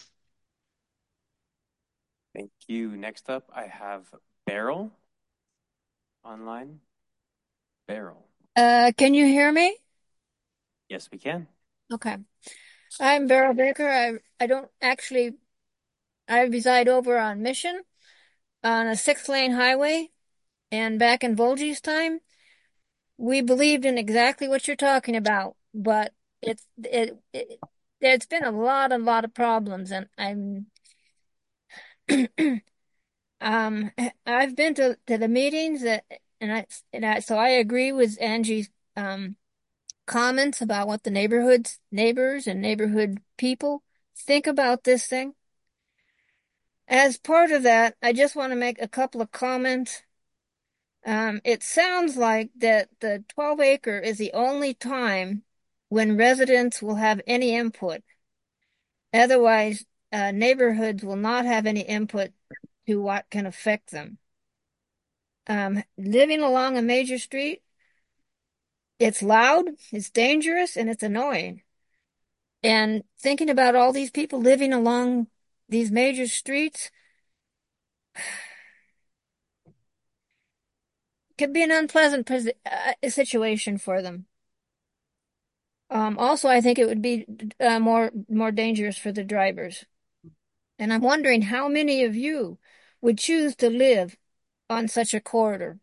Thank you. Next up, I have Beryl online. Beryl. Uh, can you hear me? Yes, we can. Okay. I'm Beryl Baker. I I don't actually, I reside over on Mission on a six lane highway, and back in Volge's time, we believed in exactly what you're talking about, but it's it, it there's been a lot, a lot of problems, and I'm um I've been to, to the meetings that and I and I so I agree with Angie's um comments about what the neighborhoods neighbors and neighborhood people think about this thing. As part of that, I just want to make a couple of comments. Um, it sounds like that the twelve acre is the only time when residents will have any input. Otherwise, uh, neighborhoods will not have any input to what can affect them. Um, living along a major street, it's loud, it's dangerous, and it's annoying. And thinking about all these people living along these major streets could be an unpleasant pos- uh, situation for them. Um, also, I think it would be uh, more more dangerous for the drivers. And I'm wondering how many of you would choose to live on such a corridor.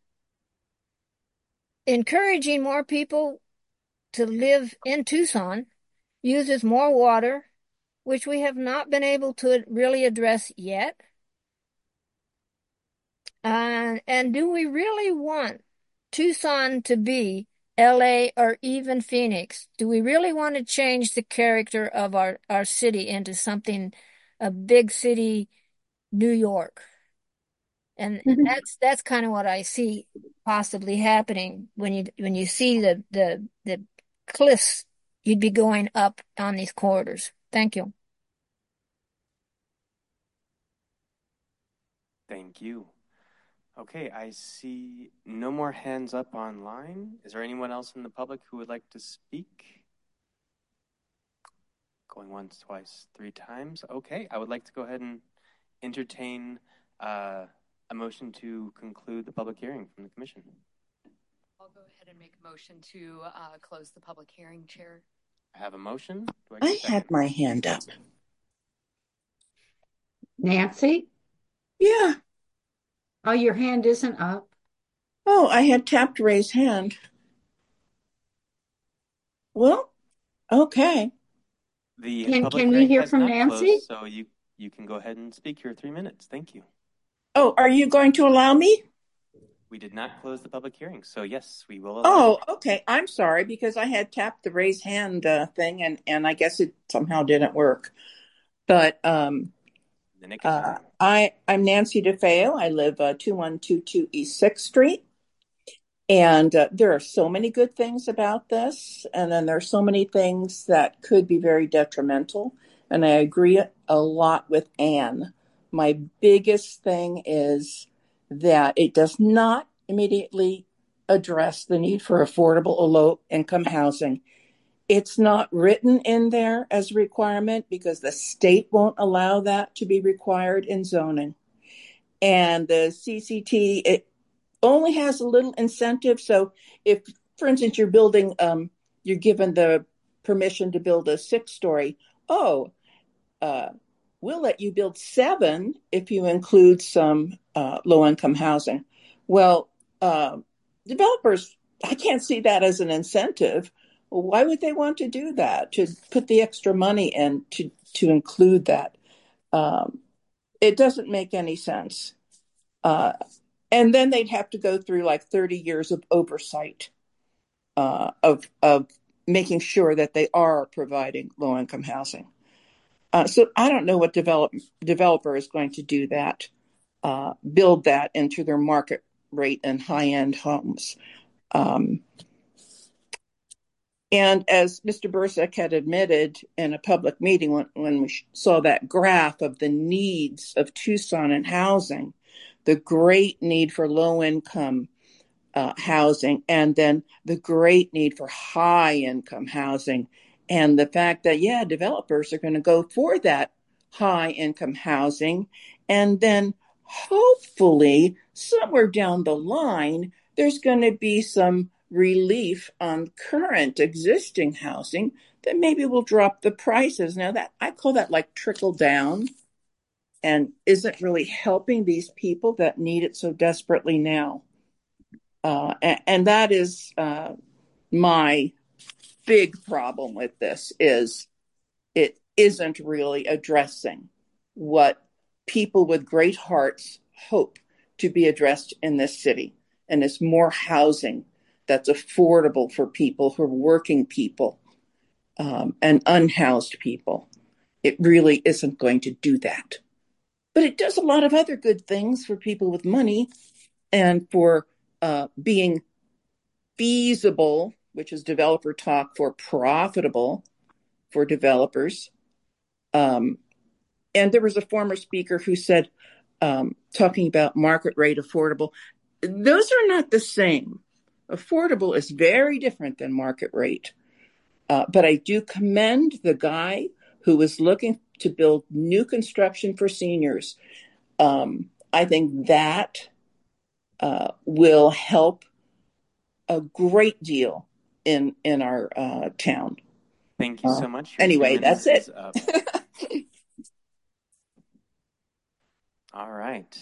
Encouraging more people to live in Tucson uses more water, which we have not been able to really address yet. Uh, and do we really want Tucson to be L A or even Phoenix? Do we really want to change the character of our, our city into something, a big city, New York? And mm-hmm. that's that's kind of what I see possibly happening when you when you see the the the cliffs you'd be going up on these corridors. Thank you. Thank you. Okay, I see no more hands up online. Is there anyone else in the public who would like to speak? Going once, twice, three times. Okay, I would like to go ahead and entertain uh, a motion to conclude the public hearing from the commission. I'll go ahead and make a motion to uh, close the public hearing, Chair. I have a motion. Do I, I had my hand up. Nancy? Yeah. Oh, your hand isn't up. Oh, I had tapped raise hand. Well, okay. The can public can we hear from Nancy? Closed, so you, you can go ahead and speak your three minutes. Thank you. Oh, are you going to allow me? We did not close the public hearing, so yes, we will allow. Oh, okay. I'm sorry because I had tapped the raise hand uh, thing and, and I guess it somehow didn't work. But um, uh, I, I'm Nancy DeFeo. I live uh, two one two two East sixth Street. And uh, there are so many good things about this. And then there are so many things that could be very detrimental. And I agree a lot with Anne. My biggest thing is that it does not immediately address the need for affordable low income housing. It's not written in there as a requirement because the state won't allow that to be required in zoning. And the C C T, it only has a little incentive. So if, for instance, you're building, um, you're given the permission to build a six story, oh, uh, we'll let you build seven if you include some uh, low income housing. Well, uh, developers, I can't see that as an incentive. Why would they want to do that, to put the extra money in to, to include that? Um, it doesn't make any sense. Uh, and then they'd have to go through like thirty years of oversight uh, of, of making sure that they are providing low income housing. Uh, so I don't know what develop, developer is going to do that, uh, build that into their market rate and high-end homes. Um, and as Mister Bursak had admitted in a public meeting when, when we saw that graph of the needs of Tucson in housing, the great need for low-income uh, housing, and then the great need for high-income housing, and the fact that, yeah, developers are going to go for that high-income housing, and then hopefully somewhere down the line, there's going to be some relief on current existing housing that maybe will drop the prices. Now that I call that like trickle down, and isn't really helping these people that need it so desperately now. Uh, and, and that is uh, my big problem with this, is it isn't really addressing what people with great hearts hope to be addressed in this city. And it's more housing that's affordable for people who are working people um, and unhoused people. It really isn't going to do that. But it does a lot of other good things for people with money and for uh, being feasible, which is developer talk for profitable for developers. Um, and there was a former speaker who said, um, talking about market rate affordable, those are not the same. Affordable is very different than market rate. Uh, but I do commend the guy who was looking to build new construction for seniors. Um, I think that uh, will help a great deal in in our uh, town. Thank you so much. Uh, anyway, that's it. All right.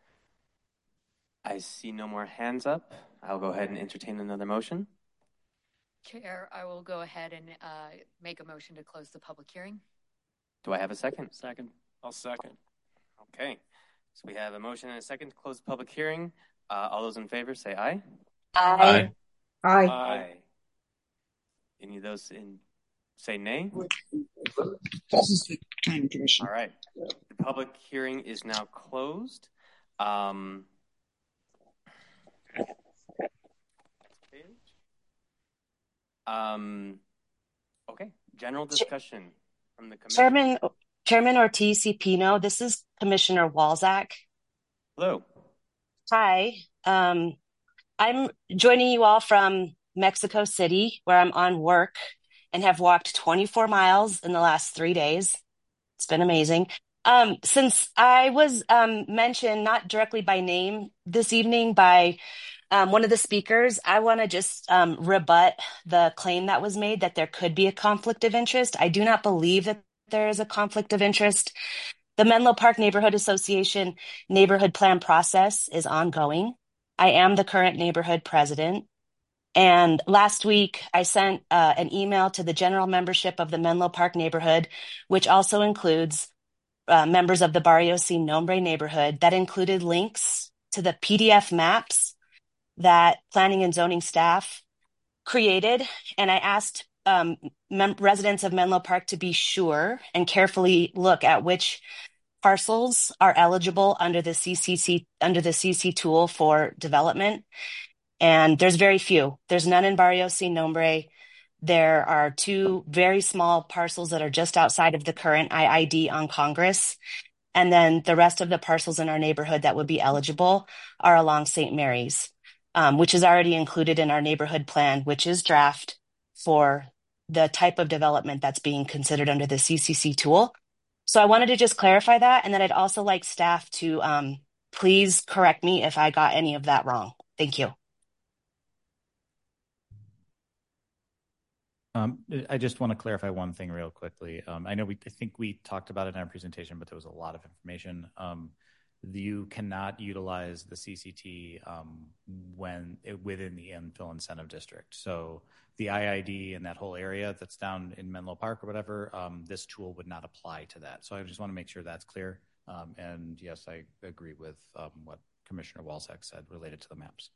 I see no more hands up. I'll go ahead and entertain another motion. Chair, I will go ahead and uh, make a motion to close the public hearing. Do I have a second? Second. I'll second. Okay. So we have a motion and a second to close the public hearing. Uh, all those in favor say aye. Aye. Aye. Aye. Any of those in say nay? All right. The public hearing is now closed. Um, um, okay. General discussion from the commission. Chairman, Chairman Ortiz-Pino, this is Commissioner Walczak. Hello. Hi. Um, I'm joining you all from Mexico City, where I'm on work and have walked twenty-four miles in the last three days. It's been amazing. Um, since I was um, mentioned, not directly by name this evening, by um, one of the speakers, I want to just um, rebut the claim that was made that there could be a conflict of interest. I do not believe that there is a conflict of interest. The Menlo Park Neighborhood Association neighborhood plan process is ongoing. I am the current neighborhood president. And last week, I sent uh, an email to the general membership of the Menlo Park neighborhood, which also includes uh, members of the Barrio Sin Nombre neighborhood, that included links to the P D F maps that planning and zoning staff created. And I asked um, mem- residents of Menlo Park to be sure and carefully look at which parcels are eligible under the C C C, under the C C tool for development. And there's very few. There's none in Barrio Sin Nombre. There are two very small parcels that are just outside of the current I I D on Congress. And then the rest of the parcels in our neighborhood that would be eligible are along Saint Mary's, um, which is already included in our neighborhood plan, which is draft for the type of development that's being considered under the C C C tool. So I wanted to just clarify that. And then I'd also like staff to um, please correct me if I got any of that wrong. Thank you. Um, I just want to clarify one thing real quickly. Um, I know we, I think we talked about it in our presentation, but there was a lot of information. Um, you cannot utilize the C C T um, when it, within the infill incentive district. So the I I D and that whole area that's down in Menlo Park or whatever, um, this tool would not apply to that. So I just want to make sure that's clear. Um, and yes, I agree with um, what Commissioner Walczak said related to the maps.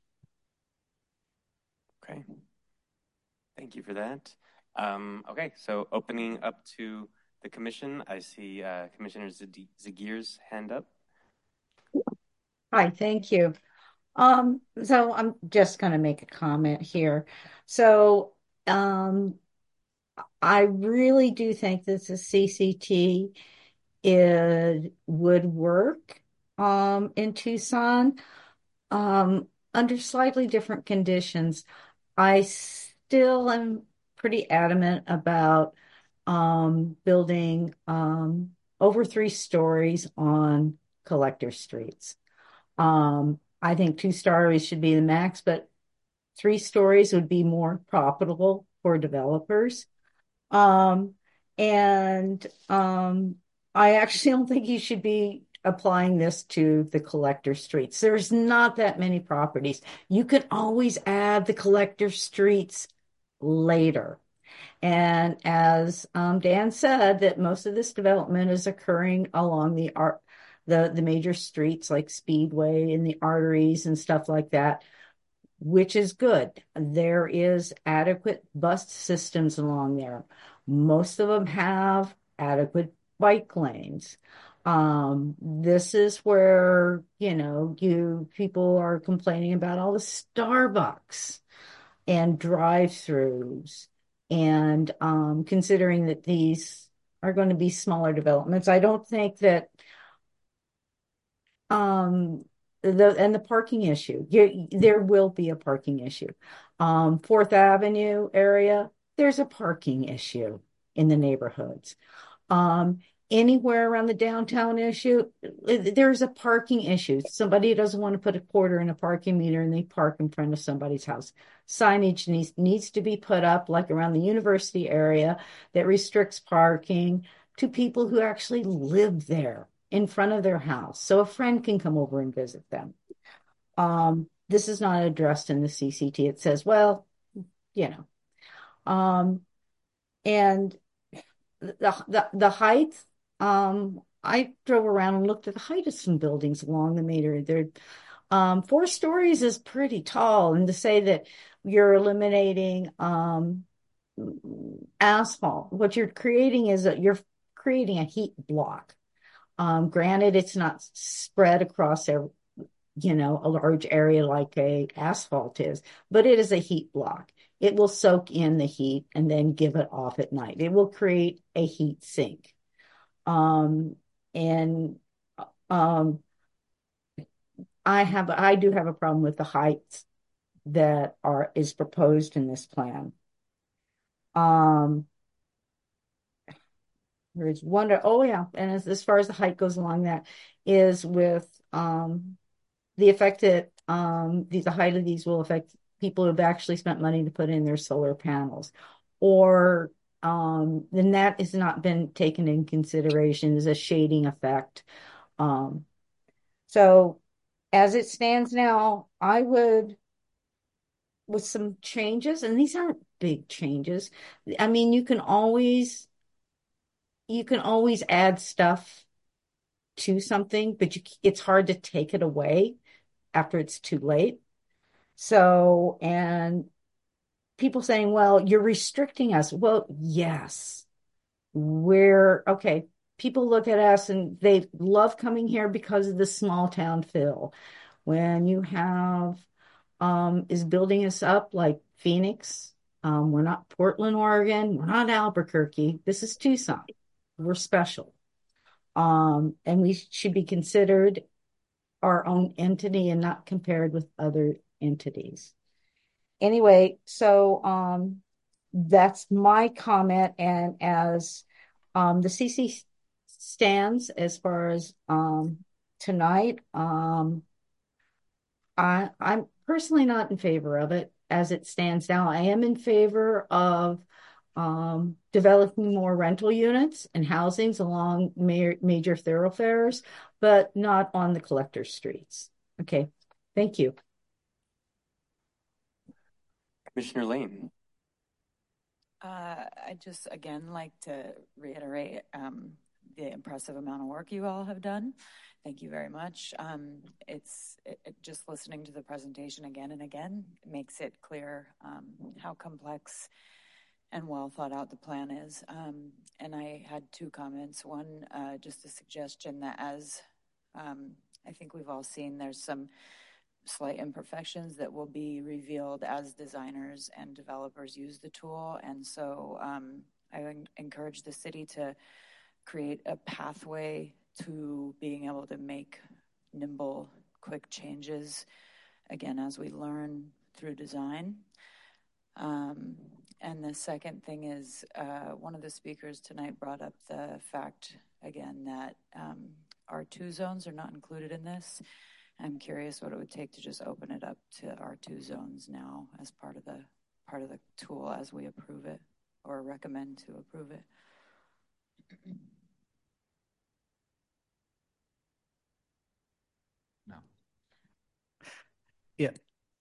Okay. Thank you for that. Um, okay, so opening up to the commission, I see uh, Commissioner Zagier's hand up. Hi, thank you. Um, so I'm just going to make a comment here. So um, I really do think that the C C T it would work um, in Tucson um, under slightly different conditions. I still am pretty adamant about um, building um, over three stories on collector streets. Um, I think two stories should be the max, but three stories would be more profitable for developers. Um, and um, I actually don't think you should be applying this to the collector streets. There's not that many properties. You can always add the collector streets later. And as um, Dan said, that most of this development is occurring along the art, the, the major streets like Speedway and the arteries and stuff like that, which is good. There is adequate bus systems along there. Most of them have adequate bike lanes. Um, this is where, you know, you people are complaining about all the Starbucks and drive-throughs. And um, considering that these are going to be smaller developments, I don't think that um, the and the parking issue, you, there will be a parking issue. Um, Fourth Avenue area, there's a parking issue in the neighborhoods. Um, anywhere around the downtown issue, there's a parking issue. Somebody doesn't want to put a quarter in a parking meter and they park in front of somebody's house. Signage needs, needs to be put up, like around the university area, that restricts parking to people who actually live there in front of their house, so a friend can come over and visit them. Um, this is not addressed in the C C T. It says, well, you know, um, and the the, the height. Um, I drove around and looked at the height of some buildings along the Mater. They're um, four stories is pretty tall, and to say that you're eliminating um, asphalt, what you're creating is that you're creating a heat block. Um, granted, it's not spread across a, you know, a large area like a asphalt is, but it is a heat block. It will soak in the heat and then give it off at night. It will create a heat sink. Um, and um, I have, I do have a problem with the heights that are is proposed in this plan. Um, There's wonder. Oh yeah, and as, as far as the height goes along that is with um, the effect that um, the, the height of these will affect people who've actually spent money to put in their solar panels, or um, then that has not been taken in consideration as a shading effect. Um, so as it stands now, I would, with some changes, and these aren't big changes. I mean, you can always. You can always add stuff to something, but you, it's hard to take it away after it's too late. So, and people saying, well, you're restricting us. Well, yes, we're okay. People look at us and they love coming here because of the small town feel. When you have um, is building us up like Phoenix, um, we're not Portland, Oregon, we're not Albuquerque. This is Tucson. We're special. Um, and we should be considered our own entity and not compared with other entities. Anyway, so um, that's my comment. And as um, the C C stands as far as um, tonight, um, I, I'm personally not in favor of it as it stands now. I am in favor of um, developing more rental units and housings along ma major thoroughfares, but not on the collector streets. Okay, thank you. Commissioner Lane. Uh, I just, again, like to reiterate um, the impressive amount of work you all have done. Thank you very much. Um, it's it, it, just listening to the presentation again and again makes it clear um, how complex and well thought out the plan is. Um, and I had two comments. One, uh, just a suggestion that as um, I think we've all seen, there's some slight imperfections that will be revealed as designers and developers use the tool. And so um, I would encourage the city to create a pathway to being able to make nimble, quick changes, again, as we learn through design. Um, and the second thing is uh, one of the speakers tonight brought up the fact, again, that um, R two zones are not included in this. I'm curious what it would take to just open it up to R two zones now as part of the part of the tool as we approve it or recommend to approve it. No. Yeah.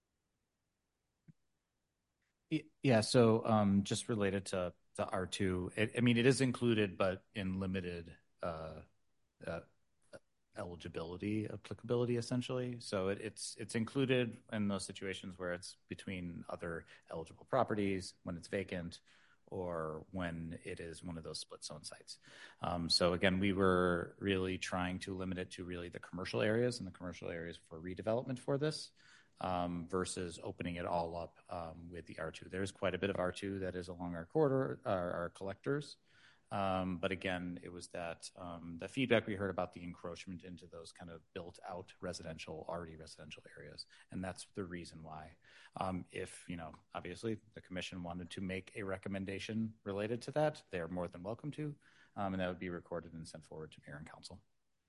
Yeah. So um, just related to the R two, it, I mean, it is included, but in limited uh, uh, eligibility, applicability, essentially. So it, it's it's included in those situations where it's between other eligible properties, when it's vacant, or when it is one of those split zone sites. Um, so again, we were really trying to limit it to really the commercial areas and the commercial areas for redevelopment for this. Um, versus opening it all up um, with the R two. There's quite a bit of R two that is along our corridor, our, our collectors. Um, but again, it was that um, the feedback we heard about the encroachment into those kind of built out residential, already residential areas. And that's the reason why. Um, if, you know, obviously the commission wanted to make a recommendation related to that, they're more than welcome to. Um, and that would be recorded and sent forward to mayor and council.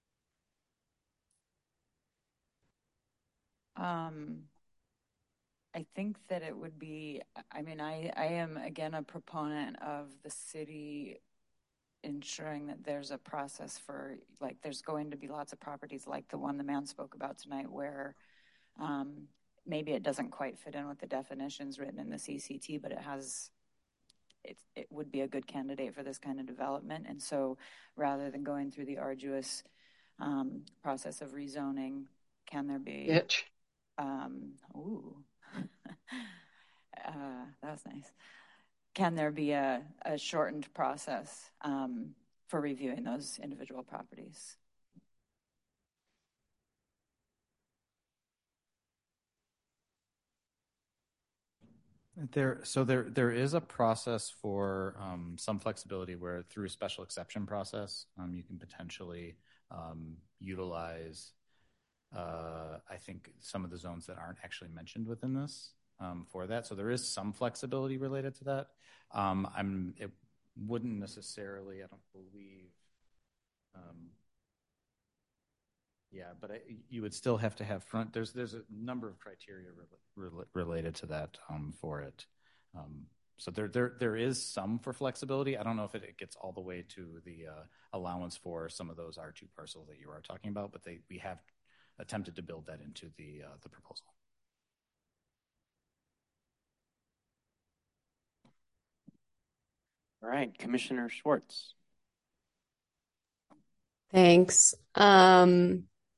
Um, I think that it would be, I mean, I, I am, again, a proponent of the city ensuring that there's a process for, like, there's going to be lots of properties like the one the man spoke about tonight where um, maybe it doesn't quite fit in with the definitions written in the C C T, but it has, it, it would be a good candidate for this kind of development. And so rather than going through the arduous um, process of rezoning, can there be... Itch. Um, ooh, uh, that was nice. Can there be a, a shortened process um, for reviewing those individual properties? There, so there, there is a process for um, some flexibility where through a special exception process, um, you can potentially um, utilize Uh, I think some of the zones that aren't actually mentioned within this um, for that. So there is some flexibility related to that. Um, I'm, it wouldn't necessarily, I don't believe, um, yeah, but I, you would still have to have front, there's there's a number of criteria re re related to that um, for it. Um, so there, there, there is some for flexibility. I don't know if it, it gets all the way to the uh, allowance for some of those R two parcels that you are talking about, but they we have attempted to build that into the uh, the proposal. All right, Commissioner Schwartz. Thanks. Um,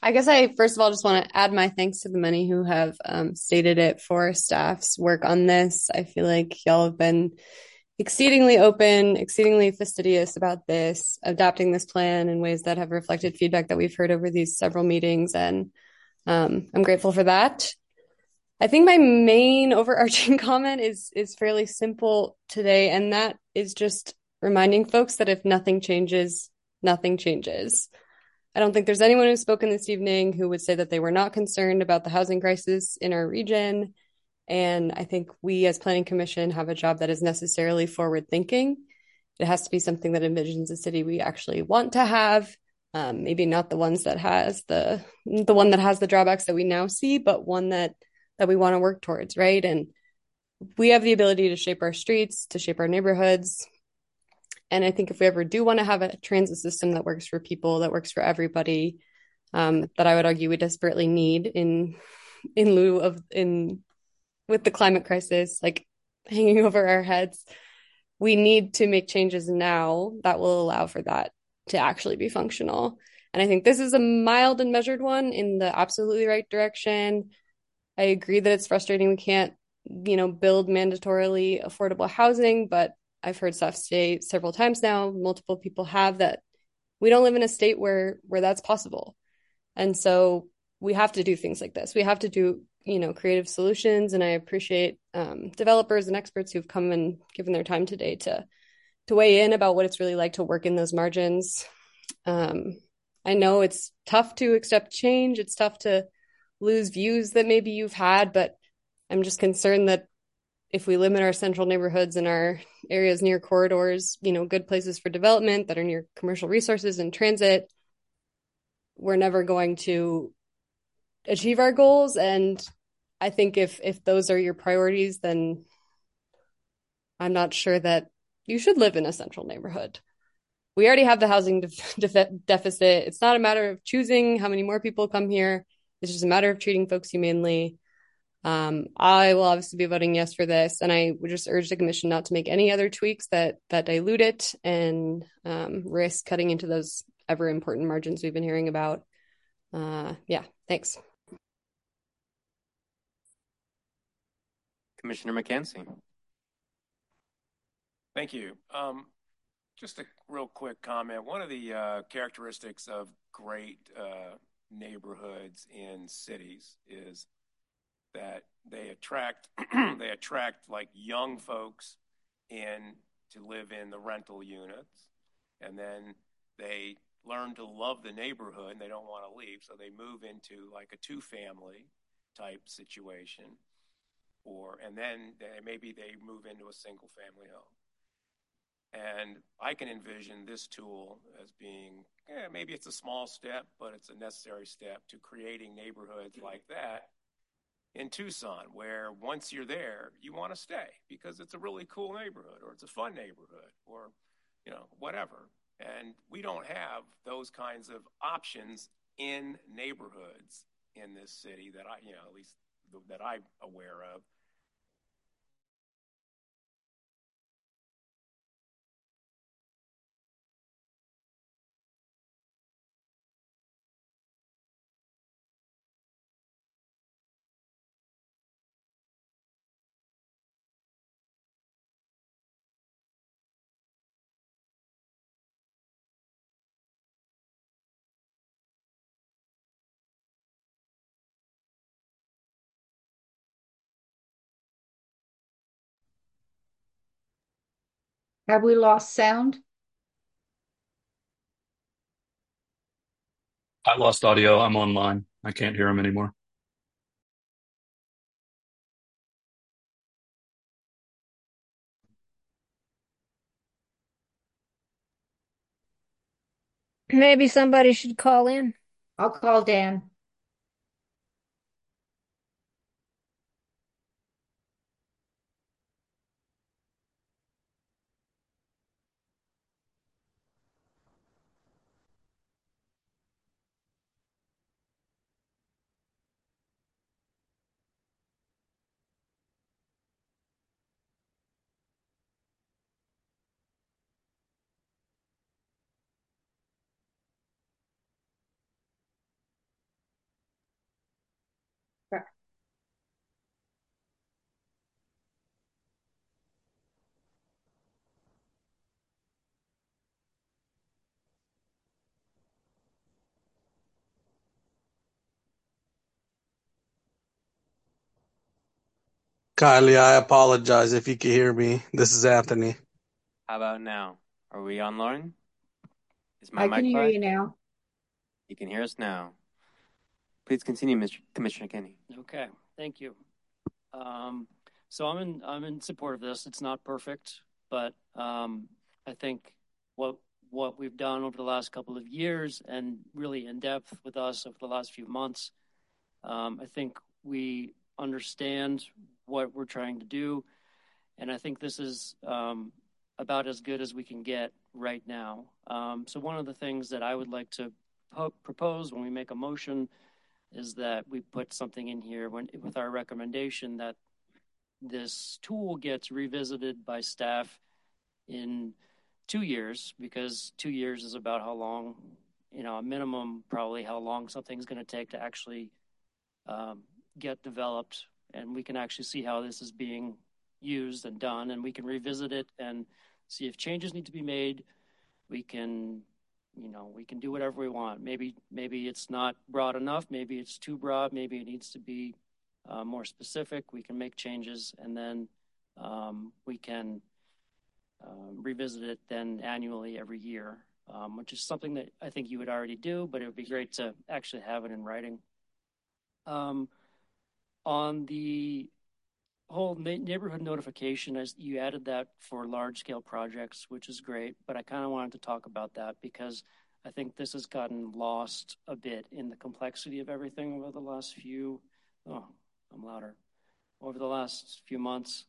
I guess I first of all just want to add my thanks to the many who have um, stated it for staff's work on this. I feel like y'all have been exceedingly open, exceedingly fastidious about this, adapting this plan in ways that have reflected feedback that we've heard over these several meetings, and um, I'm grateful for that. I think my main overarching comment is is fairly simple today, and that is just reminding folks that if nothing changes, nothing changes. I don't think there's anyone who's spoken this evening who would say that they were not concerned about the housing crisis in our region. And I think we as Planning Commission have a job that is necessarily forward thinking. It has to be something that envisions a city we actually want to have. Um, maybe not the ones that has the the one that has the drawbacks that we now see, but one that that we want to work towards, right? And we have the ability to shape our streets, to shape our neighborhoods. And I think if we ever do want to have a transit system that works for people, that works for everybody, um, that I would argue we desperately need in in lieu of in with the climate crisis like hanging over our heads, we need to make changes now that will allow for that to actually be functional. And I think this is a mild and measured one in the absolutely right direction. I agree that it's frustrating we can't, you know, build mandatorily affordable housing, but I've heard staff say several times now, multiple people have, that we don't live in a state where where that's possible. And so we have to do things like this. We have to do, you know, creative solutions. And I appreciate um, developers and experts who've come and given their time today to to weigh in about what it's really like to work in those margins. Um, I know it's tough to accept change. It's tough to lose views that maybe you've had, but I'm just concerned that if we limit our central neighborhoods and our areas near corridors, you know, good places for development that are near commercial resources and transit, we're never going to achieve our goals. And I think if if those are your priorities, then I'm not sure that you should live in a central neighborhood. We already have the housing def- def- deficit. It's not a matter of choosing how many more people come here. It's just a matter of treating folks humanely. Um, I will obviously be voting yes for this, and I would just urge the commission not to make any other tweaks that that dilute it and um, risk cutting into those ever important margins we've been hearing about. Uh, yeah, thanks. Commissioner McKenzie. Thank you. Um, just a real quick comment. One of the uh, characteristics of great uh, neighborhoods in cities is that they attract they attract like young folks in to live in the rental units, and then they learn to love the neighborhood and they don't want to leave, so they move into like a two-family type situation, or and then they, maybe they move into a single-family home. And I can envision this tool as being, eh, maybe it's a small step, but it's a necessary step to creating neighborhoods like that in Tucson, where once you're there, you want to stay because it's a really cool neighborhood, or it's a fun neighborhood, or, you know, whatever. And we don't have those kinds of options in neighborhoods in this city that I, you know, at least that I'm aware of. Have we lost sound? I lost audio. I'm online. I can't hear him anymore. Maybe somebody should call in. I'll call Dan. Kylie, I apologize if you can hear me. This is Anthony. How about now? Are we on, Lauren? Is my I mic can hear live? you now. You can hear us now. Please continue, Mister Commissioner Kenny. Okay, thank you. Um, so I'm in I'm in support of this. It's not perfect, but um, I think what what we've done over the last couple of years and really in depth with us over the last few months, um, I think we understand what we're trying to do, and I think this is um, about as good as we can get right now. Um, so one of the things that I would like to po- propose when we make a motion is that we put something in here when, with our recommendation that this tool gets revisited by staff in two years, because two years is about how long, you know, a minimum probably how long something's going to take to actually um, get developed. And we can actually see how this is being used and done, and we can revisit it and see if changes need to be made. We can You know, we can do whatever we want. Maybe maybe it's not broad enough. Maybe it's too broad. Maybe it needs to be uh, more specific. We can make changes, and then um, we can um, revisit it then annually every year, um, which is something that I think you would already do, but it would be great to actually have it in writing. Um, on the whole na- neighborhood notification, as you added that for large scale projects, which is great, but I kind of wanted to talk about that because I think this has gotten lost a bit in the complexity of everything over the last few, oh, I'm louder, over the last few months.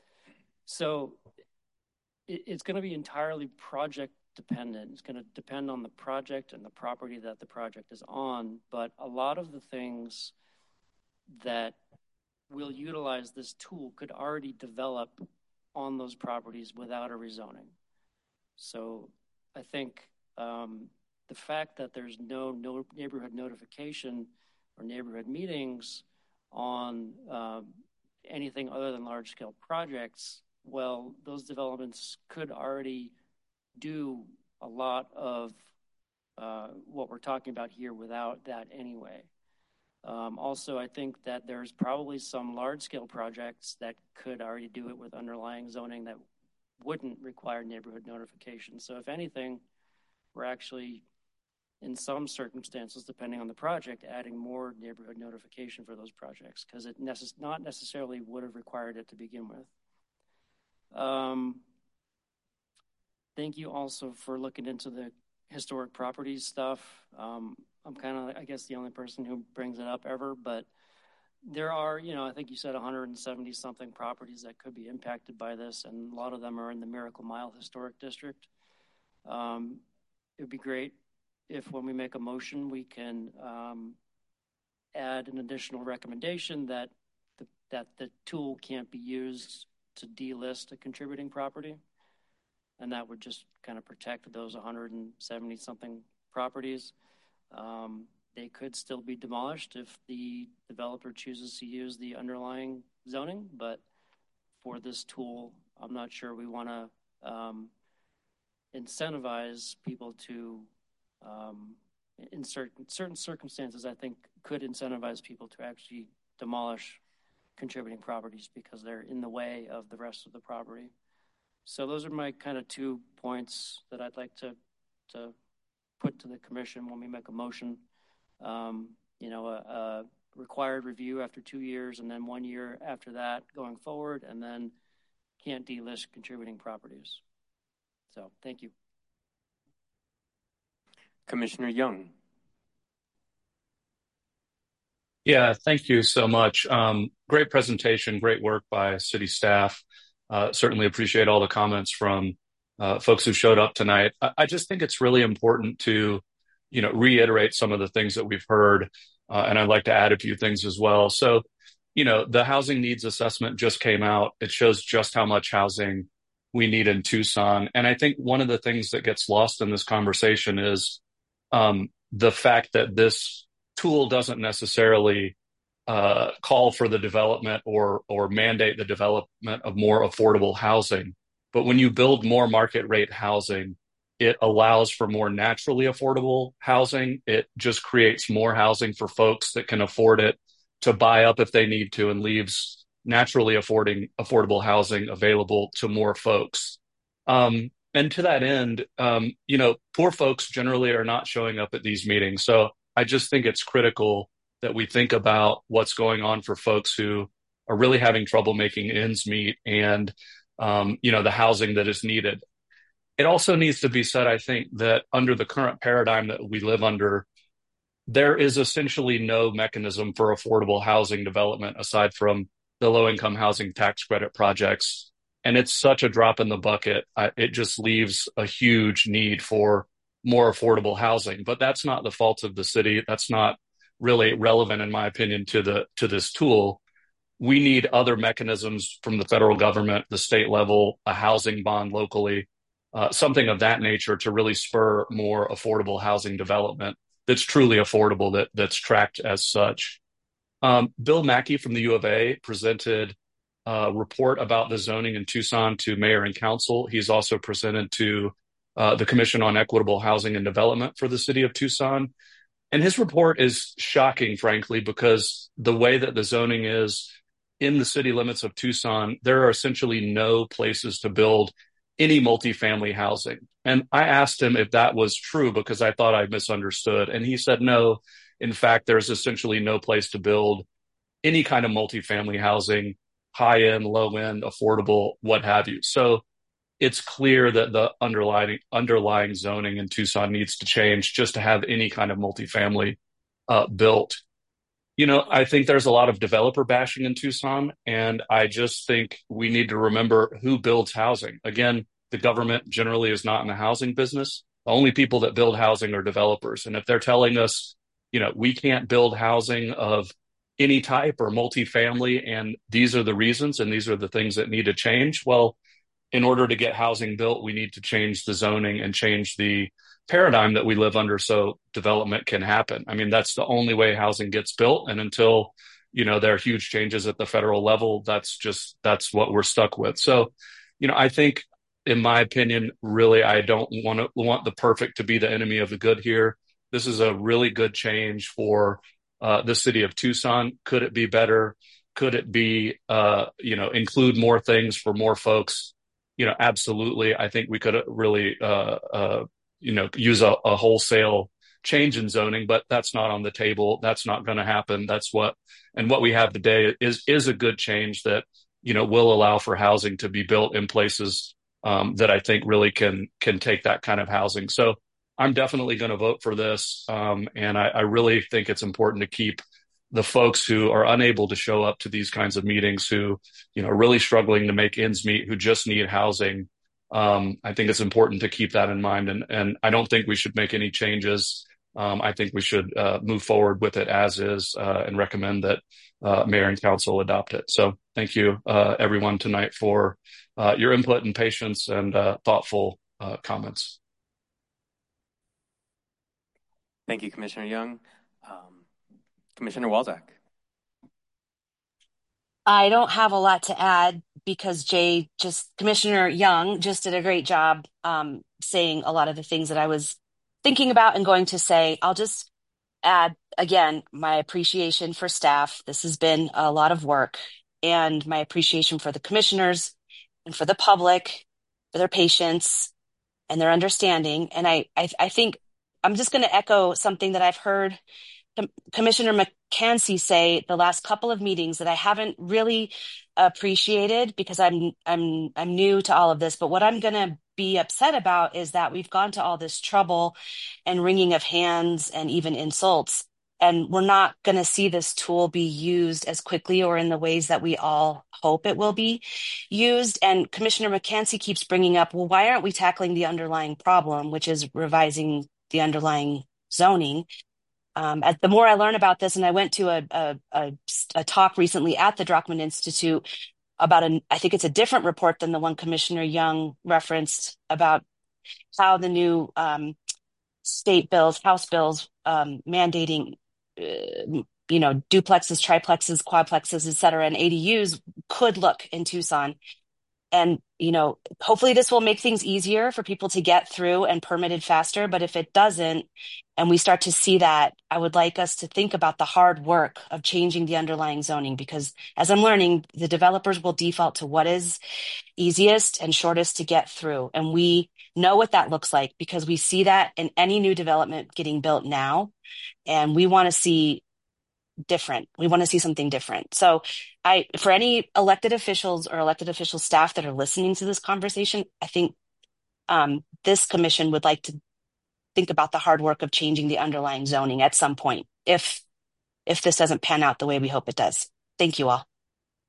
So it, it's going to be entirely project dependent. It's going to depend on the project and the property that the project is on, but a lot of the things that will utilize this tool could already develop on those properties without a rezoning. So I think um, the fact that there's no, no neighborhood notification or neighborhood meetings on um, anything other than large scale projects, well, those developments could already do a lot of uh, what we're talking about here without that anyway. Um, also, I think that there's probably some large-scale projects that could already do it with underlying zoning that wouldn't require neighborhood notification. So if anything, we're actually, in some circumstances, depending on the project, adding more neighborhood notification for those projects because it necess- not necessarily would have required it to begin with. Um, thank you also for looking into the historic properties stuff. Um, I'm kind of, I guess, the only person who brings it up ever, but there are, you know, I think you said one hundred seventy something properties that could be impacted by this, and a lot of them are in the Miracle Mile Historic District. Um, it would be great if when we make a motion, we can um, add an additional recommendation that the, that the tool can't be used to delist a contributing property. And that would just kind of protect those one hundred seventy something properties. Um, they could still be demolished if the developer chooses to use the underlying zoning, but for this tool, I'm not sure we want to um, incentivize people to, um, in certain, certain circumstances, I think could incentivize people to actually demolish contributing properties because they're in the way of the rest of the property. So those are my kind of two points that I'd like to to put to the commission when we make a motion. Um, you know, a, a required review after two years and then one year after that going forward, and then can't delist contributing properties. So thank you. Commissioner Young. Yeah, thank you so much. Um, great presentation, great work by city staff. Uh, certainly appreciate all the comments from uh, folks who showed up tonight. I, I just think it's really important to, you know, reiterate some of the things that we've heard, uh, and I'd like to add a few things as well. So, you know, the housing needs assessment just came out. It shows just how much housing we need in Tucson. And I think one of the things that gets lost in this conversation is um, the fact that this tool doesn't necessarily uh, call for the development or or mandate the development of more affordable housing. But when you build more market rate housing, it allows for more naturally affordable housing. It just creates more housing for folks that can afford it to buy up if they need to, and leaves naturally affording affordable housing available to more folks. Um, and to that end, um, you know, poor folks generally are not showing up at these meetings. So I just think it's critical that we think about what's going on for folks who are really having trouble making ends meet and, um, you know, the housing that is needed. It also needs to be said, I think, that under the current paradigm that we live under, there is essentially no mechanism for affordable housing development aside from the low-income housing tax credit projects. And it's such a drop in the bucket. I, it just leaves a huge need for more affordable housing. But that's not the fault of the city. That's not really relevant, in my opinion, to the to this tool. We need other mechanisms from the federal government, the state level, a housing bond locally, uh, something of that nature to really spur more affordable housing development that's truly affordable, that that's tracked as such. Um, Bill Mackey from the U of A presented a report about the zoning in Tucson to mayor and council. He's also presented to uh, the Commission on Equitable Housing and Development for the city of Tucson. And his report is shocking, frankly, because the way that the zoning is in the city limits of Tucson, there are essentially no places to build any multifamily housing. And I asked him if that was true because I thought I misunderstood. And he said, no, in fact, there's essentially no place to build any kind of multifamily housing, high end, low end, affordable, what have you. So it's clear that the underlying underlying zoning in Tucson needs to change just to have any kind of multifamily uh, built. You know, I think there's a lot of developer bashing in Tucson, and I just think we need to remember who builds housing. Again, the government generally is not in the housing business. The only people that build housing are developers. And if they're telling us, you know, we can't build housing of any type or multifamily, and these are the reasons, and these are the things that need to change, well, in order to get housing built, we need to change the zoning and change the paradigm that we live under so development can happen. I mean, that's the only way housing gets built. And until, you know, there are huge changes at the federal level, that's just, that's what we're stuck with. So, you know, I think, in my opinion, really, I don't want to want the perfect to be the enemy of the good here. This is a really good change for uh, the city of Tucson. Could it be better? Could it be, uh, you know, include more things for more folks? You know, absolutely. I think we could really, uh, uh, you know, use a, a wholesale change in zoning, but that's not on the table. That's not going to happen. That's what, and what we have today is, is a good change that, you know, will allow for housing to be built in places um, that I think really can, can take that kind of housing. So I'm definitely going to vote for this. Um, and I, I really think it's important to keep the folks who are unable to show up to these kinds of meetings, who, you know, are really struggling to make ends meet, who just need housing. Um, I think it's important to keep that in mind. And, and I don't think we should make any changes. Um, I think we should uh, move forward with it as is uh, and recommend that uh, mayor and council adopt it. So thank you, uh, everyone tonight for uh, your input and patience and uh, thoughtful uh, comments. Thank you, Commissioner Young. Um, Commissioner Walczak. I don't have a lot to add because Jay just, Commissioner Young just did a great job um, saying a lot of the things that I was thinking about and going to say. I'll just add, again, my appreciation for staff. This has been a lot of work, and my appreciation for the commissioners and for the public, for their patience and their understanding. And I, I, I think I'm just going to echo something that I've heard Com- Commissioner McKenzie say the last couple of meetings that I haven't really appreciated because I'm I'm I'm new to all of this. But what I'm going to be upset about is that we've gone to all this trouble and wringing of hands and even insults, and we're not going to see this tool be used as quickly or in the ways that we all hope it will be used. And Commissioner McKenzie keeps bringing up, well, why aren't we tackling the underlying problem, which is revising the underlying zoning? Um, at, the more I learn about this, and I went to a, a, a, a talk recently at the Druckman Institute about, an, I think it's a different report than the one Commissioner Young referenced about how the new um, state bills, House bills, um, mandating, uh, you know, duplexes, triplexes, quadplexes, et cetera, and A D Us could look in Tucson. And, you know, hopefully this will make things easier for people to get through and permitted faster. But if it doesn't, and we start to see that, I would like us to think about the hard work of changing the underlying zoning, because as I'm learning, the developers will default to what is easiest and shortest to get through. And we know what that looks like because we see that in any new development getting built now. And we want to see different. We want to see something different. So I, for any elected officials or elected official staff that are listening to this conversation, I think um, this commission would like to think about the hard work of changing the underlying zoning at some point, if if this doesn't pan out the way we hope it does. Thank you all.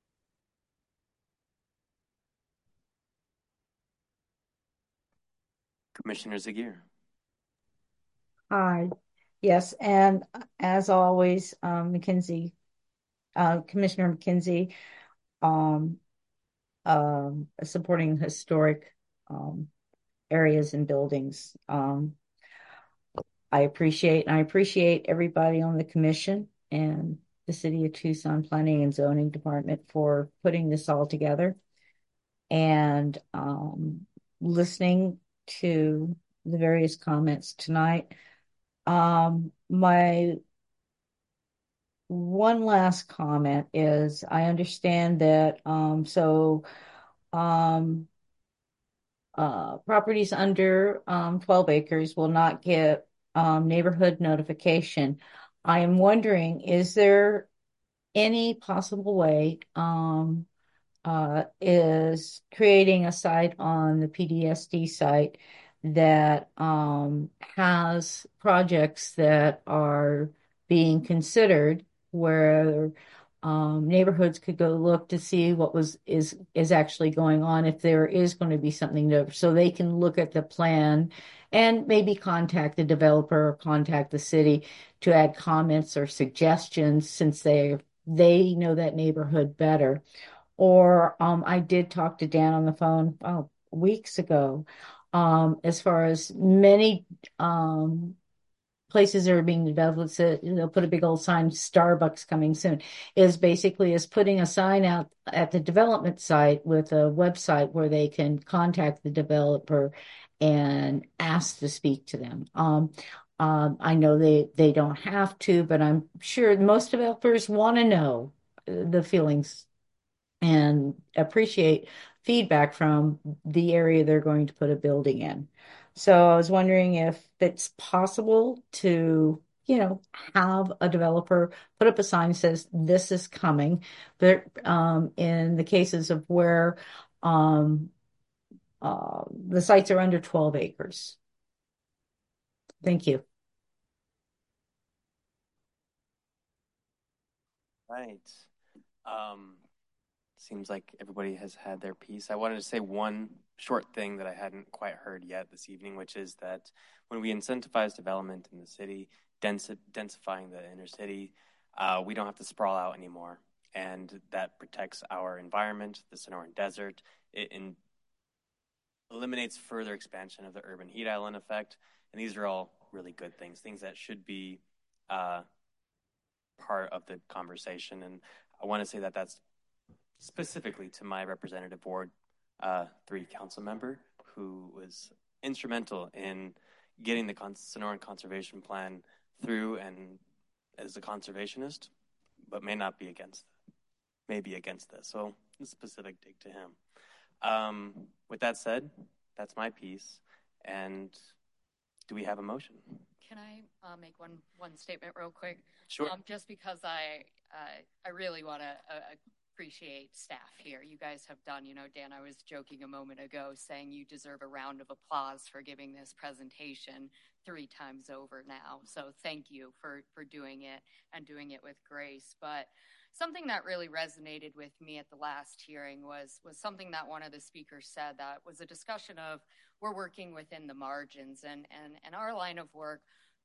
Commissioner Zagier. Hi. Yes, and as always, um, McKinsey, uh, Commissioner McKinsey, um, um, supporting historic um, areas and buildings. Um, I appreciate, I appreciate everybody on the commission and the City of Tucson Planning and Zoning Department for putting this all together and um, listening to the various comments tonight. Um, my one last comment is I understand that um, so um, uh, properties under um, twelve acres will not get um, neighborhood notification. I am wondering, is there any possible way um, uh, is creating a site on the P D S D site that um, has projects that are being considered where um, neighborhoods could go look to see what was is is actually going on, if there is going to be something to, so they can look at the plan and maybe contact the developer or contact the city to add comments or suggestions since they they know that neighborhood better. Or um, I did talk to Dan on the phone oh, weeks ago. Um, as far as many um, places that are being developed, so they'll put a big old sign, Starbucks coming soon, is basically is putting a sign out at the development site with a website where they can contact the developer and ask to speak to them. Um, um, I know they, they don't have to, but I'm sure most developers want to know the feelings and appreciate feedback from the area they're going to put a building in. So I was wondering if it's possible to, you know, have a developer put up a sign that says this is coming. But um, in the cases of where um, uh, the sites are under twelve acres. Thank you. Right. Um, Seems like everybody has had their piece. I wanted to say one short thing that I hadn't quite heard yet this evening, which is that when we incentivize development in the city, densi- densifying the inner city, uh, we don't have to sprawl out anymore. And that protects our environment, the Sonoran Desert. It in- eliminates further expansion of the urban heat island effect. And these are all really good things, things that should be uh, part of the conversation. And I want to say that that's specifically to my representative Ward uh, three council member who was instrumental in getting the Con- Sonoran Conservation Plan through and as a conservationist, but may not be against, may be against this. So a specific dig to him. Um, with that said, that's my piece. And do we have a motion? Can I uh, make one one statement real quick? Sure. Um, just because I uh, I really want to uh, appreciate staff here. You guys have done, you know, Dan, I was joking a moment ago saying you deserve a round of applause for giving this presentation three times over now. So thank you for, for doing it and doing it with grace. But something that really resonated with me at the last hearing was, was something that one of the speakers said that was a discussion of we're working within the margins and, and, and our line of work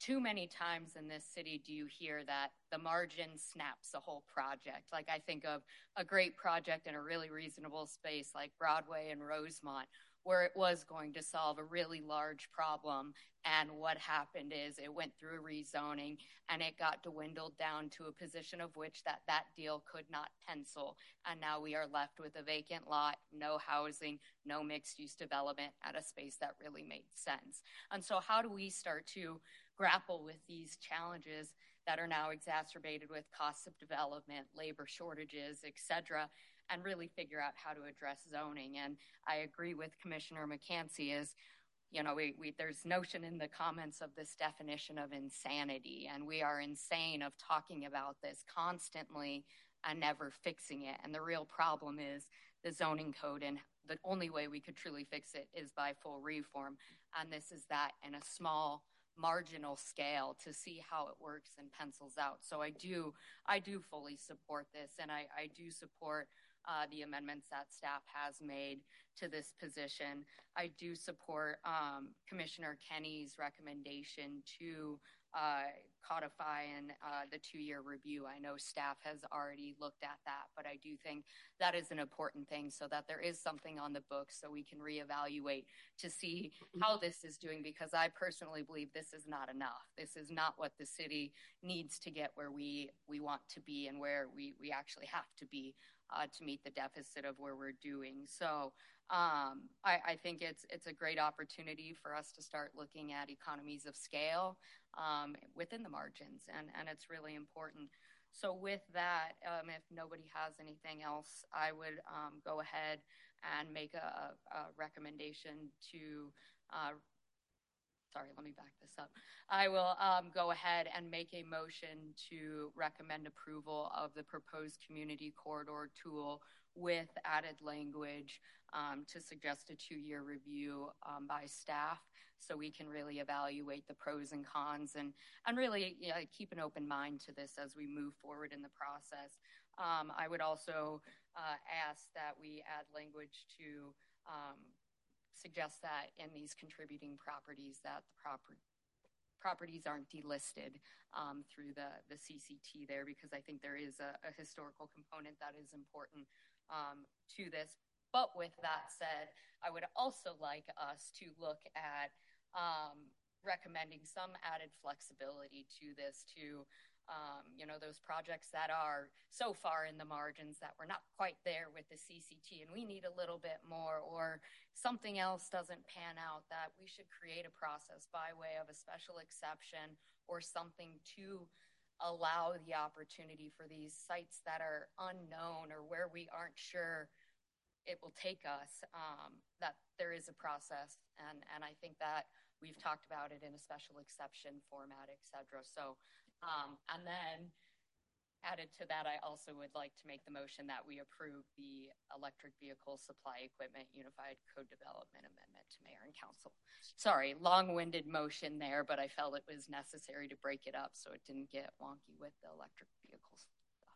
too many times in this city do you hear that the margin snaps a whole project. Like I think of a great project in a really reasonable space like Broadway and Rosemont, where it was going to solve a really large problem. And what happened is it went through a rezoning and it got dwindled down to a position of which that that deal could not pencil. And now we are left with a vacant lot, no housing, no mixed use development at a space that really made sense. And so how do we start to grapple with these challenges that are now exacerbated with costs of development, labor shortages, et cetera, and really figure out how to address zoning? And I agree with Commissioner McCancy is, you know, we, we there's notion in the comments of this definition of insanity, and we are insane of talking about this constantly and never fixing it. And the real problem is the zoning code, and the only way we could truly fix it is by full reform. And this is that in a small marginal scale to see how it works and pencils out. So I do, I do fully support this, and I, I do support uh, the amendments that staff has made to this position. I do support um, Commissioner Kenny's recommendation to uh, codify in uh, the two-year review. I know staff has already looked at that, but I do think that is an important thing so that there is something on the books so we can reevaluate to see how this is doing, because I personally believe this is not enough. This is not what the city needs to get where we, we want to be and where we, we actually have to be uh, to meet the deficit of where we're doing. So um, I, I think it's it's a great opportunity for us to start looking at economies of scale um, within the margins, and, and it's really important. So with that, um, if nobody has anything else, I would um, go ahead and make a, a recommendation to, uh, sorry, let me back this up. I will um, go ahead and make a motion to recommend approval of the proposed community corridor tool with added language um, to suggest a two-year review um, by staff so we can really evaluate the pros and cons and, and really you know, keep an open mind to this as we move forward in the process. Um, I would also uh, ask that we add language to um, suggest that in these contributing properties that the proper properties aren't delisted um, through the, the C C T there, because I think there is a, a historical component that is important um, to this. But with that said, I would also like us to look at um, recommending some added flexibility to this to Um, you know, those projects that are so far in the margins that we're not quite there with the C C T and we need a little bit more, or something else doesn't pan out, that we should create a process by way of a special exception or something to allow the opportunity for these sites that are unknown or where we aren't sure it will take us, um, that there is a process. And, and I think that we've talked about it in a special exception format, et cetera. So Um, and then added to that, I also would like to make the motion that we approve the electric vehicle supply equipment unified code development amendment to mayor and council. Sorry, long-winded motion there, but I felt it was necessary to break it up so it didn't get wonky with the electric vehicles stuff.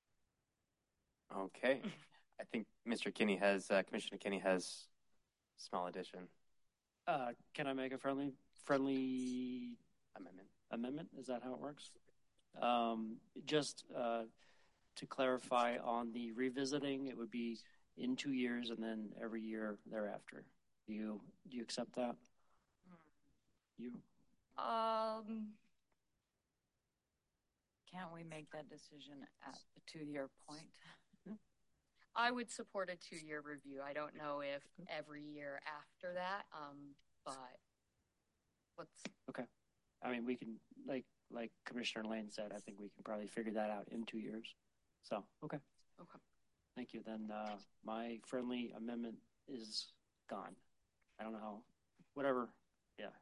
Okay. I think Mister Kinney has, uh, Commissioner Kinney has a small addition. Uh, can I make a friendly, friendly amendment? Amendment? Is that how it works? Um, just uh, to clarify on the revisiting, it would be in two years and then every year thereafter. Do you do you accept that? You? Um, can't we make that decision at the two-year point? I would support a two-year review. I don't know if every year after that, um, but let's. Okay. I mean, we can, like like Commissioner Lane said, I think we can probably figure that out in two years. So, okay. Okay. Thank you. Then uh, my friendly amendment is gone. I don't know how, whatever. Yeah.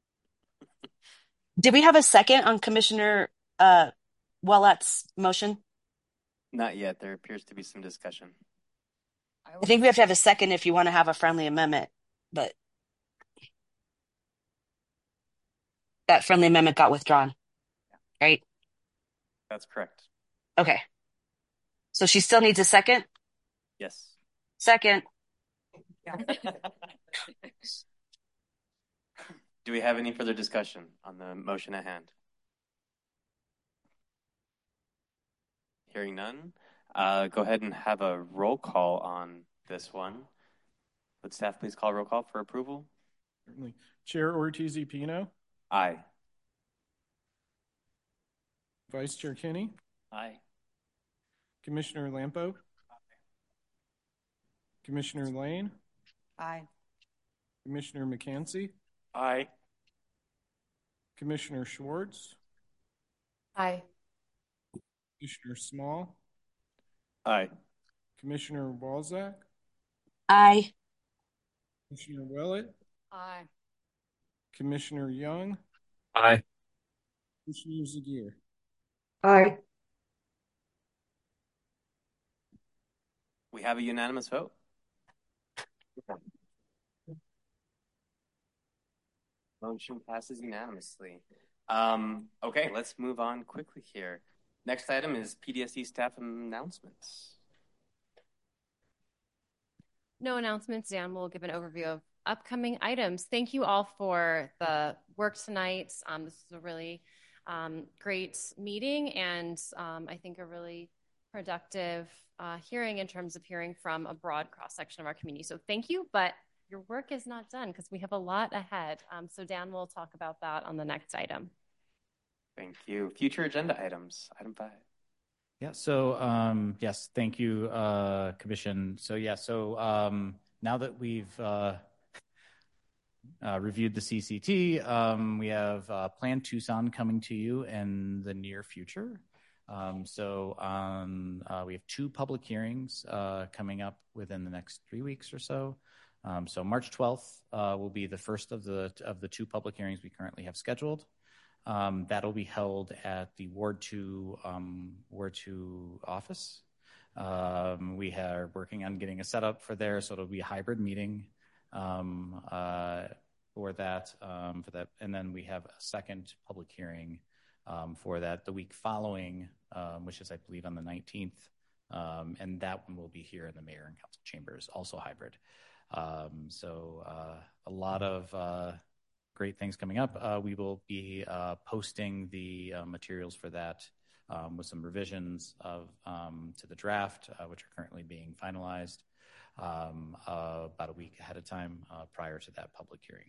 Did we have a second on Commissioner uh, Wallett's motion? Not yet. There appears to be some discussion. I think we have to have a second if you want to have a friendly amendment, but that friendly amendment got withdrawn, right? That's correct. Okay. So she still needs a second? Yes. Second. Do we have any further discussion on the motion at hand? Hearing none, uh, go ahead and have a roll call on this one. Would staff please call roll call for approval? Certainly. Chair Ortiz-Pino? Aye. Vice Chair Kinney? Aye. Commissioner Lampo? Aye. Commissioner Lane? Aye. Commissioner McCansey? Aye. Commissioner Schwartz? Aye. Commissioner Small? Aye. Commissioner Walzak? Aye. Commissioner Willett? Aye. Commissioner Young? Aye. Commissioner Zagier? Aye. We have a unanimous vote. Motion passes unanimously. Um, okay, let's move on quickly here. Next item is P D S E staff announcements. No announcements. Dan will give an overview of upcoming items. Thank you all for the work tonight. Um, this is a really um, great meeting and um, I think a really productive uh, hearing in terms of hearing from a broad cross-section of our community. So thank you, but your work is not done because we have a lot ahead. Um, so Dan will talk about that on the next item. Thank you. Future agenda items, item five. Yeah, so um, yes, thank you, uh, Commission. So yeah, so um, now that we've uh, uh, reviewed the C C T, um, we have uh, Plan Tucson coming to you in the near future. Um, so um, uh, we have two public hearings uh, coming up within the next three weeks or so. Um, so March twelfth uh, will be the first of the of the two public hearings we currently have scheduled. Um, that'll be held at the Ward Two um, Ward Two office. Um, we are working on getting a setup for there, so it'll be a hybrid meeting um, uh, for that. Um, for that, and then we have a second public hearing um, for that the week following, um, which is I believe on the nineteenth, um, and that one will be here in the mayor and council chambers, also hybrid. Um, so uh, a lot of uh, great things coming up. Uh, we will be uh, posting the uh, materials for that um, with some revisions of um, to the draft, uh, which are currently being finalized um, uh, about a week ahead of time uh, prior to that public hearing.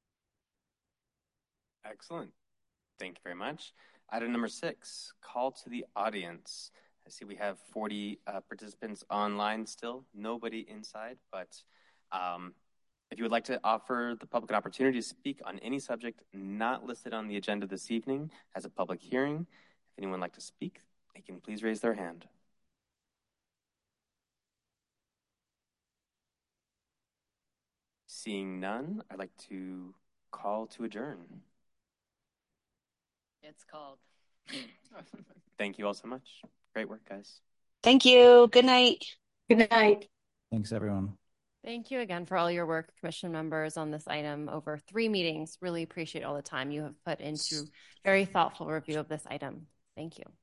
Excellent. Thank you very much. Item number six, call to the audience. I see we have forty uh, participants online still, nobody inside, but um, if you would like to offer the public an opportunity to speak on any subject not listed on the agenda this evening as a public hearing, if anyone would like to speak, they can please raise their hand. Seeing none, I'd like to call to adjourn. It's called. Thank you all so much. Great work, guys. Thank you. Good night. Good night. Thanks, everyone. Thank you again for all your work, commission members, on this item over three meetings. Really appreciate all the time you have put into very thoughtful review of this item. Thank you.